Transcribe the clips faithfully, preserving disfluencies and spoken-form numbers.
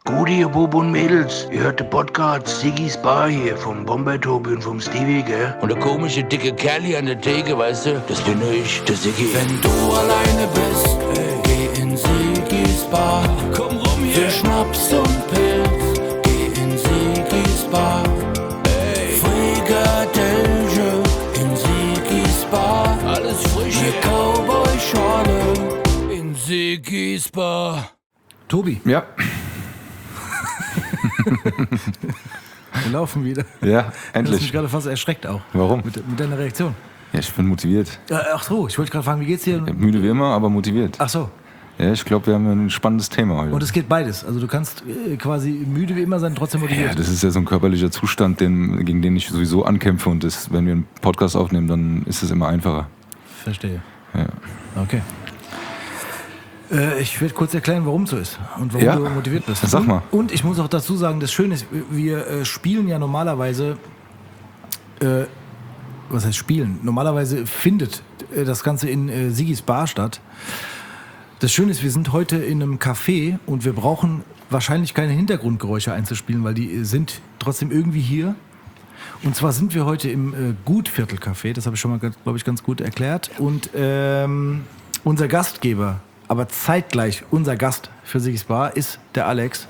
Gute, ihr Bub und Mädels. Ihr hört den Podcast Sigis Bar hier vom Bomber-Tobi und vom Stevie, gell? Und der komische dicke Kerl hier an der Theke, weißt du? Das bin ich, der Siggi. Wenn du alleine bist, ey, geh in Sigis Bar. Komm rum hier. Für Schnaps und Pilz, geh in Sigis Bar. Ey. Frikadelle in Sigis Bar. Alles frisch. Eine Cowboy-Schorle in Sigis Bar. Tobi. Ja. Wir laufen wieder. Ja, endlich. Du hast mich gerade fast erschreckt auch. Warum? Mit, mit deiner Reaktion. Ja, ich bin motiviert. Äh, ach so, ich wollte gerade fragen, wie geht's dir? Ja, müde wie immer, aber motiviert. Ach so. Ja, ich glaube, wir haben ein spannendes Thema heute. Und es geht beides. Also du kannst äh, quasi müde wie immer sein, trotzdem motiviert. Ja, das ist ja so ein körperlicher Zustand, den, gegen den ich sowieso ankämpfe. Und das, wenn wir einen Podcast aufnehmen, dann ist es immer einfacher. Verstehe. Ja. Okay. Äh, ich werde kurz erklären, warum es so ist und warum Ja? du motiviert bist. Sag mal. Und, und ich muss auch dazu sagen, das Schöne ist, wir äh, spielen ja normalerweise, äh, was heißt spielen? Normalerweise findet äh, das Ganze in äh, Sigis Bar statt. Das Schöne ist, wir sind heute in einem Café und wir brauchen wahrscheinlich keine Hintergrundgeräusche einzuspielen, weil die äh, sind trotzdem irgendwie hier. Und zwar sind wir heute im äh, Gutviertel-Café, das habe ich schon mal, glaube ich, ganz gut erklärt. Und ähm, unser Gastgeber, aber zeitgleich unser Gast für Sigis Bar ist der Alex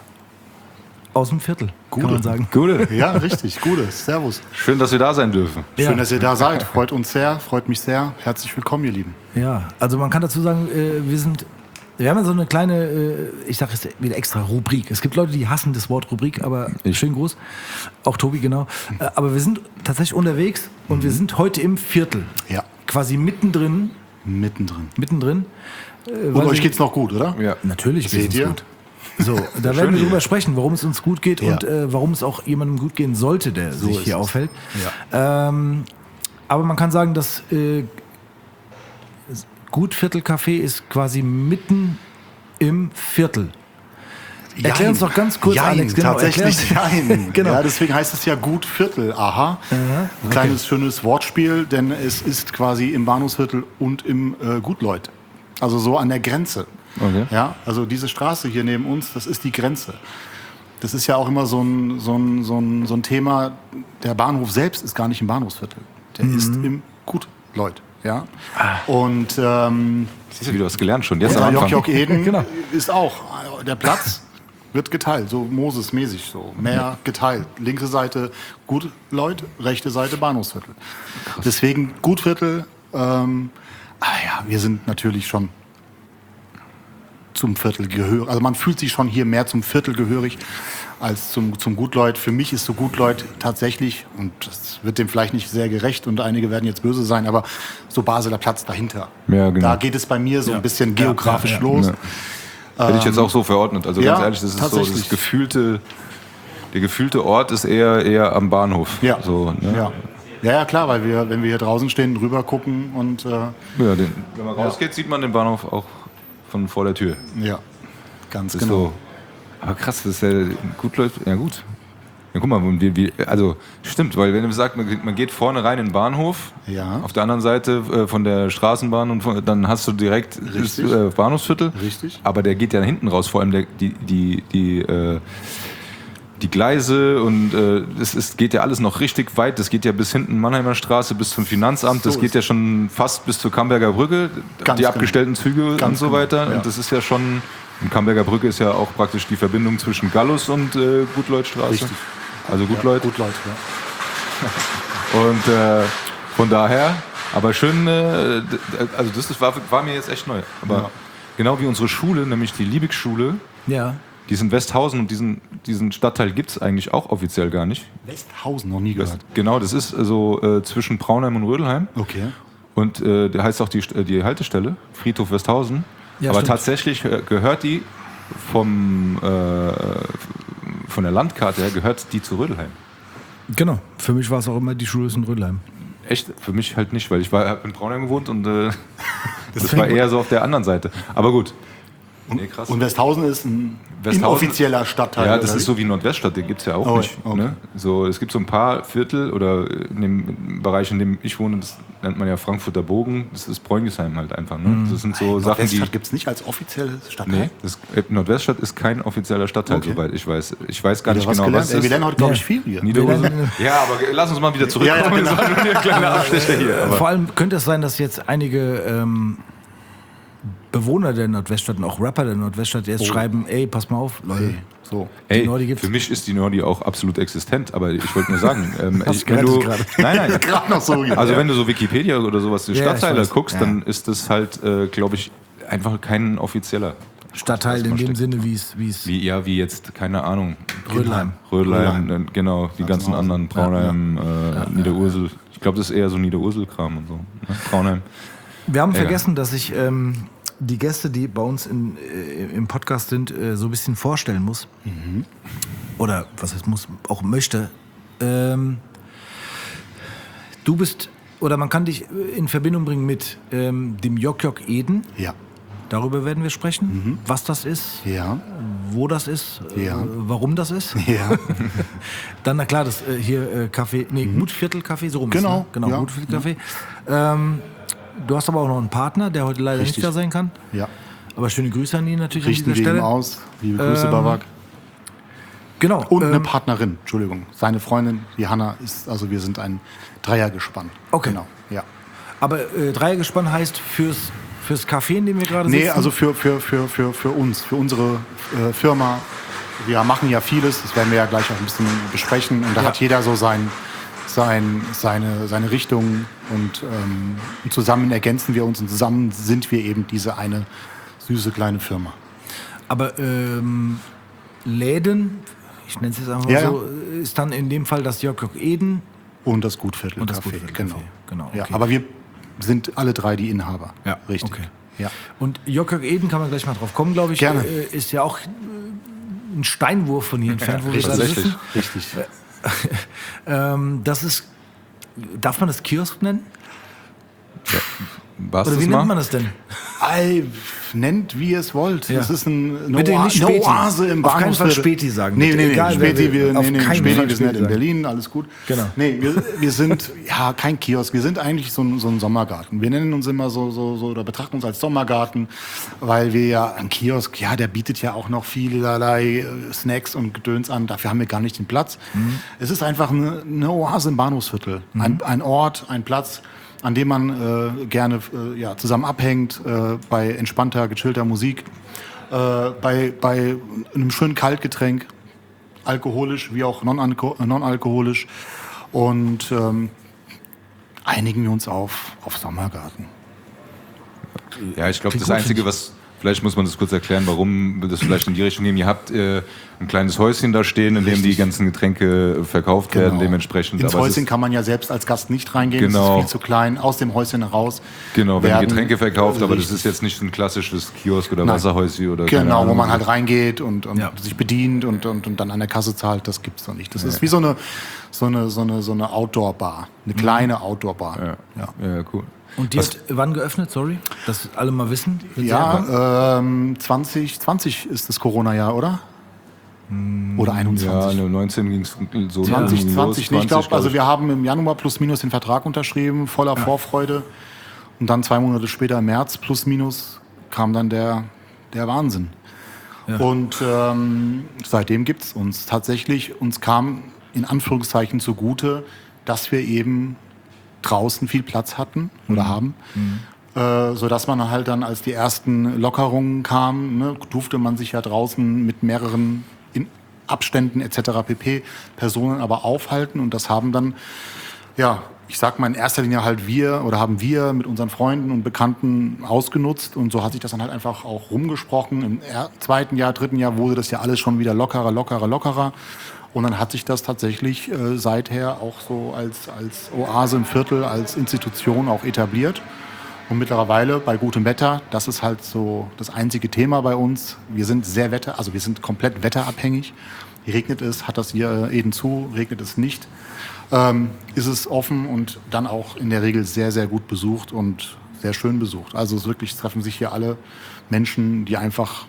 aus dem Viertel, Gute. kann man sagen. Gute. Ja, richtig, Gute. Servus. Schön, dass wir da sein dürfen. Ja. Schön, dass ihr da seid. Freut uns sehr, freut mich sehr. Herzlich willkommen, ihr Lieben. Ja, also man kann dazu sagen, äh, wir sind, wir haben ja so eine kleine, äh, ich sage jetzt wieder extra Rubrik. Es gibt Leute, die hassen das Wort Rubrik, aber Ich. schön groß. Auch Tobi, genau. Äh, aber wir sind tatsächlich unterwegs und wir sind heute im Viertel. Ja, Quasi mittendrin, mittendrin. mittendrin. Äh, Und weil euch wir- geht's noch gut, oder? Ja. Natürlich Seht geht's ihr? uns gut. So, da werden wir drüber sprechen, warum es uns gut geht Ja. und äh, warum es auch jemandem gut gehen sollte, der So sich ist hier es. aufhält. Ähm, aber man kann sagen, das äh, Gutviertel-Café ist quasi mitten im Viertel. Erklär Jein. uns doch ganz kurz, Jein, Alex. Genau, tatsächlich erklär uns- Jein. Genau. Ja, deswegen heißt es ja Gutviertel. Aha. Ein kleines, schönes Wortspiel, denn es ist quasi im Bahnhofsviertel und im äh, Gutleut. Also so an der Grenze. Okay. Ja, also diese Straße hier neben uns, das ist die Grenze. Das ist ja auch immer so ein, so ein, so ein, so ein Thema. Der Bahnhof selbst ist gar nicht im Bahnhofsviertel. Der ist im Gutleut. Ja. Und ähm, Siehst du, wie du was gelernt schon. Jetzt ja, am Jok Anfang. Jok Eden Genau. ist auch. Der Platz wird geteilt, so Moses-mäßig so. Mehr geteilt. Linke Seite Gutleut, rechte Seite Bahnhofsviertel. Deswegen Gutviertel. Ähm, ah ja, wir sind natürlich schon zum Viertel gehörig. Also man fühlt sich schon hier mehr zum Viertel gehörig als zum, zum Gutleut. Für mich ist so Gutleut tatsächlich, und das wird dem vielleicht nicht sehr gerecht und einige werden jetzt böse sein, aber so Basler Platz dahinter. Ja, genau. Da geht es bei mir so ein bisschen geografisch ja, ja. los. Ja. Hätte ich jetzt auch so verordnet. Also ja, ganz ehrlich, das ist so tatsächlich. das gefühlte, der gefühlte Ort ist eher, eher am Bahnhof. Ja. So, ne? Ja. Ja, ja, klar, weil wir, wenn wir hier draußen stehen, rüber gucken und äh, Ja, den, wenn man rausgeht, sieht man den Bahnhof auch von vor der Tür. ja, ganz Das ist genau. so. Aber krass, das ist ja gut läuft. Ja gut. Ja, guck mal, wie, wie, also stimmt, weil wenn du sagst, man, geht- man geht vorne rein in den Bahnhof, Ja. auf der anderen Seite äh, von der Straßenbahn und von, dann hast du direkt das Richtig. äh, Bahnhofsviertel. Richtig. Aber der geht ja hinten raus, vor allem der, die, die, die, äh, die Gleise und äh, es ist, geht ja alles noch richtig weit. Das geht ja bis hinten Mannheimer Straße, bis zum Finanzamt. Das So geht ist ja schon fast bis zur Kamberger Brücke. Ganz die genau. abgestellten Züge und Ganz so genau, weiter. ja. Und das ist ja schon, und Kamberger Brücke ist ja auch praktisch die Verbindung zwischen Gallus und äh, Gutleutstraße. Richtig. Also Gutleut. Ja, Gutleut, ja. Und äh, von daher, aber schön, äh, d- also das ist, war, war mir jetzt echt neu. Aber Ja. genau wie unsere Schule, nämlich die Liebig-Schule, Ja. die ist in Westhausen und diesen, diesen Stadtteil gibt es eigentlich auch offiziell gar nicht. Westhausen noch nie Das, gehört. genau, das ist so äh, zwischen Braunheim und Rödelheim. Okay. Und äh, der heißt auch die, St- die Haltestelle, Friedhof Westhausen. Ja, Aber stimmt. tatsächlich äh, gehört die vom, äh, von der Landkarte her, gehört die zu Rödelheim. Genau. Für mich war es auch immer die Schule ist in Rödelheim. Echt? Für mich halt nicht, weil ich war hab in Braunheim gewohnt und äh, das fängt war eher so auf der anderen Seite. Aber gut. Nee, krass. Und Westhausen ist ein Westhausen- inoffizieller Stadtteil. Ja, das oder ist wie? so wie Nordweststadt, den gibt es ja auch Oh, nicht. okay. Ne? So, es gibt so ein paar Viertel oder in dem Bereich, in dem ich wohne, das nennt man ja Frankfurter Bogen, das ist Bräungesheim halt einfach. Ne? Das sind so Sachen, die... Nordweststadt gibt es nicht als offizielles Stadtteil? Nee, das, äh, Nordweststadt ist kein offizieller Stadtteil, Okay. soweit ich weiß. Ich weiß gar Wieder nicht was genau, gelernt? was Ey, es wir lernen heute, glaube ich, Ja. viel hier. Niederursel. Ja, aber lass uns mal wieder zurückkommen. Ja, ja, genau. Das war nur ein kleiner Abstecher hier. Aber Vor allem könnte es sein, dass jetzt einige ähm, Bewohner der Nordweststadt und auch Rapper der Nordweststadt jetzt schreiben, ey, pass mal auf, Leute. Ey, so. Ey, Nordi gibt's. für mich ist die Nordi auch absolut existent, aber ich wollte nur sagen, ähm, Hast ich, wenn du, gerettet nein, nein, Gerade noch so. also wenn du so Wikipedia oder sowas, die Ja, Stadtteile ich weiß. guckst, Ja. dann ist das halt, äh, glaube ich, einfach kein offizieller. Stadtteil in dem Sinne, wie es wie es Wie, ja, wie jetzt, keine Ahnung. Rödelheim. Rödelheim, äh, genau, die ganzen Sachsenhausen. anderen, Braunheim, äh, Niederursel. Ich glaube, das ist eher so Niederursel-Kram und so. Ne? Braunheim. Wir haben Egal. vergessen, dass ich ähm, die Gäste, die bei uns in, äh, im Podcast sind, äh, so ein bisschen vorstellen muss. Oder was heißt muss, auch möchte. Ähm, du bist, oder man kann dich in Verbindung bringen mit ähm, dem Jok Jok Eden. Ja. Darüber werden wir sprechen. Was das ist, Ja. wo das ist, Ja. äh, warum das ist. Ja. Dann, na klar, das äh, hier äh, Kaffee, nee, Gutviertel-Kaffee, so rum ist, Genau, ne? Genau, ja. Gutviertel-Kaffee. Ähm, du hast aber auch noch einen Partner, der heute leider Richtig. nicht da sein kann. Ja. Aber schöne Grüße an ihn natürlich Richten an wir dieser ihm Stelle. aus. Liebe Grüße, Ähm, Babak. Genau. Und eine ähm, Partnerin, Entschuldigung. Seine Freundin, die Hanna, ist, also wir sind ein Dreiergespann. Okay. Genau, ja. aber äh, Dreiergespann heißt fürs, fürs Café, in dem wir gerade sitzen? Nee, also für, für, für, für, für uns, für unsere äh, Firma. Wir machen ja vieles, das werden wir ja gleich auch ein bisschen besprechen. Und da Ja. hat jeder so sein, sein, seine, seine Richtung. Und, ähm, und zusammen ergänzen wir uns und zusammen sind wir eben diese eine süße kleine Firma. Aber ähm, Läden, ich nenne es jetzt einfach Ja, so, ist dann in dem Fall das Jok Jok Eden. Und das Gutviertel Und das Café, Gutviertel genau. Café, genau, Ja, okay. aber wir sind alle drei die Inhaber. Ja, Richtig. okay. Ja. Und Jok Jok Eden kann man gleich mal drauf kommen, glaube ich. Gerne. Äh, ist ja auch äh, ein Steinwurf von hier entfernt, wo wir gerade Tatsächlich. sitzen. Richtig. Ähm, das ist, darf man das Kiosk nennen? War's Oder das wie mal? nennt man das denn? Ei, nennt wie ihr es wollt. Ja. Das ist ein, eine, Bitte Oa nicht eine Späti. Oase im Auf keinen Fall Bahnhofsviertel. Späti sagen, Nee, bitte. nee, nee. Egal, wer Späti, will. wir, Auf nee, nee, keinen Späti, Fall wir sind Späti nicht in sagen. Berlin, alles gut. Genau. Nee, wir, wir sind ja kein Kiosk, wir sind eigentlich so ein, so ein Sommergarten. Wir nennen uns immer so, so, so oder betrachten uns als Sommergarten, weil wir ja, ein Kiosk, ja, der bietet ja auch noch vielerlei äh, Snacks und Gedöns an. Dafür haben wir gar nicht den Platz. Mhm. Es ist einfach eine, eine Oase im Bahnhofsviertel. Ein, ein Ort, ein Platz, an dem man äh, gerne äh, ja, zusammen abhängt, äh, bei entspannter, gechillter Musik, äh, bei, bei einem schönen Kaltgetränk, alkoholisch wie auch non-alko- non-alkoholisch. Und ähm, einigen wir uns auf, auf Sommergarten. Ja, ich glaube, Klingt das gut, Einzige, finde ich. was, vielleicht muss man das kurz erklären, warum wir das vielleicht in die Richtung nehmen. Ihr habt äh, ein kleines Häuschen da stehen, in dem die Richtig. ganzen Getränke verkauft werden, Genau. dementsprechend. Ins Aber es Häuschen ist, kann man ja selbst als Gast nicht reingehen, Genau. das ist viel zu klein. Aus dem Häuschen heraus. genau, werden werden, Getränke verkauft, äh, aber das richtig. ist jetzt nicht ein klassisches Kiosk oder Nein. Wasserhäuschen oder keine Genau, wo Ahnung. man halt reingeht und, und Ja. sich bedient und, und, und dann an der Kasse zahlt, das gibt's doch nicht. Das ist wie so eine, so eine, so eine, so eine Outdoor-Bar, eine kleine Outdoor-Bar. Ja. Ja. Ja, cool. Und die hat wann geöffnet, sorry? Dass alle mal wissen. wenn sie herkommen? Ja, ähm, zwanzig zwanzig ist das Corona-Jahr, oder? Oder Ja, einundzwanzig? ne, neunzehn ging es so zwanzig los, zwanzig, nee, ich glaube, glaub also wir haben im Januar plus minus den Vertrag unterschrieben, voller Vorfreude. Und dann zwei Monate später, im März plus minus, kam dann der, der Wahnsinn. Und ähm, seitdem gibt es uns tatsächlich, uns kam in Anführungszeichen zugute, dass wir eben draußen viel Platz hatten oder haben. Äh, sodass man halt dann, als die ersten Lockerungen kamen, ne, durfte man sich ja draußen mit mehreren in Abständen et cetera pp. Personen aber aufhalten. Und das haben dann, ja, ich sag mal in erster Linie halt wir oder haben wir mit unseren Freunden und Bekannten ausgenutzt. Und so hat sich das dann halt einfach auch rumgesprochen. Im er- zweiten Jahr, dritten Jahr wurde das ja alles schon wieder lockerer, lockerer, lockerer. Und dann hat sich das tatsächlich äh, seither auch so als, als Oase im Viertel, als Institution auch etabliert. Und mittlerweile bei gutem Wetter, das ist halt so das einzige Thema bei uns. Wir sind sehr wetter, also wir sind komplett wetterabhängig. Regnet es, hat das hier Eden zu, regnet es nicht, ähm, ist es offen und dann auch in der Regel sehr, sehr gut besucht und sehr schön besucht. Also es wirklich es treffen sich hier alle Menschen, die einfach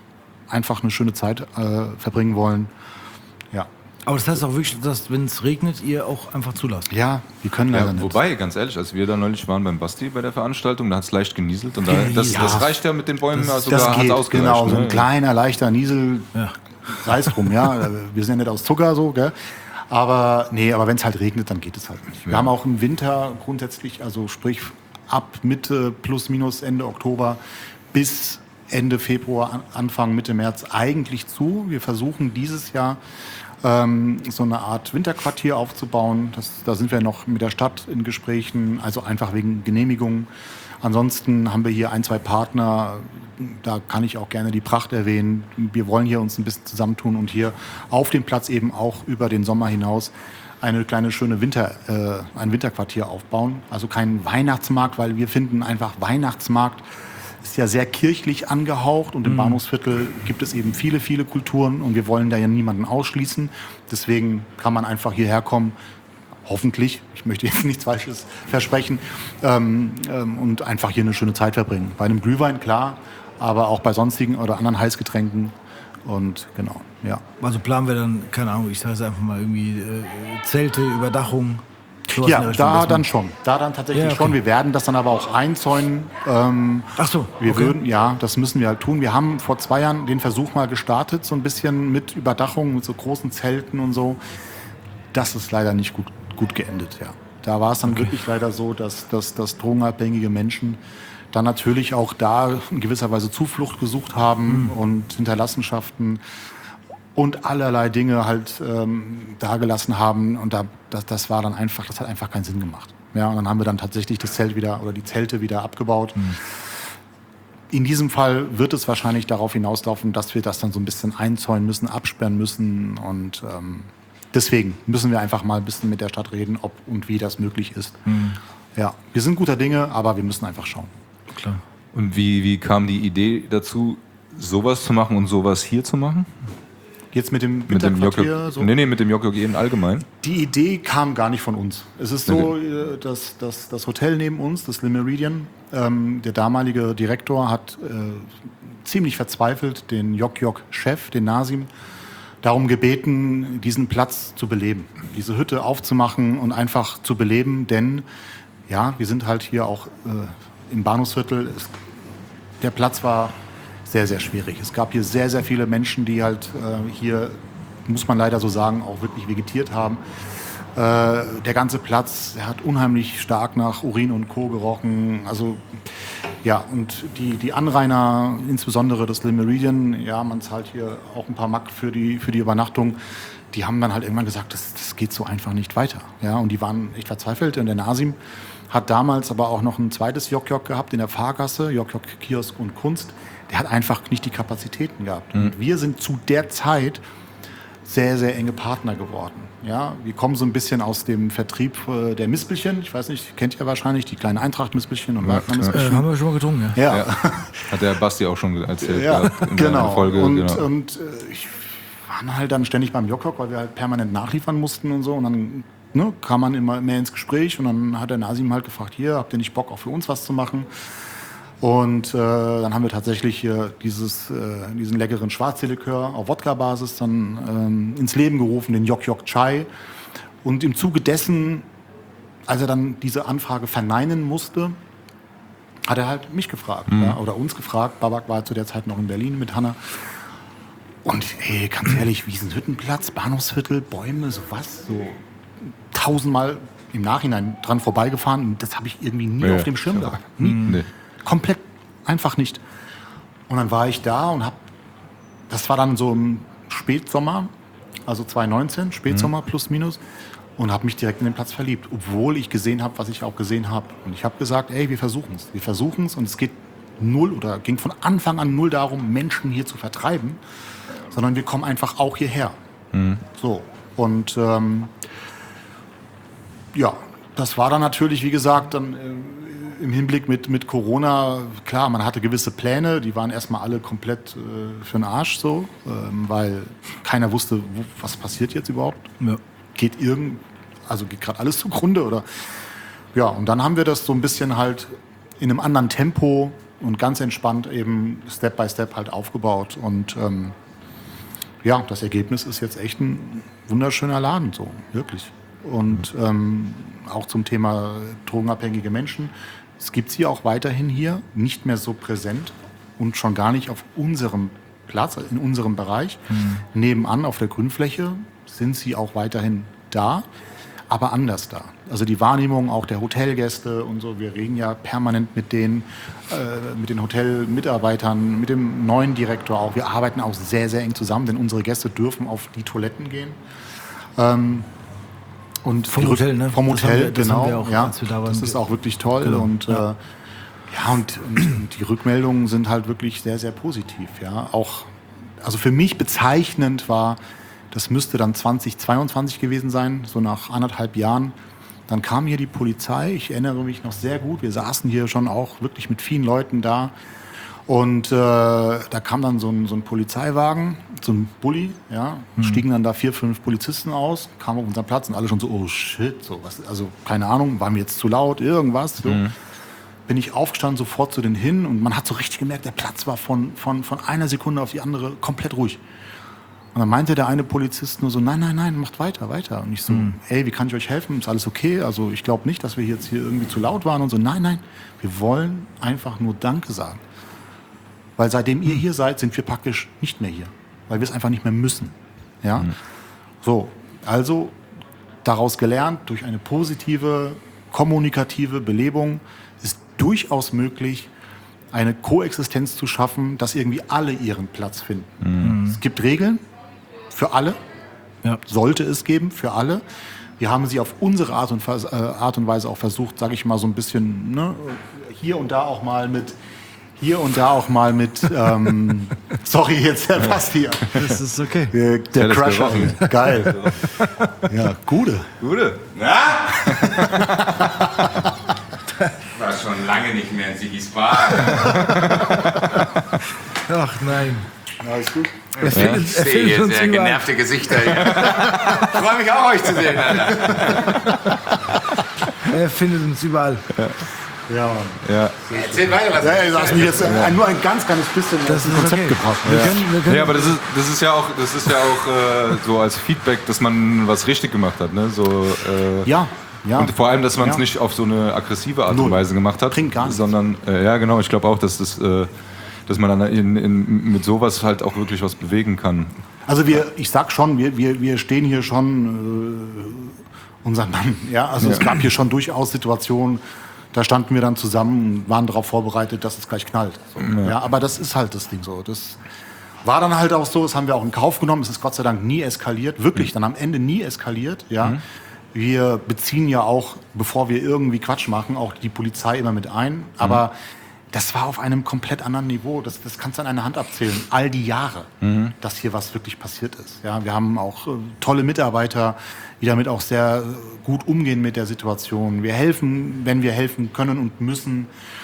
einfach eine schöne Zeit äh, verbringen wollen. Ja. Aber das heißt auch wirklich, dass wenn es regnet, ihr auch einfach zulasst. Ja, wir können leider Ja, nicht. wobei, ganz ehrlich, als wir da neulich waren beim Basti bei der Veranstaltung, da hat es leicht genieselt. Und da, das, Ja. das reicht ja mit den Bäumen, das, also das da hat es geht, ausgereicht. genau, so ein ne? kleiner, leichter Niesel, Ja. sei es drum, ja. Wir sind ja nicht aus Zucker so, gell? Aber nee, aber wenn es halt regnet, dann geht es halt nicht. Wir Ja. haben auch im Winter grundsätzlich, also sprich ab Mitte plus minus Ende Oktober bis Ende Februar, an- Anfang Mitte März eigentlich zu. Wir versuchen dieses Jahr ähm, so eine Art Winterquartier aufzubauen. Das, da sind wir noch mit der Stadt in Gesprächen, also einfach wegen Genehmigungen. Ansonsten haben wir hier ein, zwei Partner, da kann ich auch gerne die Pracht erwähnen. Wir wollen hier uns ein bisschen zusammentun und hier auf dem Platz eben auch über den Sommer hinaus eine kleine schöne Winter, äh, ein Winterquartier aufbauen. Also kein Weihnachtsmarkt, weil wir finden einfach Weihnachtsmarkt ist ja sehr kirchlich angehaucht und im Bahnhofsviertel gibt es eben viele, viele Kulturen und wir wollen da ja niemanden ausschließen. Deswegen kann man einfach hierher kommen, hoffentlich, ich möchte jetzt nichts Falsches versprechen, ähm, ähm, und einfach hier eine schöne Zeit verbringen. Bei einem Glühwein, klar, aber auch bei sonstigen oder anderen Heißgetränken und genau, ja. Also planen wir dann, keine Ahnung, ich sage es einfach mal irgendwie, äh, Zelte, Überdachung. sowas in Ja, der Richtung, da dass man- dann schon. Da dann tatsächlich Ja, okay. schon. Wir werden das dann aber auch einzäunen. Ähm, Ach so, wir okay. würden, ja, das müssen wir halt tun. Wir haben vor zwei Jahren den Versuch mal gestartet, so ein bisschen mit Überdachung, mit so großen Zelten und so. Das ist leider nicht gut, gut geendet, ja. Da war es dann wirklich leider so, dass, dass, dass drogenabhängige Menschen dann natürlich auch da in gewisser Weise Zuflucht gesucht haben Mhm. und Hinterlassenschaften und allerlei Dinge halt ähm, dagelassen haben. Und da, das, das war dann einfach, das hat einfach keinen Sinn gemacht. Ja, und dann haben wir dann tatsächlich das Zelt wieder oder die Zelte wieder abgebaut. In diesem Fall wird es wahrscheinlich darauf hinauslaufen, dass wir das dann so ein bisschen einzäunen müssen, absperren müssen. Und ähm, deswegen müssen wir einfach mal ein bisschen mit der Stadt reden, ob und wie das möglich ist. Ja, wir sind guter Dinge, aber wir müssen einfach schauen. Klar. Und wie, wie kam die Idee dazu, sowas zu machen und sowas hier zu machen? Jetzt mit dem Mit dem Winterquartier, J J, so. nee, nee, mit dem J J G allgemein. Die Idee kam gar nicht von uns. Es ist so, äh, dass, dass das Hotel neben uns, das Le Méridien, ähm, der damalige Direktor hat äh, ziemlich verzweifelt den J J-Chef, den Nasim, darum gebeten, diesen Platz zu beleben, diese Hütte aufzumachen und einfach zu beleben, denn ja, wir sind halt hier auch äh, im Bahnhofsviertel. Es, der Platz war sehr, sehr schwierig. Es gab hier sehr, sehr viele Menschen, die halt äh, hier, muss man leider so sagen, auch wirklich vegetiert haben. Äh, der ganze Platz, der hat unheimlich stark nach Urin und Co. gerochen. Also ja, und die, die Anrainer, insbesondere das Le Méridien, ja, man zahlt hier auch ein paar Mark für die, für die Übernachtung. Die haben dann halt irgendwann gesagt, das, das geht so einfach nicht weiter. Ja, und die waren echt verzweifelt. Und der Nasim hat damals aber auch noch ein zweites J J gehabt in der Fahrgasse, J J Kiosk und Kunst. Der hat einfach nicht die Kapazitäten gehabt. Mhm. Und wir sind zu der Zeit sehr, sehr enge Partner geworden. Ja, wir kommen so ein bisschen aus dem Vertrieb äh, der Mispelchen. Ich weiß nicht, kennt ihr wahrscheinlich die kleinen Eintracht-Mispelchen und Ja, Wagner Äh, Mispelchen. haben wir schon mal getrunken, ja. Ja, Ja. Hat der Basti auch schon erzählt. ja, gehabt in genau. der Folge. und genau. und äh, ich war halt dann ständig beim J J, weil wir halt permanent nachliefern mussten und so. Und dann ne, kam man immer mehr ins Gespräch und dann hat der Nasim halt gefragt, hier, habt ihr nicht Bock, auch für uns was zu machen? Und äh, dann haben wir tatsächlich hier dieses, äh, diesen leckeren Schwarzteelikör auf Wodka-Basis dann ähm, ins Leben gerufen, den J J Chai. Und im Zuge dessen, als er dann diese Anfrage verneinen musste, hat er halt mich gefragt ja, oder uns gefragt. Babak war zu der Zeit noch in Berlin mit Hanna. Und ey, ganz ehrlich, Wiesenhüttenplatz, Bahnhofsviertel, Bäume, sowas, so tausendmal im Nachhinein dran vorbeigefahren. Und das habe ich irgendwie nie Ja, auf dem Schirm ja. gehabt. Nie. Nee. Komplett einfach nicht. Und dann war ich da und habe, das war dann so im Spätsommer, also zwanzig neunzehn, Spätsommer plus minus, und habe mich direkt in den Platz verliebt, obwohl ich gesehen habe, was ich auch gesehen habe. Und ich habe gesagt, ey, wir versuchen es, wir versuchen es und es geht null oder ging von Anfang an null darum, Menschen hier zu vertreiben, sondern wir kommen einfach auch hierher. So, und ähm, ja, das war dann natürlich, wie gesagt, dann äh, im Hinblick mit, mit Corona, klar, man hatte gewisse Pläne, die waren erstmal alle komplett äh, für den Arsch so, ähm, weil keiner wusste, wo, was passiert jetzt überhaupt. Ja. Geht irgend, also geht gerade alles zugrunde oder ja, und dann haben wir das so ein bisschen halt in einem anderen Tempo und ganz entspannt eben Step by Step halt aufgebaut. Und ähm, ja, das Ergebnis ist jetzt echt ein wunderschöner Laden, so, wirklich. Und ähm, auch zum Thema drogenabhängige Menschen. Es gibt sie auch weiterhin hier, nicht mehr so präsent und schon gar nicht auf unserem Platz, in unserem Bereich. Mhm. Nebenan auf der Grünfläche sind sie auch weiterhin da, aber anders da. Also die Wahrnehmung auch der Hotelgäste und so, wir reden ja permanent mit den, äh, mit den Hotelmitarbeitern, mit dem neuen Direktor auch. Wir arbeiten auch sehr, sehr eng zusammen, denn unsere Gäste dürfen auf die Toiletten gehen. Ähm, und vom die, Hotel, ne? Vom Das Hotel, haben wir, das genau. haben wir auch, ja, als wir da waren. Das ist auch wirklich toll. Genau. Und, Ja. Äh, ja, und, und die Rückmeldungen sind halt wirklich sehr, sehr positiv. Ja. Auch, also für mich bezeichnend war, das müsste dann zweitausendzweiundzwanzig gewesen sein, so nach anderthalb Jahren. Dann kam hier die Polizei, ich erinnere mich noch sehr gut, wir saßen hier schon auch wirklich mit vielen Leuten da. Und äh, da kam dann so ein, so ein Polizeiwagen, so ein Bulli, ja, mhm. stiegen dann da vier, fünf Polizisten aus, kamen auf unseren Platz und alle schon so, oh shit, so was, also keine Ahnung, waren wir jetzt zu laut, irgendwas. So. Mhm. Bin ich aufgestanden, sofort zu denen hin und man hat so richtig gemerkt, der Platz war von, von, von einer Sekunde auf die andere komplett ruhig. Und dann meinte der eine Polizist nur so, nein, nein, nein, macht weiter, weiter. Und ich so, mhm. ey, wie kann ich euch helfen? Ist alles okay? Also ich glaube nicht, dass wir jetzt hier irgendwie zu laut waren und so. Nein, nein, wir wollen einfach nur Danke sagen. Weil seitdem ihr hier seid, sind wir praktisch nicht mehr hier. Weil wir es einfach nicht mehr müssen. Ja? Mhm. So, also daraus gelernt, durch eine positive, kommunikative Belebung ist durchaus möglich, eine Koexistenz zu schaffen, dass irgendwie alle ihren Platz finden. Mhm. Es gibt Regeln für alle, ja. Sollte es geben, für alle. Wir haben sie auf unsere Art und, äh, Art und Weise auch versucht, sage ich mal, so ein bisschen, ne, hier und da auch mal mit Hier und da auch mal mit, ähm, sorry, jetzt der passt hier. Das ist okay. Der, der ja, Crusher, geil. Ja, Gude. Gude. Na? Ich war schon lange nicht mehr in Sigis Bar. Ach nein. Alles gut. Er findet, ich er sehe hier sehr überall. Genervte Gesichter hier. Ich freue mich auch, euch zu sehen, Alter. Er findet uns überall. Ja. Ja, Mann. Ja. Erzähl weiter, was ja, du hast mich jetzt ja. nur ein ganz kleines bisschen das ist Konzept okay. gebracht. Ja. Wir können, wir können ja, aber das ist, das ist ja auch, das ist ja auch äh, so als Feedback, dass man was richtig gemacht hat. Ne? So, äh, ja. Ja. Und vor allem, dass man es ja. nicht auf so eine aggressive Art und Weise gemacht hat. Klingt gar nicht. Sondern, äh, ja genau, ich glaube auch, dass, das, äh, dass man dann in, in, mit sowas halt auch wirklich was bewegen kann. Also wir, ich sag schon, wir, wir, wir stehen hier schon äh, unseren Mann. Ja? Also ja. Es gab hier schon durchaus Situationen, da standen wir dann zusammen und waren darauf vorbereitet, dass es gleich knallt. So, ja. Ja, aber das ist halt das Ding so. Das war dann halt auch so, das haben wir auch in Kauf genommen. Es ist Gott sei Dank nie eskaliert, wirklich mhm. dann am Ende nie eskaliert. Ja. Mhm. Wir beziehen ja auch, bevor wir irgendwie Quatsch machen, auch die Polizei immer mit ein. Aber mhm. das war auf einem komplett anderen Niveau. Das, das kannst du an einer Hand abzählen. All die Jahre, mhm. dass hier was wirklich passiert ist. Ja, wir haben auch äh, tolle Mitarbeiter, die damit auch sehr gut umgehen mit der Situation. Wir helfen, wenn wir helfen können und müssen.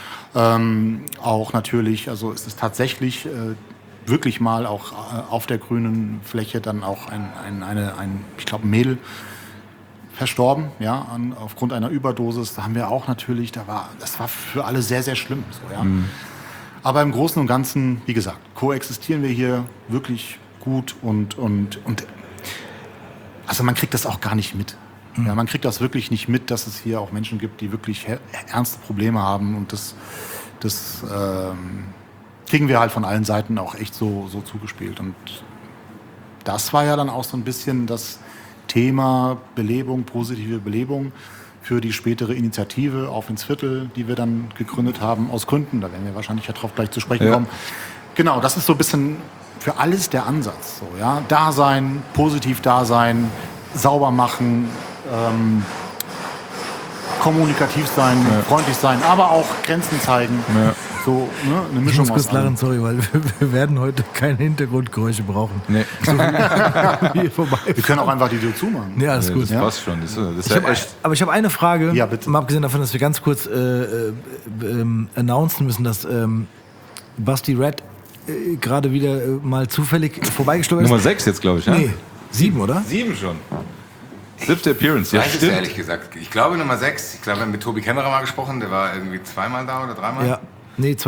Ähm, auch natürlich, also es ist tatsächlich äh, wirklich mal auch äh, auf der grünen Fläche dann auch ein, ein, eine, ein ich glaube, ein Mädel verstorben, ja, an, aufgrund einer Überdosis. Da haben wir auch natürlich, da war, das war für alle sehr, sehr schlimm. So, ja. Mhm. Aber im Großen und Ganzen, wie gesagt, koexistieren wir hier wirklich gut und, und, und also man kriegt das auch gar nicht mit. Mhm. Ja, man kriegt das wirklich nicht mit, dass es hier auch Menschen gibt, die wirklich ernste Probleme haben und das, das ähm, kriegen wir halt von allen Seiten auch echt so, so zugespielt. Und das war ja dann auch so ein bisschen das Thema Belebung, positive Belebung für die spätere Initiative Auf ins Viertel, die wir dann gegründet haben, aus Gründen, da werden wir wahrscheinlich ja drauf gleich zu sprechen ja. kommen. Genau, das ist so ein bisschen für alles der Ansatz. So, ja? Da sein, positiv da sein, sauber machen, ähm, kommunikativ sein, ja. freundlich sein, aber auch Grenzen zeigen. Ja. So, ne, eine Mischung ich muss kurz aus allem. lachen, sorry, weil wir, wir werden heute keine Hintergrundgeräusche brauchen. Nee. So hier vorbei. Wir können auch einfach die Tür zumachen. Ja, alles nee, gut. Das ja? passt schon. Das, das ist ich ja hab, echt. Aber ich habe eine Frage, ja, bitte. mal abgesehen davon, dass wir ganz kurz äh, äh, ähm, announcen müssen, dass ähm, Basti Red äh, gerade wieder äh, mal zufällig vorbeigestolpert ist. Nummer sechs jetzt, glaube ich, ja? Nee, sieben, oder? Sieben schon. Siebte Appearance, ja, weiß es ehrlich gesagt. Ich glaube Nummer sechs. Ich glaube, wir haben mit Tobi Kämmerer mal gesprochen. Der war irgendwie zweimal da oder dreimal. Ja, nee, zweimal.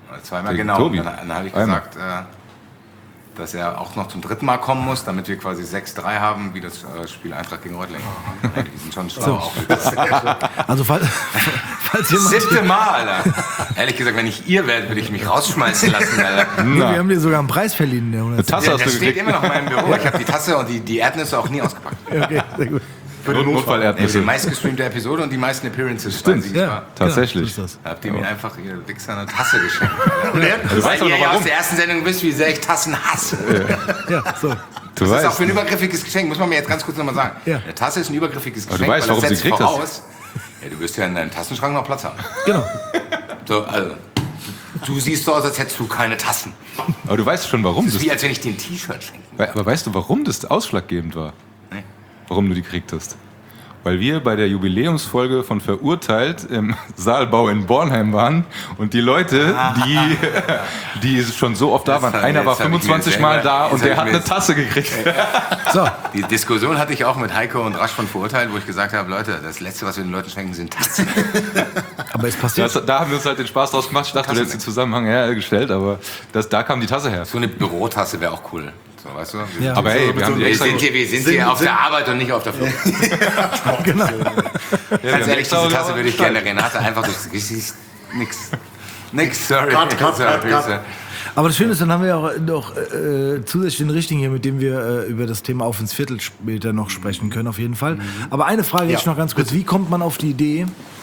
Zweimal, Gegen genau. Tobi. Dann, dann habe ich Einmal. gesagt, äh, dass er auch noch zum dritten Mal kommen muss, damit wir quasi sechs drei haben, wie das äh, Spiel Eintracht gegen Reutlingen. Ja, die sind schon schlau. Auch. Also falls, falls jemand... Siebte Mal, Alter. Ehrlich gesagt, wenn ich ihr wäre, würde ich mich rausschmeißen lassen, Alter. Nee, wir haben dir sogar einen Preis verliehen. Der Eine Tasse Ja, hast das du steht gekriegt. immer noch in meinem Büro. Ich habe die Tasse und die, die Erdnüsse auch nie ausgepackt. Okay, sehr gut. Für den Not- Notfall. Nee, Notfall-Erdnüsse. die meistgestreamte Episode und die meisten Appearances. Stimmt. Weil sie Ja, war. Tatsächlich. Genau, so ist Habt ihr mir einfach, ihr Wichser, eine Tasse geschenkt. Du Weil weißt doch ihr noch ja aus warum. der ersten Sendung wisst, wie sehr ich Tassen hasse. das. Ja, so. Du Das ist auch weißt. für ein übergriffiges Geschenk, muss man mir jetzt ganz kurz nochmal sagen. Ja. Eine Tasse ist ein übergriffiges Aber du Geschenk, weißt, weil warum das sie setzt gekriegt hast. voraus, ja, du wirst ja in deinem Tassenschrank noch Platz haben. Genau. So, also, du siehst so aus, als hättest du keine Tassen. Aber du weißt schon, warum Das das. ist wie, als wenn ich dir ein T-Shirt schenke. Aber weißt du, warum das ausschlaggebend war? Nee. Warum du die gekriegt hast? Weil wir bei der Jubiläumsfolge von Verurteilt im Saalbau in Bornheim waren und die Leute, die, die schon so oft da Jetzt waren, hab- einer war jetzt hab ich mir fünfundzwanzig Mal selber- da jetzt und hab der ich hat mir eine jetzt- Tasse gekriegt. So, Die Diskussion hatte ich auch mit Heiko und Rasch von Verurteilt, wo ich gesagt habe, Leute, das Letzte, was wir den Leuten schenken, sind Tassen. aber es passiert. Das, da haben wir uns halt den Spaß draus gemacht. Ich dachte, du hättest den Zusammenhang hergestellt, aber das, da kam die Tasse her. So eine Bürotasse wäre auch cool. So, weißt du? Wir Ja. Aber hey, wir haben die Wir extra... sind hier, wir sind hier auf der Arbeit und nicht auf der Flucht. Genau. Ja, wir Ganz haben ehrlich, extra- diese Tasse würde ich gerne Renate einfach durchs Gesicht. Nix. Nix, sorry. Cut, cut, Sorry, cut, cut. Grüße. Aber das Schöne ist, dann haben wir auch noch äh, zusätzlich den Richtigen hier, mit dem wir äh, über das Thema Auf ins Viertel später noch sprechen können, auf jeden Fall. Aber eine Frage jetzt Ja, noch ganz kurz. Wie kommt man auf die Idee,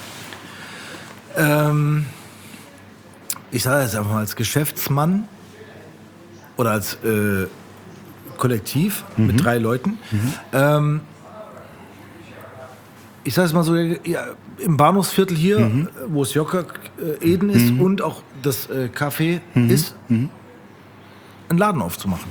ähm, ich sage jetzt einfach mal als Geschäftsmann oder als äh, Kollektiv mit drei Leuten, ähm, ich sage es mal so, ja, im Bahnhofsviertel hier, äh, wo es Jocker äh, Eden ist und auch das äh, Café ist, einen Laden aufzumachen.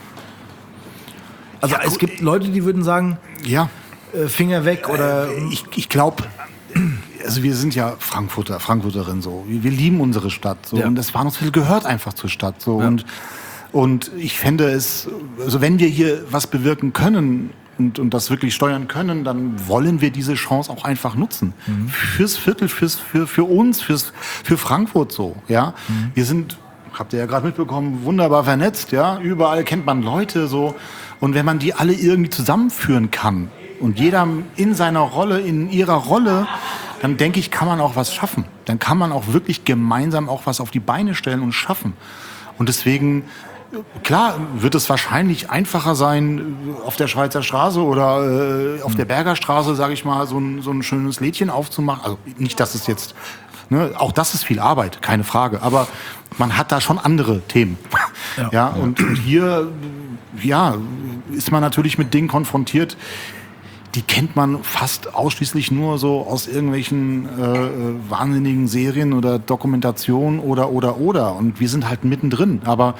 Also Ja, es gut, gibt Leute, die würden sagen, Ja, äh, Finger weg oder ich, ich glaube, also wir sind ja Frankfurter, Frankfurterin so. Wir, wir lieben unsere Stadt so Ja. und das Bahnhofsviertel gehört einfach zur Stadt so und und ich fände es, also wenn wir hier was bewirken können und, und das wirklich steuern können, dann wollen wir diese Chance auch einfach nutzen. Fürs Viertel, fürs, für, für uns, fürs, für Frankfurt so. Ja? Wir sind, habt ihr ja gerade mitbekommen, wunderbar vernetzt. Ja? Überall kennt man Leute so. Und wenn man die alle irgendwie zusammenführen kann und jeder in seiner Rolle, in ihrer Rolle, dann denke ich, kann man auch was schaffen. Dann kann man auch wirklich gemeinsam auch was auf die Beine stellen und schaffen. Und deswegen, klar, wird es wahrscheinlich einfacher sein, auf der Schweizer Straße oder äh, auf der Berger Straße, sage ich mal, so ein, so ein schönes Lädchen aufzumachen. Also nicht, dass es jetzt, ne, auch das ist viel Arbeit, keine Frage. Aber man hat da schon andere Themen. Ja, ja und, und hier, ja, ist man natürlich mit Dingen konfrontiert, die kennt man fast ausschließlich nur so aus irgendwelchen äh, wahnsinnigen Serien oder Dokumentationen oder, oder, oder. Und wir sind halt mittendrin. Aber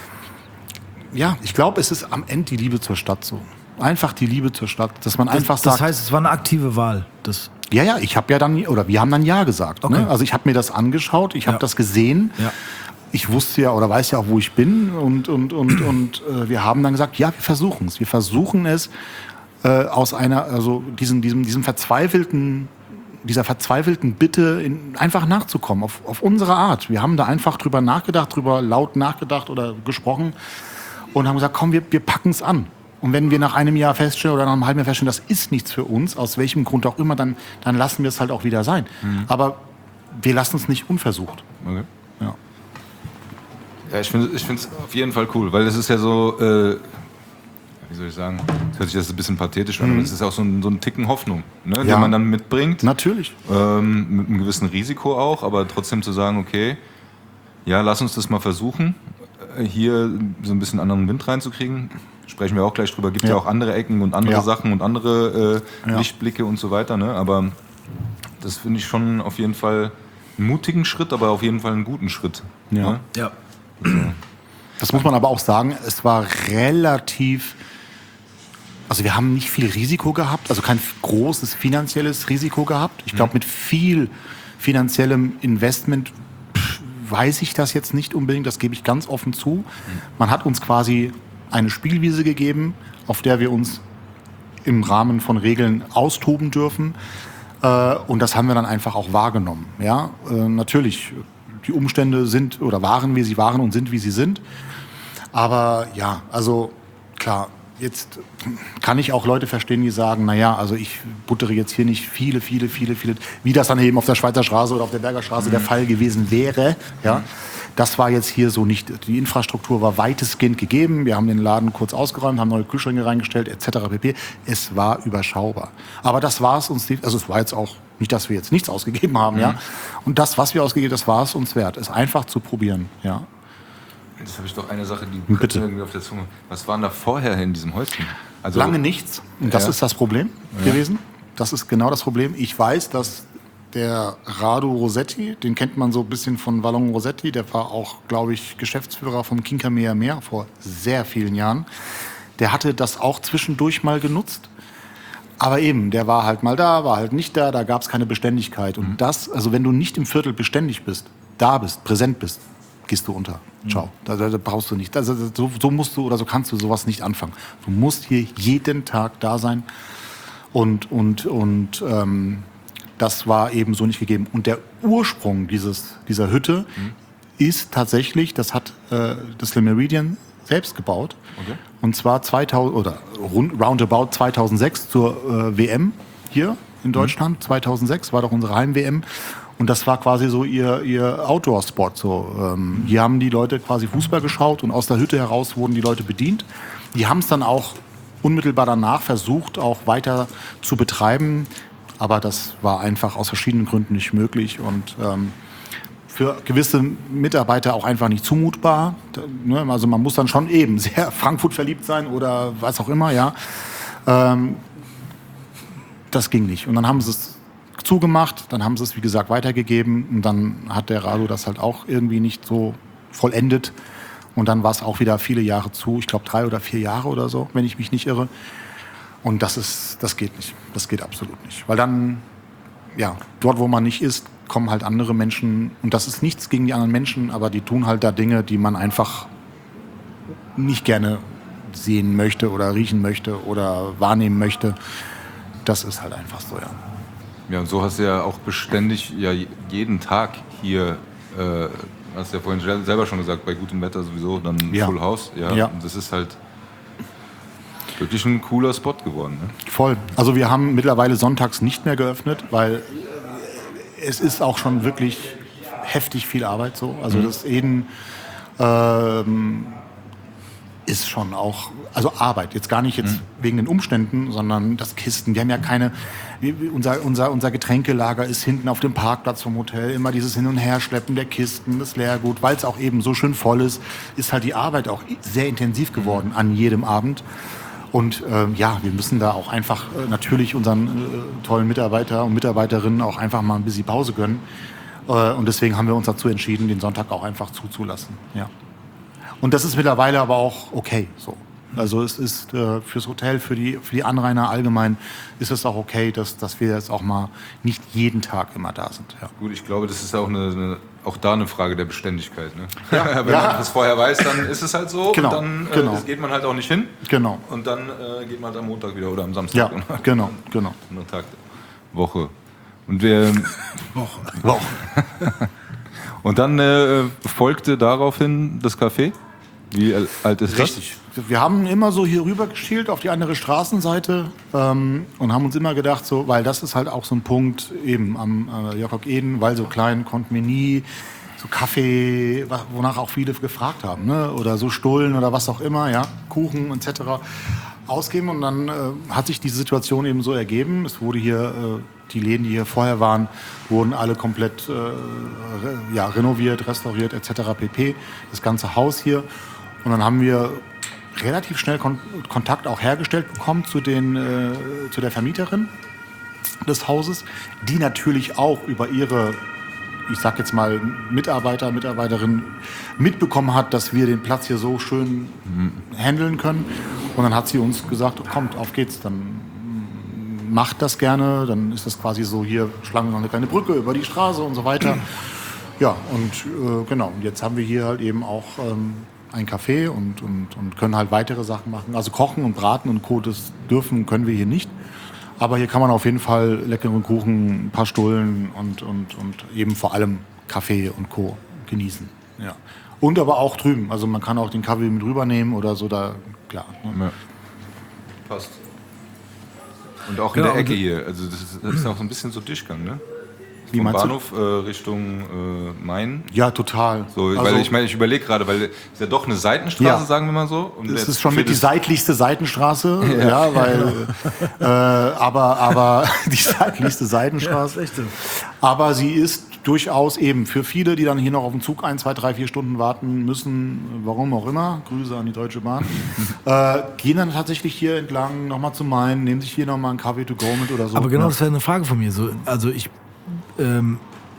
ja, ich glaube, es ist am Ende die Liebe zur Stadt so. Einfach die Liebe zur Stadt, dass man einfach das sagt, heißt, es war eine aktive Wahl. Das, ja, ja, ich habe ja dann, oder wir haben dann Ja gesagt. Okay. Ne? Also ich habe mir das angeschaut, ich habe Ja. das gesehen. Ja. Ich wusste ja oder weiß ja auch, wo ich bin. Und, und, und, und äh, wir haben dann gesagt, ja, wir versuchen es. Wir versuchen es äh, aus einer, also diesen, diesem, diesem verzweifelten, dieser verzweifelten Bitte in, einfach nachzukommen, auf, auf unsere Art. Wir haben da einfach drüber nachgedacht, drüber laut nachgedacht oder gesprochen und haben gesagt, komm, wir, wir packen es an. Und wenn wir nach einem Jahr feststellen oder nach einem halben Jahr feststellen, das ist nichts für uns, aus welchem Grund auch immer, dann, dann lassen wir es halt auch wieder sein. Aber wir lassen es nicht unversucht. Okay. Ja. Ja, ich finde ich es auf jeden Fall cool, weil das ist ja so, äh, wie soll ich sagen, das hört sich das ein bisschen pathetisch an, aber es ist auch so ein, so ein Ticken Hoffnung, ne, Ja. den man dann mitbringt, Natürlich. ähm, mit einem gewissen Risiko auch, aber trotzdem zu sagen, okay, ja, lass uns das mal versuchen, äh, hier so ein bisschen anderen Wind reinzukriegen. Sprechen wir auch gleich drüber, gibt ja, Ja. auch andere Ecken und andere Ja. Sachen und andere äh, Ja. Lichtblicke und so weiter, ne, aber das finde ich schon auf jeden Fall einen mutigen Schritt, aber auf jeden Fall einen guten Schritt. Ja. Ne? ja. Das muss man aber auch sagen, es war relativ, also wir haben nicht viel Risiko gehabt, also kein großes finanzielles Risiko gehabt. Ich glaube, mit viel finanziellem Investment pff, weiß ich das jetzt nicht unbedingt, das gebe ich ganz offen zu. Man hat uns quasi eine Spielwiese gegeben, auf der wir uns im Rahmen von Regeln austoben dürfen. Äh, und das haben wir dann einfach auch wahrgenommen. Ja? Äh, natürlich die Umstände sind oder waren, wie sie waren und sind, wie sie sind. Aber ja, also klar, jetzt kann ich auch Leute verstehen, die sagen, naja, also ich buttere jetzt hier nicht viele, viele, viele, viele, wie das dann eben auf der Schweizer Straße oder auf der Berger Straße mhm. der Fall gewesen wäre. Ja, mhm. Das war jetzt hier so nicht. Die Infrastruktur war weitestgehend gegeben. Wir haben den Laden kurz ausgeräumt, haben neue Kühlschränke reingestellt, et cetera pp. Es war überschaubar. Aber das war es uns, also es war jetzt auch nicht, dass wir jetzt nichts ausgegeben haben, mhm. ja. Und das, was wir ausgegeben haben, das war es uns wert, es einfach zu probieren, ja. Jetzt habe ich doch eine Sache, die brennt irgendwie auf der Zunge. Was war denn da vorher in diesem Häuschen? Also lange nichts. Und das ja. ist das Problem ja. gewesen. Das ist genau das Problem. Ich weiß, dass der Rado Rossetti, den kennt man so ein bisschen von Wallon Rossetti, der war auch, glaube ich, Geschäftsführer vom Kinkermeer Meer vor sehr vielen Jahren. Der hatte das auch zwischendurch mal genutzt. Aber eben, der war halt mal da, war halt nicht da, da gab es keine Beständigkeit. Und das, also wenn du nicht im Viertel beständig bist, da bist, präsent bist, gehst du unter. Ciao. Da, da brauchst du nicht. Also, so, so musst du oder so kannst du sowas nicht anfangen. Du musst hier jeden Tag da sein. Und, und, und ähm, das war eben so nicht gegeben. Und der Ursprung dieses, dieser Hütte mhm. ist tatsächlich, das hat äh, das Le Méridien selbst gebaut. Okay. Und zwar zweitausend, oder rund, roundabout zweitausendsechs zur äh, W M hier in Deutschland. Mhm. zweitausendsechs war doch unsere Heim-W M. Und das war quasi so ihr, ihr Outdoor-Spot. So, ähm, hier haben die Leute quasi Fußball geschaut und aus der Hütte heraus wurden die Leute bedient. Die haben es dann auch unmittelbar danach versucht, auch weiter zu betreiben. Aber das war einfach aus verschiedenen Gründen nicht möglich und ähm, für gewisse Mitarbeiter auch einfach nicht zumutbar. Ne? Also man muss dann schon eben sehr Frankfurt verliebt sein oder was auch immer. Ja, ähm, das ging nicht. Und dann haben sie es zugemacht, dann haben sie es, wie gesagt, weitergegeben und dann hat der Rado das halt auch irgendwie nicht so vollendet und dann war es auch wieder viele Jahre zu, ich glaube drei oder vier Jahre oder so, wenn ich mich nicht irre. Und das ist, das geht nicht, das geht absolut nicht, weil dann, ja, dort, wo man nicht ist, kommen halt andere Menschen und das ist nichts gegen die anderen Menschen, aber die tun halt da Dinge, die man einfach nicht gerne sehen möchte oder riechen möchte oder wahrnehmen möchte. Das ist halt einfach so, ja. Ja, und so hast du ja auch beständig, ja, jeden Tag hier, äh, hast du ja vorhin selber schon gesagt, bei gutem Wetter sowieso, dann ja. Full House. Ja, ja. Und das ist halt wirklich ein cooler Spot geworden. Ne? Voll. Also wir haben mittlerweile sonntags nicht mehr geöffnet, weil es ist auch schon wirklich heftig viel Arbeit so. Also mhm. das Eden ähm, ist schon auch, also Arbeit, jetzt gar nicht jetzt mhm. wegen den Umständen, sondern das Kisten. Wir haben ja keine, unser, unser, unser Getränkelager ist hinten auf dem Parkplatz vom Hotel, immer dieses Hin- und Herschleppen der Kisten, das Leergut, weil es auch eben so schön voll ist, ist halt die Arbeit auch sehr intensiv geworden mhm. an jedem Abend. Und ähm, ja, wir müssen da auch einfach äh, natürlich unseren äh, tollen Mitarbeiter und Mitarbeiterinnen auch einfach mal ein bisschen Pause gönnen. Äh, und deswegen haben wir uns dazu entschieden, den Sonntag auch einfach zuzulassen. Ja. Und das ist mittlerweile aber auch okay so. Also es ist äh, fürs Hotel, für die, für die Anrainer allgemein ist es auch okay, dass, dass wir jetzt auch mal nicht jeden Tag immer da sind. Ja. Gut, ich glaube, das ist auch, eine, eine, auch da eine Frage der Beständigkeit. Ne? Ja, Wenn ja. man das vorher weiß, dann ist es halt so. Genau, und dann äh, genau. geht man halt auch nicht hin. Genau. Und dann äh, geht man halt am Montag wieder oder am Samstag. Ja, oder? genau, genau. Am Tag der Woche. Und wir... Woche. Woche. Und dann äh, folgte daraufhin das Café. Wie alt ist das? Richtig. Wir haben immer so hier rüber geschielt auf die andere Straßenseite ähm, und haben uns immer gedacht, so, weil das ist halt auch so ein Punkt eben am äh, Jakob Eden, weil so klein konnten wir nie so Kaffee, wonach auch viele gefragt haben, ne? Oder so Stullen oder was auch immer, ja, Kuchen et cetera ausgeben und dann äh, hat sich diese Situation eben so ergeben. Es wurde hier äh, die Läden, die hier vorher waren, wurden alle komplett äh, re, ja, renoviert, restauriert et cetera pp. Das ganze Haus hier. Und dann haben wir relativ schnell Kon- Kontakt auch hergestellt bekommen zu, den, äh, zu der Vermieterin des Hauses, die natürlich auch über ihre, ich sag jetzt mal, Mitarbeiter, Mitarbeiterin mitbekommen hat, dass wir den Platz hier so schön mhm. handeln können. Und dann hat sie uns gesagt, kommt, auf geht's, dann macht das gerne. Dann ist das quasi so, hier schlagen wir noch eine kleine Brücke über die Straße und so weiter. Ja, und äh, genau, und jetzt haben wir hier halt eben auch ähm, ein Café und, und, und können halt weitere Sachen machen. Also kochen und braten und Co., das dürfen, können wir hier nicht. Aber hier kann man auf jeden Fall leckeren Kuchen, ein paar Stullen und, und, und eben vor allem Kaffee und Co. genießen. Ja. Und aber auch drüben. Also man kann auch den Kaffee mit rübernehmen oder so, da, klar. Ne? Ja. Passt. Und auch in Ja, der Ecke und- hier. Also das ist, das ist auch so ein bisschen so Durchgang, ne? Wie Vom meinst du? Bahnhof äh, Richtung äh, Main. Ja, total. So, also, weil ich meine, ich überlege gerade, weil es ist ja doch eine Seitenstraße, Ja. sagen wir mal so. Und es jetzt ist schon für mit die das- seitlichste Seitenstraße, ja, weil, äh, aber, aber die seitlichste Seitenstraße. echt so. Aber sie ist durchaus eben für viele, die dann hier noch auf den Zug ein, zwei, drei, vier Stunden warten müssen, warum auch immer, Grüße an die Deutsche Bahn, äh, gehen dann tatsächlich hier entlang nochmal zu Main, nehmen sich hier nochmal einen Kaffee to go mit oder so. Aber genau, Ja. das wäre eine Frage von mir. So, also ich ähm,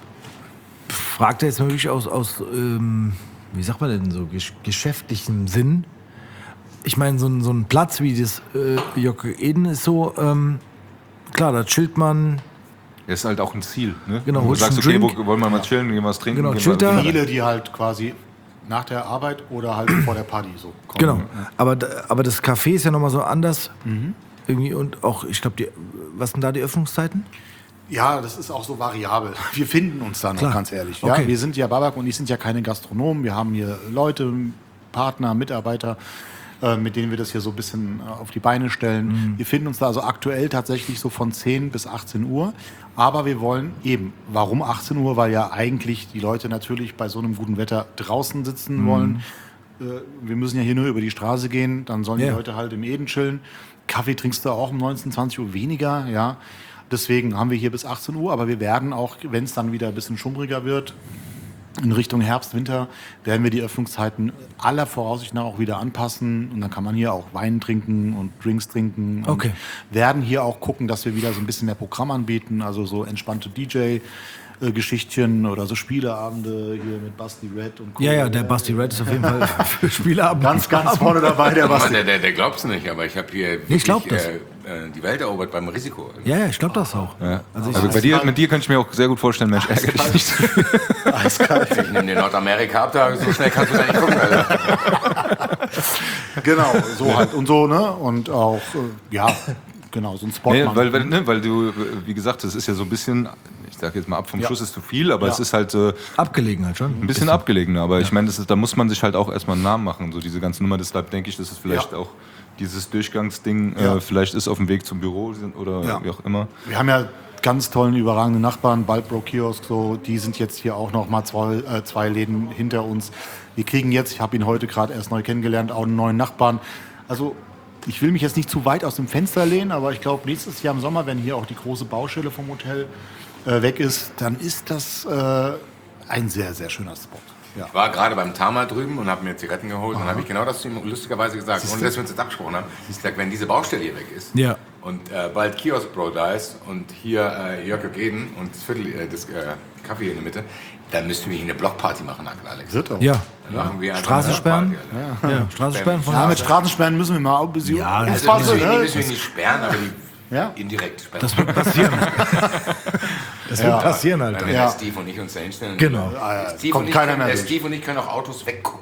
fragte jetzt mal wirklich aus, aus ähm, wie sagt man denn so, gesch geschäftlichem Sinn. Ich meine, so, ein- so ein Platz wie das äh, Jocke Eden ist so, ähm, klar, da chillt man. Das ist halt auch ein Ziel. Ne? Genau, du holst sagst, einen okay, Drink. wo wollen wir mal chillen, gehen wir was trinken. Genau, gehen chillt wir- da. Viele, die halt quasi nach der Arbeit oder halt vor der Party so kommen. Genau. Aber, da- aber das Café ist ja nochmal so anders. Irgendwie und auch, ich glaube, was sind da die Öffnungszeiten? Ja, das ist auch so variabel. Wir finden uns da noch, Klar. ganz ehrlich. Ja, Okay. wir sind ja, Babak und ich sind ja keine Gastronomen. Wir haben hier Leute, Partner, Mitarbeiter, äh, mit denen wir das hier so ein bisschen äh, auf die Beine stellen. Wir finden uns da also aktuell tatsächlich so von zehn bis achtzehn Uhr. Aber wir wollen eben, warum achtzehn Uhr? Weil ja eigentlich die Leute natürlich bei so einem guten Wetter draußen sitzen wollen. Äh, wir müssen ja hier nur über die Straße gehen, dann sollen Ja. die Leute halt im Eden chillen. Kaffee trinkst du auch um neunzehn, zwanzig Uhr weniger, ja. Deswegen haben wir hier bis achtzehn Uhr, aber wir werden auch, wenn es dann wieder ein bisschen schummriger wird, in Richtung Herbst, Winter, werden wir die Öffnungszeiten aller Voraussicht nach auch wieder anpassen. Und dann kann man hier auch Wein trinken und Drinks trinken. Und Okay. werden hier auch gucken, dass wir wieder so ein bisschen mehr Programm anbieten, also so entspannte D J-Geschichtchen oder so Spieleabende hier mit Basti Red und Co. Ja, ja, der Basti Red ist auf jeden Fall für Spieleabend. Ganz, ganz vorne dabei, der Aber Basti. der, der, der glaubt's nicht, aber ich habe hier Nee, ich glaub wirklich, das. Äh, äh, die Welt erobert beim Risiko. Ja, ja, ich glaube das auch. Ja. Also ich, Also bei dir, mit dir könnte ich mir auch sehr gut vorstellen, Mensch, ärgere dich nicht. Eiskalt. Ich nehme den Nordamerika ab, da so schnell kannst du gar nicht gucken. Alter. Genau, so halt und so, ne? Und auch, äh, ja, genau, so ein Spot. Nee, machen. weil, weil, ne, weil du, wie gesagt, das ist ja so ein bisschen, ich sage jetzt mal ab vom Ja. Schuss ist zu viel, aber Ja. es ist halt äh, abgelegen halt schon. ein bisschen abgelegener. Aber ich meine, das ist, da muss man sich halt auch erstmal einen Namen machen, so diese ganze Nummer. Deshalb denke ich, dass es vielleicht Ja. auch dieses Durchgangsding Ja. äh, vielleicht ist auf dem Weg zum Büro sind oder Ja. wie auch immer. Wir haben ja ganz tollen, überragende Nachbarn, Balbro Kiosk, so, die sind jetzt hier auch noch mal zwei, äh, zwei Läden hinter uns. Wir kriegen jetzt, ich habe ihn heute gerade erst neu kennengelernt, auch einen neuen Nachbarn. Also ich will mich jetzt nicht zu weit aus dem Fenster lehnen, aber ich glaube, nächstes Jahr im Sommer, wenn hier auch die große Baustelle vom Hotel äh, weg ist, dann ist das äh, ein sehr, sehr schöner Spot. Ja. Ich war gerade beim Tama drüben und habe mir Zigaretten geholt und dann habe ich genau das zu ihm lustigerweise gesagt, ohne dass wir uns jetzt abgesprochen haben. Ich sag, wenn diese Baustelle hier weg ist Ja. und äh, bald Kiosk Bro da ist und hier äh, Jörg Eden und das Viertel, äh, das äh, Kaffee in der Mitte, dann müssten wir hier eine Blockparty machen, Onkel Alex. Wird auch. Ja. Dann machen wir einfach Straße eine sperren? Blockparty, Alter. Ja, Straßensperren von Ja, mit Straßensperren müssen wir mal ein bisschen Ja, Also die aufpassen, müssen, wir, die ne? müssen wir nicht sperren, aber die Ja. indirekt sperren. Das wird passieren. Das wird Ja. passieren, Weil Alter. wenn Ja. der Steve und ich uns da hinstellen, Genau. Ah, ja, Steve kommt und ich keiner können, mehr der durch. Steve und ich können auch Autos weggucken.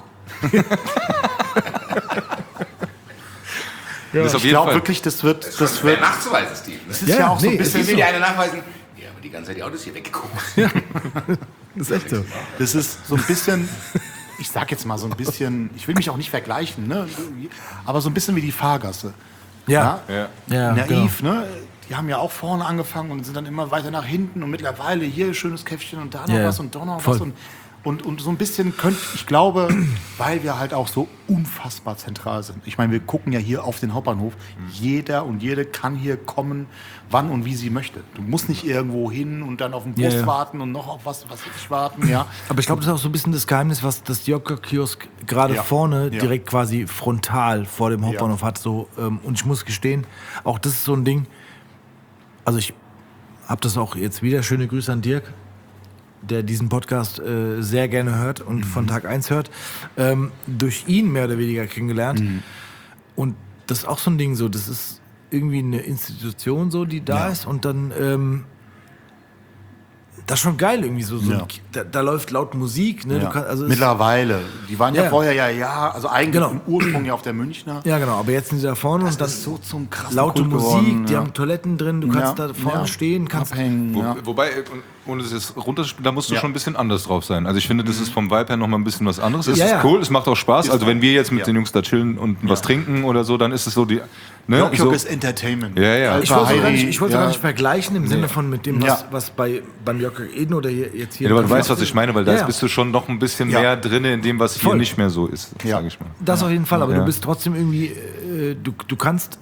Das ist auf Ich jeden glaube Fall. wirklich, das wird, Das, das das wird wird, nachzuweisen, Steve. Ne? das ist ja, auch so ein nee, bisschen Ich so. will dir eine nachweisen. Ja, aber die ganze Zeit die Autos hier weggeguckt. Das ist echt so. Das ist so ein bisschen, ich sag jetzt mal so ein bisschen, ich will mich auch nicht vergleichen, ne? Aber so ein bisschen wie die Fahrgasse. Ja. Ja. Ja, Naiv, ne? Die haben ja auch vorne angefangen und sind dann immer weiter nach hinten und mittlerweile hier ein schönes Käffchen und da noch Ja, was und da noch voll. was. Und, und, und so ein bisschen könnte, ich glaube, weil wir halt auch so unfassbar zentral sind. Ich meine, wir gucken ja hier auf den Hauptbahnhof. Jeder und jede kann hier kommen, wann und wie sie möchte. Du musst nicht irgendwo hin und dann auf den Bus Ja, ja. warten und noch auf was, was ich warten, ja. Aber ich glaube, das ist auch so ein bisschen das Geheimnis, was das Jocker-Kiosk gerade Ja. vorne Ja. direkt quasi frontal vor dem Hauptbahnhof hat. So, ähm, und ich muss gestehen, auch das ist so ein Ding. Also ich habe das auch jetzt wieder, schöne Grüße an Dirk, der diesen Podcast äh, sehr gerne hört und Mhm. von Tag eins hört, ähm, durch ihn mehr oder weniger kennengelernt. Mhm. Und das ist auch so ein Ding, so, das ist irgendwie eine Institution, so, die da Ja. ist und dann, ähm, Das ist schon geil irgendwie so. so Ja. ein, da, da läuft laut Musik. Ne? Ja. Du kann, also es- Mittlerweile. Die waren ja, Ja. vorher ja, ja, also eigentlich Genau. im Ursprung ja auf der Münchner. Ja, genau. Aber jetzt sind sie da vorne Das und dann ist so zum krassen laute Kult Musik. geworden, Die ja. haben Toiletten drin. Du kannst Ja. da vorne Ja. stehen, kannst Abhängen. Wo, Ja. Wobei, äh, ohne das jetzt runterzuspielen, da musst du Ja. schon ein bisschen anders drauf sein. Also ich finde, das ist vom Vibe her nochmal ein bisschen was anderes. Es Ja, ist ja. cool, es macht auch Spaß. Also wenn wir jetzt mit Ja. den Jungs da chillen und was trinken oder so, dann ist es so die... Ne, Jok so, Jok ist Entertainment. Ja, ja. Alpha Ich wollte gar Heidi, nicht, ich wollte ja. gar nicht vergleichen im Sinne von mit dem, was, Ja. was bei, beim Jörg Eden oder hier, jetzt hier. ja, aber im du weißt, Café- was ich meine, weil da Ja, ja. bist du schon noch ein bisschen Ja. mehr drin in dem, was hier Voll. nicht mehr so ist, Ja. sage ich mal. Das auf jeden Fall, aber Ja. du bist trotzdem irgendwie, äh, du, du kannst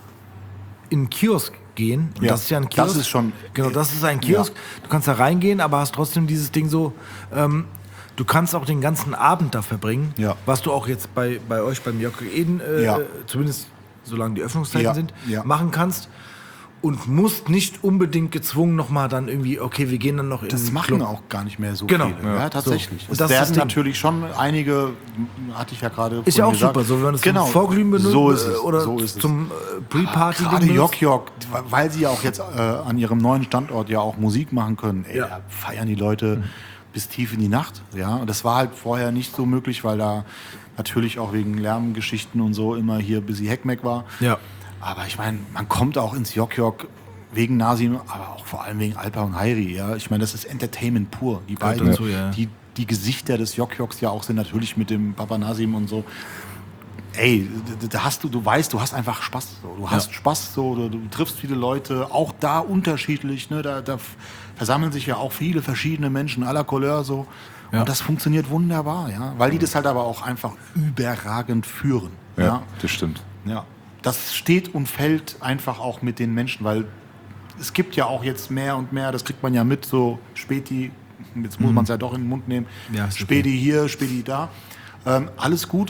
in einen Kiosk gehen. Und Ja, das ist ja ein das Kiosk. ist schon- Genau, das ist ein Kiosk. Du kannst da reingehen, aber hast trotzdem dieses Ding so, ähm, du kannst auch den ganzen Abend da verbringen, Ja. was du auch jetzt bei, bei euch beim Jörg Eden, äh, Ja. zumindest solange die Öffnungszeiten Ja, sind, ja. machen kannst. Und musst nicht unbedingt gezwungen nochmal dann irgendwie, okay, wir gehen dann noch in Das den machen Club. auch gar nicht mehr so Genau. viele. Ja, Ja. tatsächlich. So. Und Es das ist werden das Ding. natürlich schon einige, hatte ich ja gerade Ist ja vorhin auch gesagt. super, so wenn man das genau. zum Vorglühen benutzt so ist es, oder so ist es. zum äh, Pre-Party. Gerade Jok Jok, weil sie ja auch jetzt äh, an ihrem neuen Standort ja auch Musik machen können, ey, Ja. da feiern die Leute bis tief in die Nacht. Ja? Und das war halt vorher nicht so möglich, weil da natürlich auch wegen Lärmgeschichten und so immer hier busy Heckmeck war. Ja. Aber ich meine, man kommt auch ins Jok Jok wegen Nasim, aber auch vor allem wegen Alpa und Heiri. Ja? Ich meine, das ist Entertainment pur. Die beiden, dazu, ja. die, die Gesichter des Jok Joks ja auch sind natürlich mit dem Papa Nasim und so. Ey, da- da hast du, du weißt, du hast einfach Spaß. So. Du hast Ja. Spaß, so, du, du triffst viele Leute, auch da unterschiedlich. Ne? Da, da f- versammeln sich ja auch viele verschiedene Menschen aller Couleur so. Ja. Und das funktioniert wunderbar, ja, weil die das halt aber auch einfach überragend führen. Ja, Ja, das stimmt. ja. Das steht und fällt einfach auch mit den Menschen, weil es gibt ja auch jetzt mehr und mehr, das kriegt man ja mit, so Späti, jetzt muss man es ja doch in den Mund nehmen, Ja, ist okay. Späti hier, Späti da, ähm, alles gut,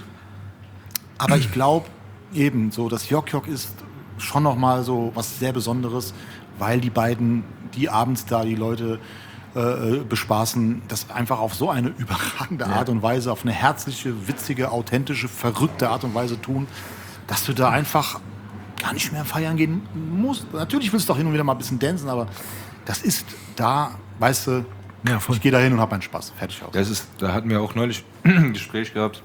aber ich glaube eben so, das Jok Jok ist schon nochmal so was sehr Besonderes, weil die beiden, die abends da die Leute äh, bespaßen, das einfach auf so eine überragende Art und Weise, auf eine herzliche, witzige, authentische, verrückte Art und Weise tun, dass du da einfach gar nicht mehr feiern gehen musst. Natürlich willst du doch hin und wieder mal ein bisschen dancen, aber das ist da, weißt du, Ja, voll. ich gehe da hin und habe meinen Spaß. Fertig aus. Das ist, da hatten wir auch neulich ein Gespräch gehabt,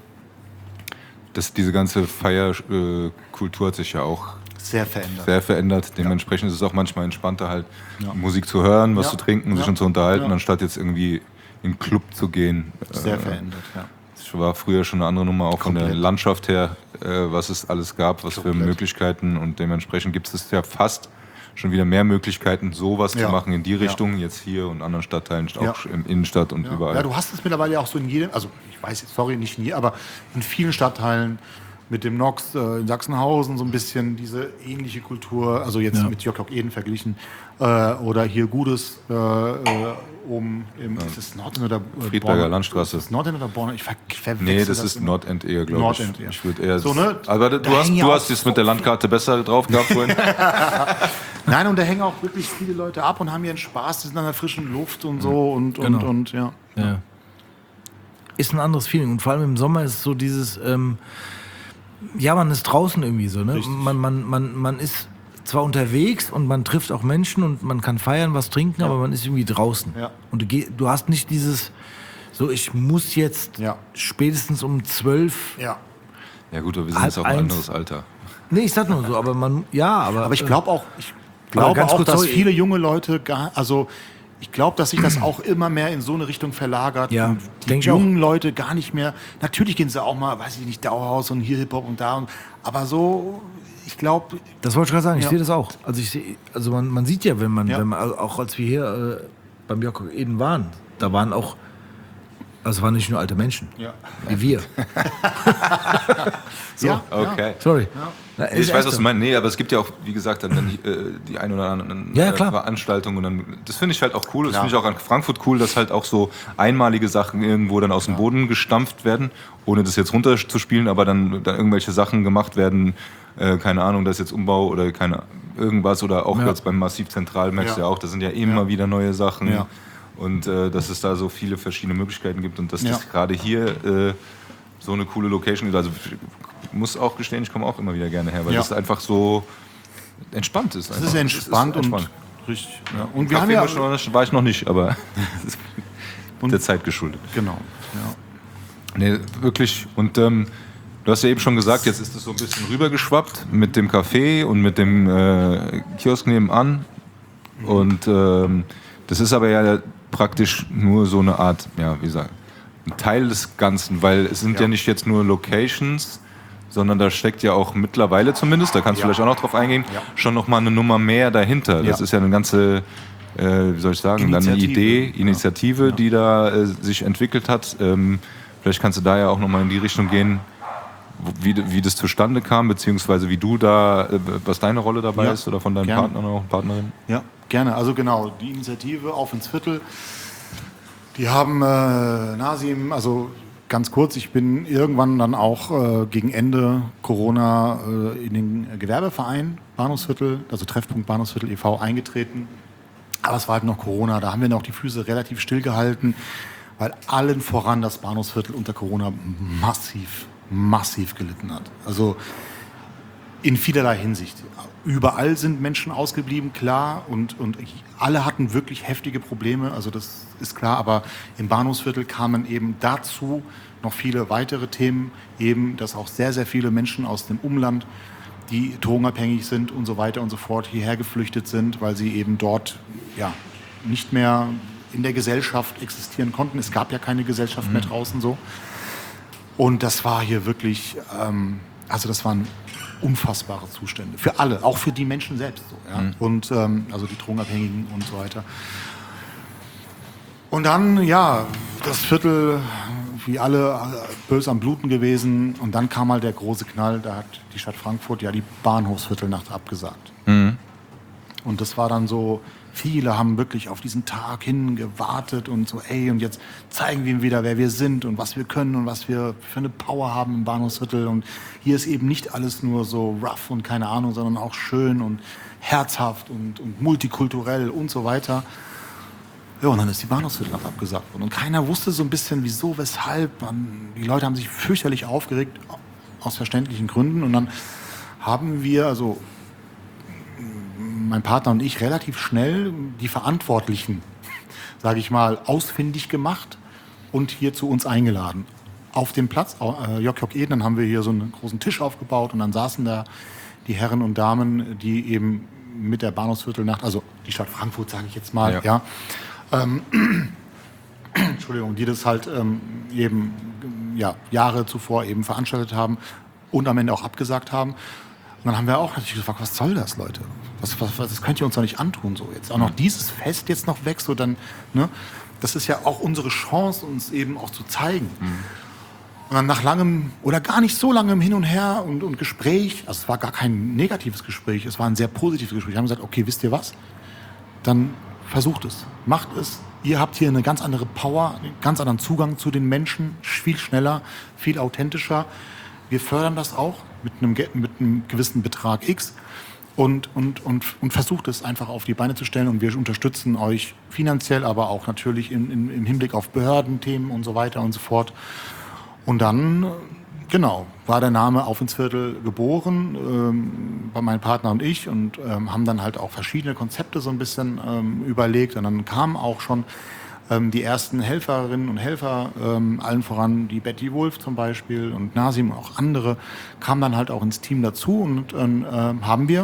dass diese ganze Feierkultur hat sich ja auch Sehr verändert. sehr verändert. Dementsprechend ist es auch manchmal entspannter, halt Ja. Musik zu hören, was Ja. zu trinken, sich Ja. schon zu unterhalten, Ja. anstatt jetzt irgendwie in den Club zu gehen. Sehr Äh, verändert, ja. Das war früher schon eine andere Nummer, auch von der Komplett. Landschaft her, äh, was es alles gab, was für Komplett. Möglichkeiten. Und dementsprechend gibt es ja fast schon wieder mehr Möglichkeiten, sowas Ja. zu machen in die Ja. Richtung, jetzt hier und anderen Stadtteilen, Ja. auch im Innenstadt und Ja. überall. Ja, du hast es mittlerweile auch so in jedem, also ich weiß jetzt, sorry, nicht in jedem, aber in vielen Stadtteilen mit dem Nox äh, in Sachsenhausen so ein bisschen diese ähnliche Kultur, also jetzt Ja. mit Jok Jok Eden verglichen, äh, oder hier Gutes äh, äh, oben im, ist es Nordend oder äh, Friedberger Borna? Landstraße. Ist es Nordend oder Borna? Ich ver verwechsel Nee, das ist immer. Nordend eher, glaube ich. Nordend, ja. Ich würde eher. So, ne? Aber du Da hast, hängen ja du auch hast jetzt so mit der Landkarte besser drauf gehabt vorhin. Nein, und da hängen auch wirklich viele Leute ab und haben ihren Spaß, die sind an der frischen Luft und so und, und, Genau. und ja. Ja. Ist ein anderes Feeling. Und vor allem im Sommer ist es so dieses, ähm, ja, man ist draußen irgendwie so, ne? Richtig. Man, man, man, man ist zwar unterwegs und man trifft auch Menschen und man kann feiern, was trinken, aber man ist irgendwie draußen. Ja. Und du, geh, du hast nicht dieses, so ich muss jetzt Ja. spätestens um zwölf. Ja. Ja gut, aber wir sind Halb jetzt auch ein eins. anderes Alter. Nee, ich sag nur so, aber man, ja, aber. Aber ich glaube auch, ich Aber glaube ganz auch, kurz, dass sorry. viele junge Leute gar, also ich glaube, dass sich das auch immer mehr in so eine Richtung verlagert. Ja, und die denk ich jungen Leute gar nicht mehr. Natürlich gehen sie auch mal, weiß ich nicht, Dauerhaus und hier Hip-Hop und da. Und, aber so, ich glaube, Das wollte ich gerade sagen, ich Ja. sehe das auch. Also ich sehe, also man, man sieht ja, wenn man, Ja. wenn man, also auch als wir hier äh, beim Jörg Eden waren, da waren auch, also es waren nicht nur alte Menschen, Ja. wie wir. ja, Okay. Sorry. Na, Nee, ist ich weiß, echt was so. du meinst. Nee, aber es gibt ja auch, wie gesagt, dann, dann äh, die ein oder anderen Ja, ja, äh, klar. Veranstaltungen. Und dann, das finde ich halt auch cool. Das Klar. finde ich auch an Frankfurt cool, dass halt auch so einmalige Sachen irgendwo dann aus dem Boden gestampft werden, ohne das jetzt runterzuspielen, aber dann, dann irgendwelche Sachen gemacht werden. Äh, keine Ahnung, das ist jetzt Umbau oder keine irgendwas. Oder auch Ja. jetzt beim Massiv Zentral merkst du Ja. ja auch, das sind ja immer Ja. wieder neue Sachen. Ja. Und äh, dass es da so viele verschiedene Möglichkeiten gibt und dass Ja. das gerade hier äh, so eine coole Location ist. Also ich muss auch gestehen, ich komme auch immer wieder gerne her, weil Ja. das einfach so entspannt ist. Es einfach. ist entspannt, Es ist und Richtig. Ja. Und wir Kaffee haben ja... war, war ich noch nicht, aber das ist der Zeit geschuldet. Genau, ja. Nee, wirklich. Und ähm, du hast ja eben schon gesagt, jetzt ist es so ein bisschen rübergeschwappt mit dem Café und mit dem äh, Kiosk nebenan. Mhm. Und ähm, das ist aber ja praktisch nur so eine Art, ja, wie gesagt, ein Teil des Ganzen, weil es sind ja, ja nicht jetzt nur Locations, sondern da steckt ja auch mittlerweile zumindest, da kannst du ja vielleicht auch noch drauf eingehen, ja, schon noch mal eine Nummer mehr dahinter. Das ja, ist ja eine ganze, äh, wie soll ich sagen, dann eine Idee, Initiative, ja, die da äh, sich entwickelt hat. Ähm, vielleicht kannst du da ja auch noch mal in die Richtung gehen, wie, wie das zustande kam, beziehungsweise wie du da, äh, was deine Rolle dabei ja, ist oder von deinen gerne. Partnern oder Partnerinnen. Ja, gerne. Also genau, die Initiative Auf ins Viertel, die haben äh, Nasim, also ganz kurz, ich bin irgendwann dann auch äh, gegen Ende Corona äh, in den Gewerbeverein Bahnhofsviertel, also Treffpunkt Bahnhofsviertel e V eingetreten. Aber es war halt noch Corona, da haben wir noch die Füße relativ stillgehalten, weil allen voran das Bahnhofsviertel unter Corona massiv, massiv gelitten hat. Also in vielerlei Hinsicht. Überall sind Menschen ausgeblieben, klar, und, und alle hatten wirklich heftige Probleme, also das ist klar, aber im Bahnhofsviertel kamen eben dazu noch viele weitere Themen, eben, dass auch sehr, sehr viele Menschen aus dem Umland, die drogenabhängig sind und so weiter und so fort, hierher geflüchtet sind, weil sie eben dort ja, nicht mehr in der Gesellschaft existieren konnten. Es gab ja keine Gesellschaft mhm. mehr draußen so. Und das war hier wirklich, ähm, also das waren unfassbare Zustände. Für alle, auch für die Menschen selbst. So, ja? mhm. Und ähm, also die Drogenabhängigen und so weiter. Und dann, ja, das Viertel, wie alle, böse am Bluten gewesen. Und dann kam halt der große Knall, da hat die Stadt Frankfurt ja die Bahnhofsviertelnacht abgesagt. Mhm. Und das war dann so, viele haben wirklich auf diesen Tag hin gewartet und so, ey, und jetzt zeigen wir ihm wieder, wer wir sind und was wir können und was wir für eine Power haben im Bahnhofsviertel. Und hier ist eben nicht alles nur so rough und keine Ahnung, sondern auch schön und herzhaft und, und multikulturell und so weiter. Ja, und dann ist die Bahnhofsviertelnacht abgesagt worden. Und keiner wusste so ein bisschen, wieso, weshalb. Man, die Leute haben sich fürchterlich aufgeregt, aus verständlichen Gründen. Und dann haben wir, also mein Partner und ich, relativ schnell die Verantwortlichen, sage ich mal, ausfindig gemacht und hier zu uns eingeladen. Auf dem Platz, äh, Jok Jok Eden, dann haben wir hier so einen großen Tisch aufgebaut und dann saßen da die Herren und Damen, die eben mit der Bahnhofsviertelnacht, also die Stadt Frankfurt, sage ich jetzt mal, ja, ja ähm, Entschuldigung, die das halt ähm, eben ja, Jahre zuvor eben veranstaltet haben und am Ende auch abgesagt haben. Und dann haben wir auch natürlich gefragt, was soll das, Leute? Was, was, was, das könnt ihr uns doch nicht antun, so jetzt. Auch noch dieses Fest jetzt noch weg, so dann, ne? Das ist ja auch unsere Chance, uns eben auch zu zeigen. Mhm. Und dann nach langem oder gar nicht so langem Hin und Her und, und Gespräch, also es war gar kein negatives Gespräch, es war ein sehr positives Gespräch. Wir haben gesagt, okay, wisst ihr was? Dann versucht es, macht es. Ihr habt hier eine ganz andere Power, einen ganz anderen Zugang zu den Menschen, viel schneller, viel authentischer. Wir fördern das auch mit einem, mit einem gewissen Betrag X und, und, und, und versucht es einfach auf die Beine zu stellen. Und wir unterstützen euch finanziell, aber auch natürlich in, in, im Hinblick auf Behördenthemen und so weiter und so fort. Und dann, genau, war der Name Auf ins Viertel geboren, ähm, bei meinem Partner und ich, und ähm, haben dann halt auch verschiedene Konzepte so ein bisschen ähm, überlegt. Und dann kamen auch schon ähm, die ersten Helferinnen und Helfer, ähm, allen voran die Betty Wolf zum Beispiel und Nasim und auch andere, kamen dann halt auch ins Team dazu. Und dann ähm, haben wir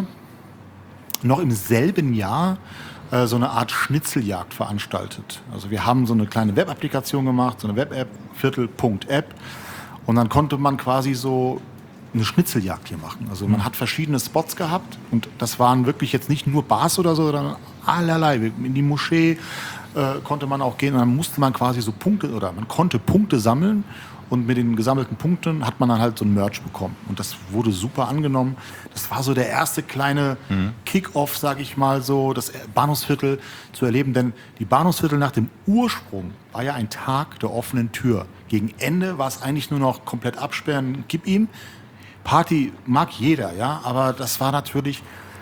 noch im selben Jahr äh, so eine Art Schnitzeljagd veranstaltet. Also wir haben so eine kleine Web-Applikation gemacht, so eine Web-App, Viertel Punkt App. Und dann konnte man quasi so eine Schnitzeljagd hier machen. Also man hat verschiedene Spots gehabt und das waren wirklich jetzt nicht nur Bars oder so, sondern allerlei. In die Moschee äh, konnte man auch gehen und dann musste man quasi so Punkte oder man konnte Punkte sammeln und mit den gesammelten Punkten hat man dann halt so ein Merch bekommen. Und das wurde super angenommen. Das war so der erste kleine mhm. Kick-Off, sage ich mal so, das Bahnhofsviertel zu erleben. Denn die Bahnhofsviertel nach dem Ursprung war ja ein Tag der offenen Tür. Gegen Ende war es eigentlich nur noch komplett absperren, gib ihm. Party mag jeder, ja, aber das war natürlich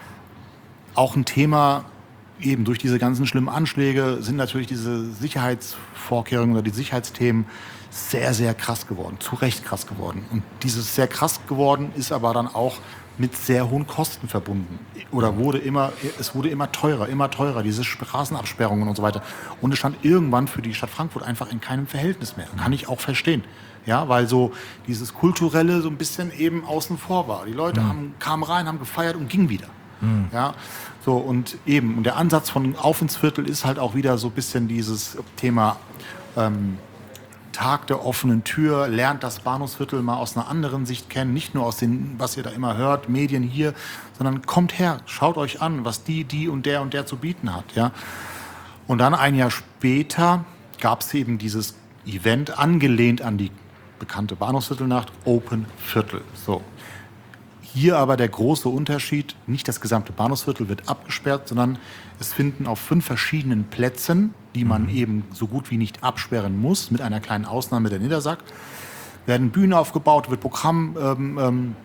auch ein Thema, eben durch diese ganzen schlimmen Anschläge sind natürlich diese Sicherheitsvorkehrungen oder die Sicherheitsthemen sehr, sehr krass geworden, zu Recht krass geworden. Und dieses sehr krass geworden ist aber dann auch mit sehr hohen Kosten verbunden. Oder wurde immer, es wurde immer teurer, immer teurer, diese Straßenabsperrungen und so weiter. Und es stand irgendwann für die Stadt Frankfurt einfach in keinem Verhältnis mehr. Kann ich auch verstehen. Ja, weil so dieses Kulturelle so ein bisschen eben außen vor war. Die Leute mhm. haben, kamen rein, haben gefeiert und gingen wieder. Mhm. Ja, so und eben. Und der Ansatz von Auf ins Viertel ist halt auch wieder so ein bisschen dieses Thema ähm, Tag der offenen Tür, lernt das Bahnhofsviertel mal aus einer anderen Sicht kennen, nicht nur aus den, was ihr da immer hört, Medien hier, sondern kommt her, schaut euch an, was die, die und der und der zu bieten hat. Ja. Und dann ein Jahr später gab es eben dieses Event, angelehnt an die bekannte Bahnhofsviertelnacht, Open Viertel. So. Hier aber der große Unterschied, nicht das gesamte Bahnhofsviertel wird abgesperrt, sondern es finden auf fünf verschiedenen Plätzen, die man mhm. eben so gut wie nicht absperren muss, mit einer kleinen Ausnahme der Niedersack, werden Bühnen aufgebaut, wird Programm ähm, ähm,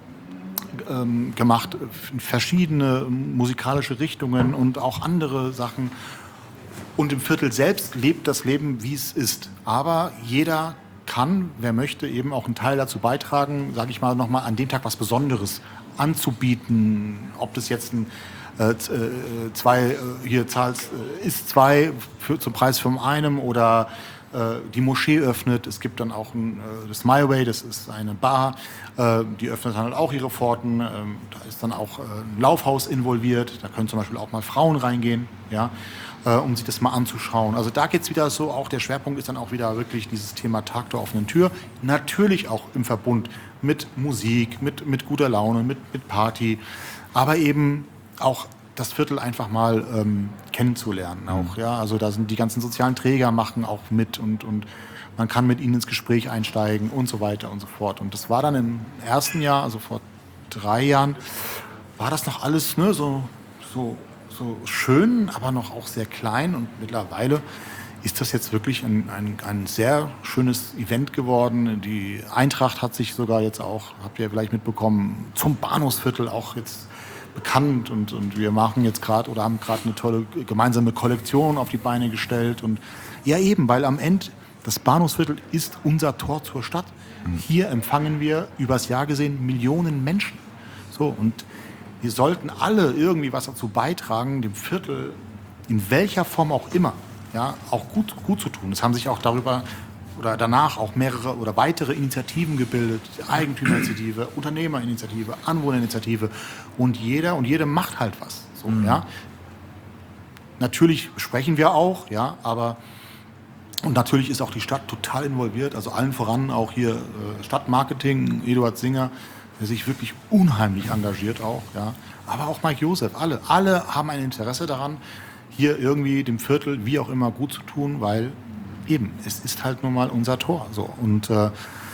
ähm, gemacht, verschiedene musikalische Richtungen und auch andere Sachen. Und im Viertel selbst lebt das Leben, wie es ist. Aber jeder kann, wer möchte, eben auch einen Teil dazu beitragen, sage ich mal, nochmal an dem Tag was Besonderes anzubieten. Ob das jetzt ein äh, zwei, äh, hier zahlst, äh, ist zwei für, zum Preis von einem oder äh, die Moschee öffnet. Es gibt dann auch ein, äh, das My Way, das ist eine Bar, äh, die öffnet dann halt auch ihre Pforten. Ähm, da ist dann auch äh, ein Laufhaus involviert, da können zum Beispiel auch mal Frauen reingehen, ja, äh, um sich das mal anzuschauen. Also da geht es wieder so, auch der Schwerpunkt ist dann auch wieder wirklich dieses Thema Tag der offenen Tür. Natürlich auch im Verbund mit Musik, mit, mit guter Laune, mit, mit Party, aber eben auch das Viertel einfach mal ähm, kennenzulernen auch, ja, also da sind die ganzen sozialen Träger machen auch mit und, und man kann mit ihnen ins Gespräch einsteigen und so weiter und so fort. Und das war dann im ersten Jahr, also vor drei Jahren, war das noch alles, ne, so, so, so schön, aber noch auch sehr klein und mittlerweile ist das jetzt wirklich ein, ein, ein sehr schönes Event geworden. Die Eintracht hat sich sogar jetzt auch, habt ihr vielleicht mitbekommen, zum Bahnhofsviertel auch jetzt bekannt und, und wir machen jetzt gerade oder haben gerade eine tolle gemeinsame Kollektion auf die Beine gestellt und ja eben, weil am Ende das Bahnhofsviertel ist unser Tor zur Stadt. Hier empfangen wir übers Jahr gesehen Millionen Menschen. So, und wir sollten alle irgendwie was dazu beitragen, dem Viertel in welcher Form auch immer, ja, auch gut, gut zu tun. Es haben sich auch darüber oder danach auch mehrere oder weitere Initiativen gebildet, Eigentümerinitiative, Unternehmerinitiative, Anwohnerinitiative und jeder und jede macht halt was. So, mhm. ja. Natürlich sprechen wir auch, ja, aber und natürlich ist auch die Stadt total involviert, also allen voran auch hier äh, Stadtmarketing, Eduard Singer, der sich wirklich unheimlich engagiert auch, ja, aber auch Mike Josef, alle, alle haben ein Interesse daran, hier irgendwie dem Viertel wie auch immer gut zu tun, weil eben, es ist halt nun mal unser Tor. So. Und äh,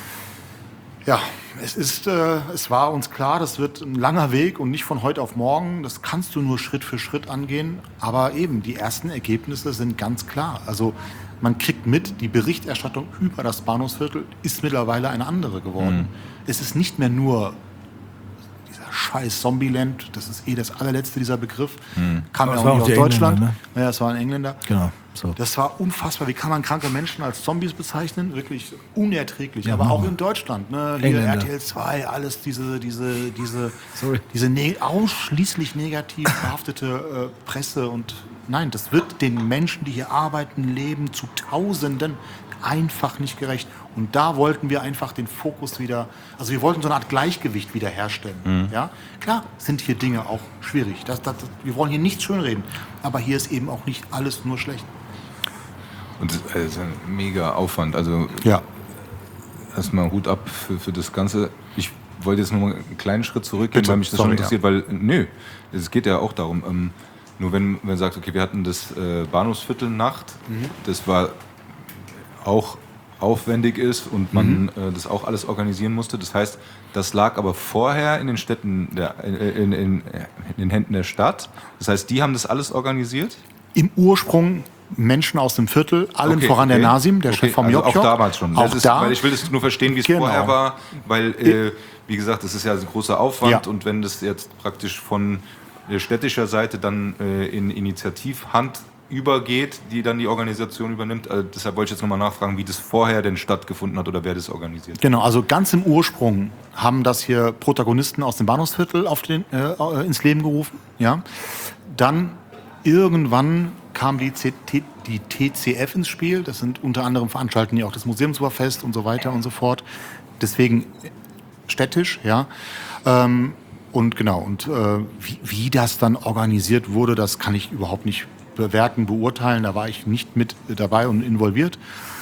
ja, es, ist, äh, es war uns klar, das wird ein langer Weg und nicht von heute auf morgen. Das kannst du nur Schritt für Schritt angehen. Aber eben, die ersten Ergebnisse sind ganz klar. Also man kriegt mit, die Berichterstattung über das Bahnhofsviertel ist mittlerweile eine andere geworden. Mhm. Es ist nicht mehr nur dieser scheiß Zombieland, das ist eh das allerletzte, dieser Begriff. Mhm. Kam ja auch nicht aus Deutschland. Ne? Ja, das war ein Engländer. Genau. So. Das war unfassbar. Wie kann man kranke Menschen als Zombies bezeichnen? Wirklich unerträglich. Ja, aber auch in Deutschland. Ne? Hier R T L zwei, alles diese, diese, diese, diese ne- ausschließlich negativ behaftete äh, Presse. Und nein, das wird den Menschen, die hier arbeiten, leben, zu Tausenden einfach nicht gerecht. Und da wollten wir einfach den Fokus wieder, also wir wollten so eine Art Gleichgewicht wieder herstellen. Mhm. Ja? Klar sind hier Dinge auch schwierig. Das, das, wir wollen hier nichts schönreden. Aber hier ist eben auch nicht alles nur schlecht. Und das ist ein mega Aufwand. Also ja. Erstmal Hut ab für, für das Ganze. Ich wollte jetzt noch mal einen kleinen Schritt zurückgehen, Bitte. weil mich das Sorry, schon interessiert, ja. weil nö, es geht ja auch darum, ähm, nur wenn wenn man sagt, okay, wir hatten das äh, Bahnhofsviertelnacht, mhm. das war auch aufwendig ist und man mhm. äh, das auch alles organisieren musste. Das heißt, das lag aber vorher in den Städten, der, in, in, in, in den Händen der Stadt. Das heißt, die haben das alles organisiert? Im Ursprung Menschen aus dem Viertel, allen okay, voran okay. der Nasim, der okay, Chef vom also Jok-Jok. Auch damals schon. Auch das ist, da. Weil ich will das nur verstehen, wie es Genau. vorher war, weil, äh, wie gesagt, das ist ja ein großer Aufwand Ja. und wenn das jetzt praktisch von städtischer Seite dann äh, in Initiativhand übergeht, die dann die Organisation übernimmt. Also deshalb wollte ich jetzt nochmal nachfragen, wie das vorher denn stattgefunden hat oder wer das organisiert. Genau, also ganz im Ursprung haben das hier Protagonisten aus dem Bahnhofsviertel auf den, äh, ins Leben gerufen. Ja? Dann irgendwann kam die, C T, die T C F ins Spiel. Das sind unter anderem veranstalten die auch das Museumsoberfest und so weiter und so fort. Deswegen städtisch, ja. Ähm, und genau, und äh, wie, wie das dann organisiert wurde, das kann ich überhaupt nicht bewerten, beurteilen. Da war ich nicht mit dabei und involviert.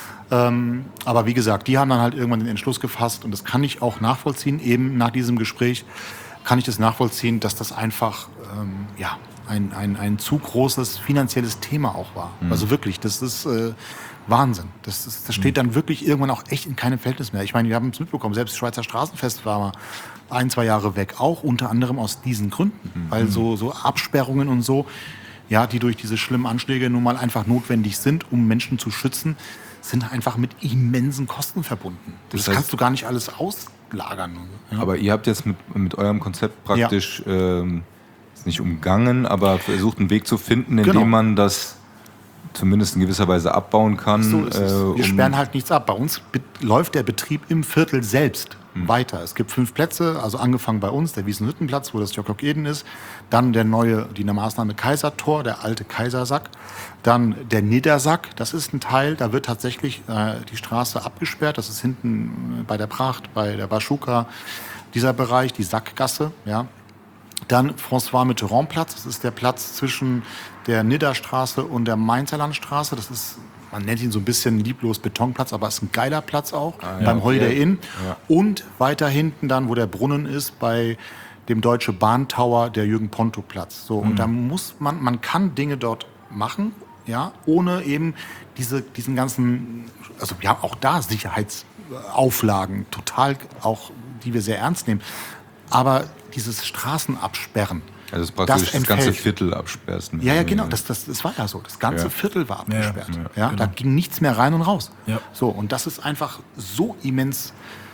Ähm, aber wie gesagt, die haben dann halt irgendwann den Entschluss gefasst und das kann ich auch nachvollziehen, eben nach diesem Gespräch kann ich das nachvollziehen, dass das einfach ähm, ja, ein, ein, ein zu großes finanzielles Thema auch war. Mhm. Also wirklich, das ist äh, Wahnsinn. Das, ist, das steht dann wirklich irgendwann auch echt in keinem Verhältnis mehr. Ich meine, wir haben es mitbekommen, selbst Schweizer Straßenfest war mal ein, zwei Jahre weg, auch unter anderem aus diesen Gründen. Mhm. Weil so, so Absperrungen und so, ja, die durch diese schlimmen Anschläge nun mal einfach notwendig sind, um Menschen zu schützen, sind einfach mit immensen Kosten verbunden. Das, das heißt, kannst du gar nicht alles auslagern. Ja. Aber ihr habt jetzt mit, mit eurem Konzept praktisch ja. ähm, nicht umgangen, aber versucht einen Weg zu finden, indem genau. man das zumindest in gewisser Weise abbauen kann. So ist es. Äh, Wir um sperren halt nichts ab. Bei uns läuft der Betrieb im Viertel selbst hm. weiter. Es gibt fünf Plätze, also angefangen bei uns, der Wiesenhüttenplatz, wo das Jokok Eden ist, dann der neue, die Maßnahme Kaisertor, der alte Kaisersack, dann der Niedersack, das ist ein Teil, da wird tatsächlich äh, die Straße abgesperrt, das ist hinten bei der Pracht, bei der Baschuka, dieser Bereich, die Sackgasse, ja. Dann François-Mitterrand-Platz, das ist der Platz zwischen der Nidderstraße und der Mainzer Landstraße. Das ist, man nennt ihn so ein bisschen lieblos Betonplatz, aber es ist ein geiler Platz auch, ah, ja, beim Holiday Inn. Ja. Und weiter hinten dann, wo der Brunnen ist, bei dem Deutsche Bahn Tower, der Jürgen-Ponto-Platz. So, mhm. Und da muss man, man kann Dinge dort machen, ja, ohne eben diese, diesen ganzen, also wir haben auch da Sicherheitsauflagen, total auch, die wir sehr ernst nehmen. Aber dieses Straßenabsperren, also das praktisch das, das ganze Viertel absperrst. Ja, ja, genau, das, das, das war ja so. Das ganze ja. Viertel war abgesperrt. Ja, ja, ja, genau. Da ging nichts mehr rein und raus. Ja. So, und das ist einfach so immens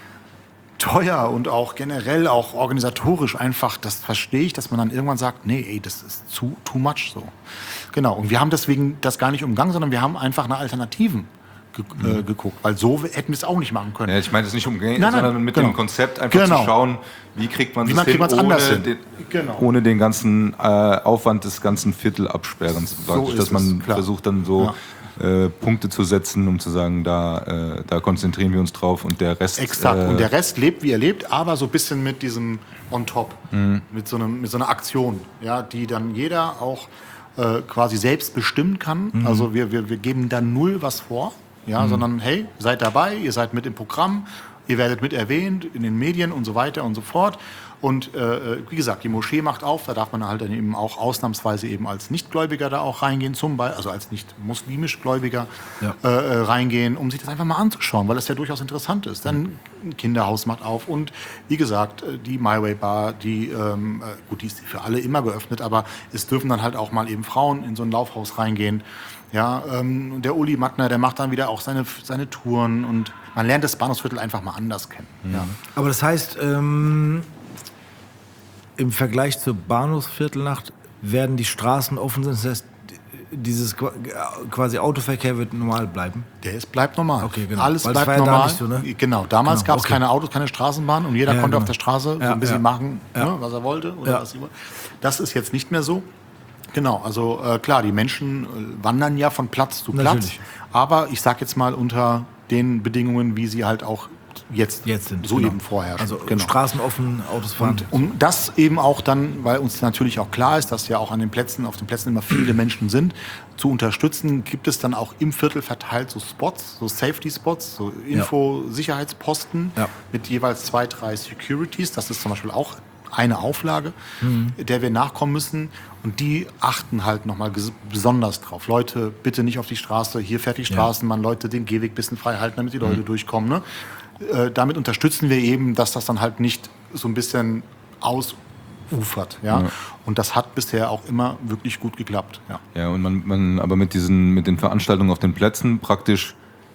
teuer und auch generell, auch organisatorisch einfach, das verstehe ich, dass man dann irgendwann sagt, nee, ey, das ist zu too much so. Genau, und wir haben deswegen das gar nicht umgangen, sondern wir haben einfach eine Alternativen ge mhm. äh, geguckt, weil so hätten wir es auch nicht machen können. Ja, ich meine das nicht umgehen, nein, nein, sondern mit genau. dem Konzept einfach genau. zu schauen, wie kriegt man wie das man hin, ohne hin. den, genau. ohne den ganzen äh, Aufwand des ganzen Viertelabsperrens. So dass man es, versucht dann so ja. äh, Punkte zu setzen, um zu sagen, da, äh, da konzentrieren wir uns drauf und der Rest... Exakt, äh, und der Rest lebt, wie er lebt, aber so ein bisschen mit diesem on top, mhm. mit, so einem, mit so einer Aktion, ja, die dann jeder auch äh, quasi selbst bestimmen kann. Mhm. Also wir, wir, wir geben da null was vor. Ja, mhm. sondern hey, seid dabei, ihr seid mit im Programm, ihr werdet mit erwähnt in den Medien und so weiter und so fort. Und äh, wie gesagt, die Moschee macht auf, da darf man halt dann eben auch ausnahmsweise eben als Nichtgläubiger da auch reingehen, zum Beispiel, also als nicht muslimisch Gläubiger ja. äh, reingehen, um sich das einfach mal anzuschauen, weil das ja durchaus interessant ist. Dann ein Kinderhaus macht auf und wie gesagt, die My Way Bar, die, ähm, gut, die ist für alle immer geöffnet, aber es dürfen dann halt auch mal eben Frauen in so ein Laufhaus reingehen. Ja, ähm, der Uli Mattner, der macht dann wieder auch seine, seine Touren und man lernt das Bahnhofsviertel einfach mal anders kennen. Mhm. Ja. Aber das heißt, ähm, im Vergleich zur Bahnhofsviertelnacht werden die Straßen offen sind, das heißt, dieses quasi Autoverkehr wird normal bleiben? Der ist, bleibt normal. Okay, genau. Alles Weil bleibt das war normal. Ja da nicht so, ne? Genau, damals genau. gab es okay. keine Autos, keine Straßenbahn und jeder ja, konnte genau. auf der Straße ja, so ein bisschen ja. machen, ja. ne, was er wollte oder ja. was immer. Das ist jetzt nicht mehr so. Genau, also äh, klar, die Menschen äh, wandern ja von Platz zu Platz, Natürlich. aber ich sag jetzt mal unter den Bedingungen, wie sie halt auch jetzt, jetzt sind, so genau. eben vorherrschen. Also genau. Straßen offen, Autos fahren. Und um das eben auch dann, weil uns natürlich auch klar ist, dass ja auch an den Plätzen, auf den Plätzen immer viele Menschen sind, zu unterstützen, gibt es dann auch im Viertel verteilt so Spots, so Safety-Spots, so Info-Sicherheitsposten ja. mit jeweils zwei, drei Securities. Das ist zum Beispiel auch eine Auflage, mhm. der wir nachkommen müssen. Und die achten halt nochmal besonders drauf. Leute, bitte nicht auf die Straße, hier fährt die Straßenbahn, ja. Leute den Gehweg ein bisschen frei halten, damit die Leute mhm. durchkommen. Ne? Äh, damit unterstützen wir eben, dass das dann halt nicht so ein bisschen ausufert. Ja? Ja. Und das hat bisher auch immer wirklich gut geklappt. Ja, ja und man, man aber mit diesen mit den Veranstaltungen auf den Plätzen praktisch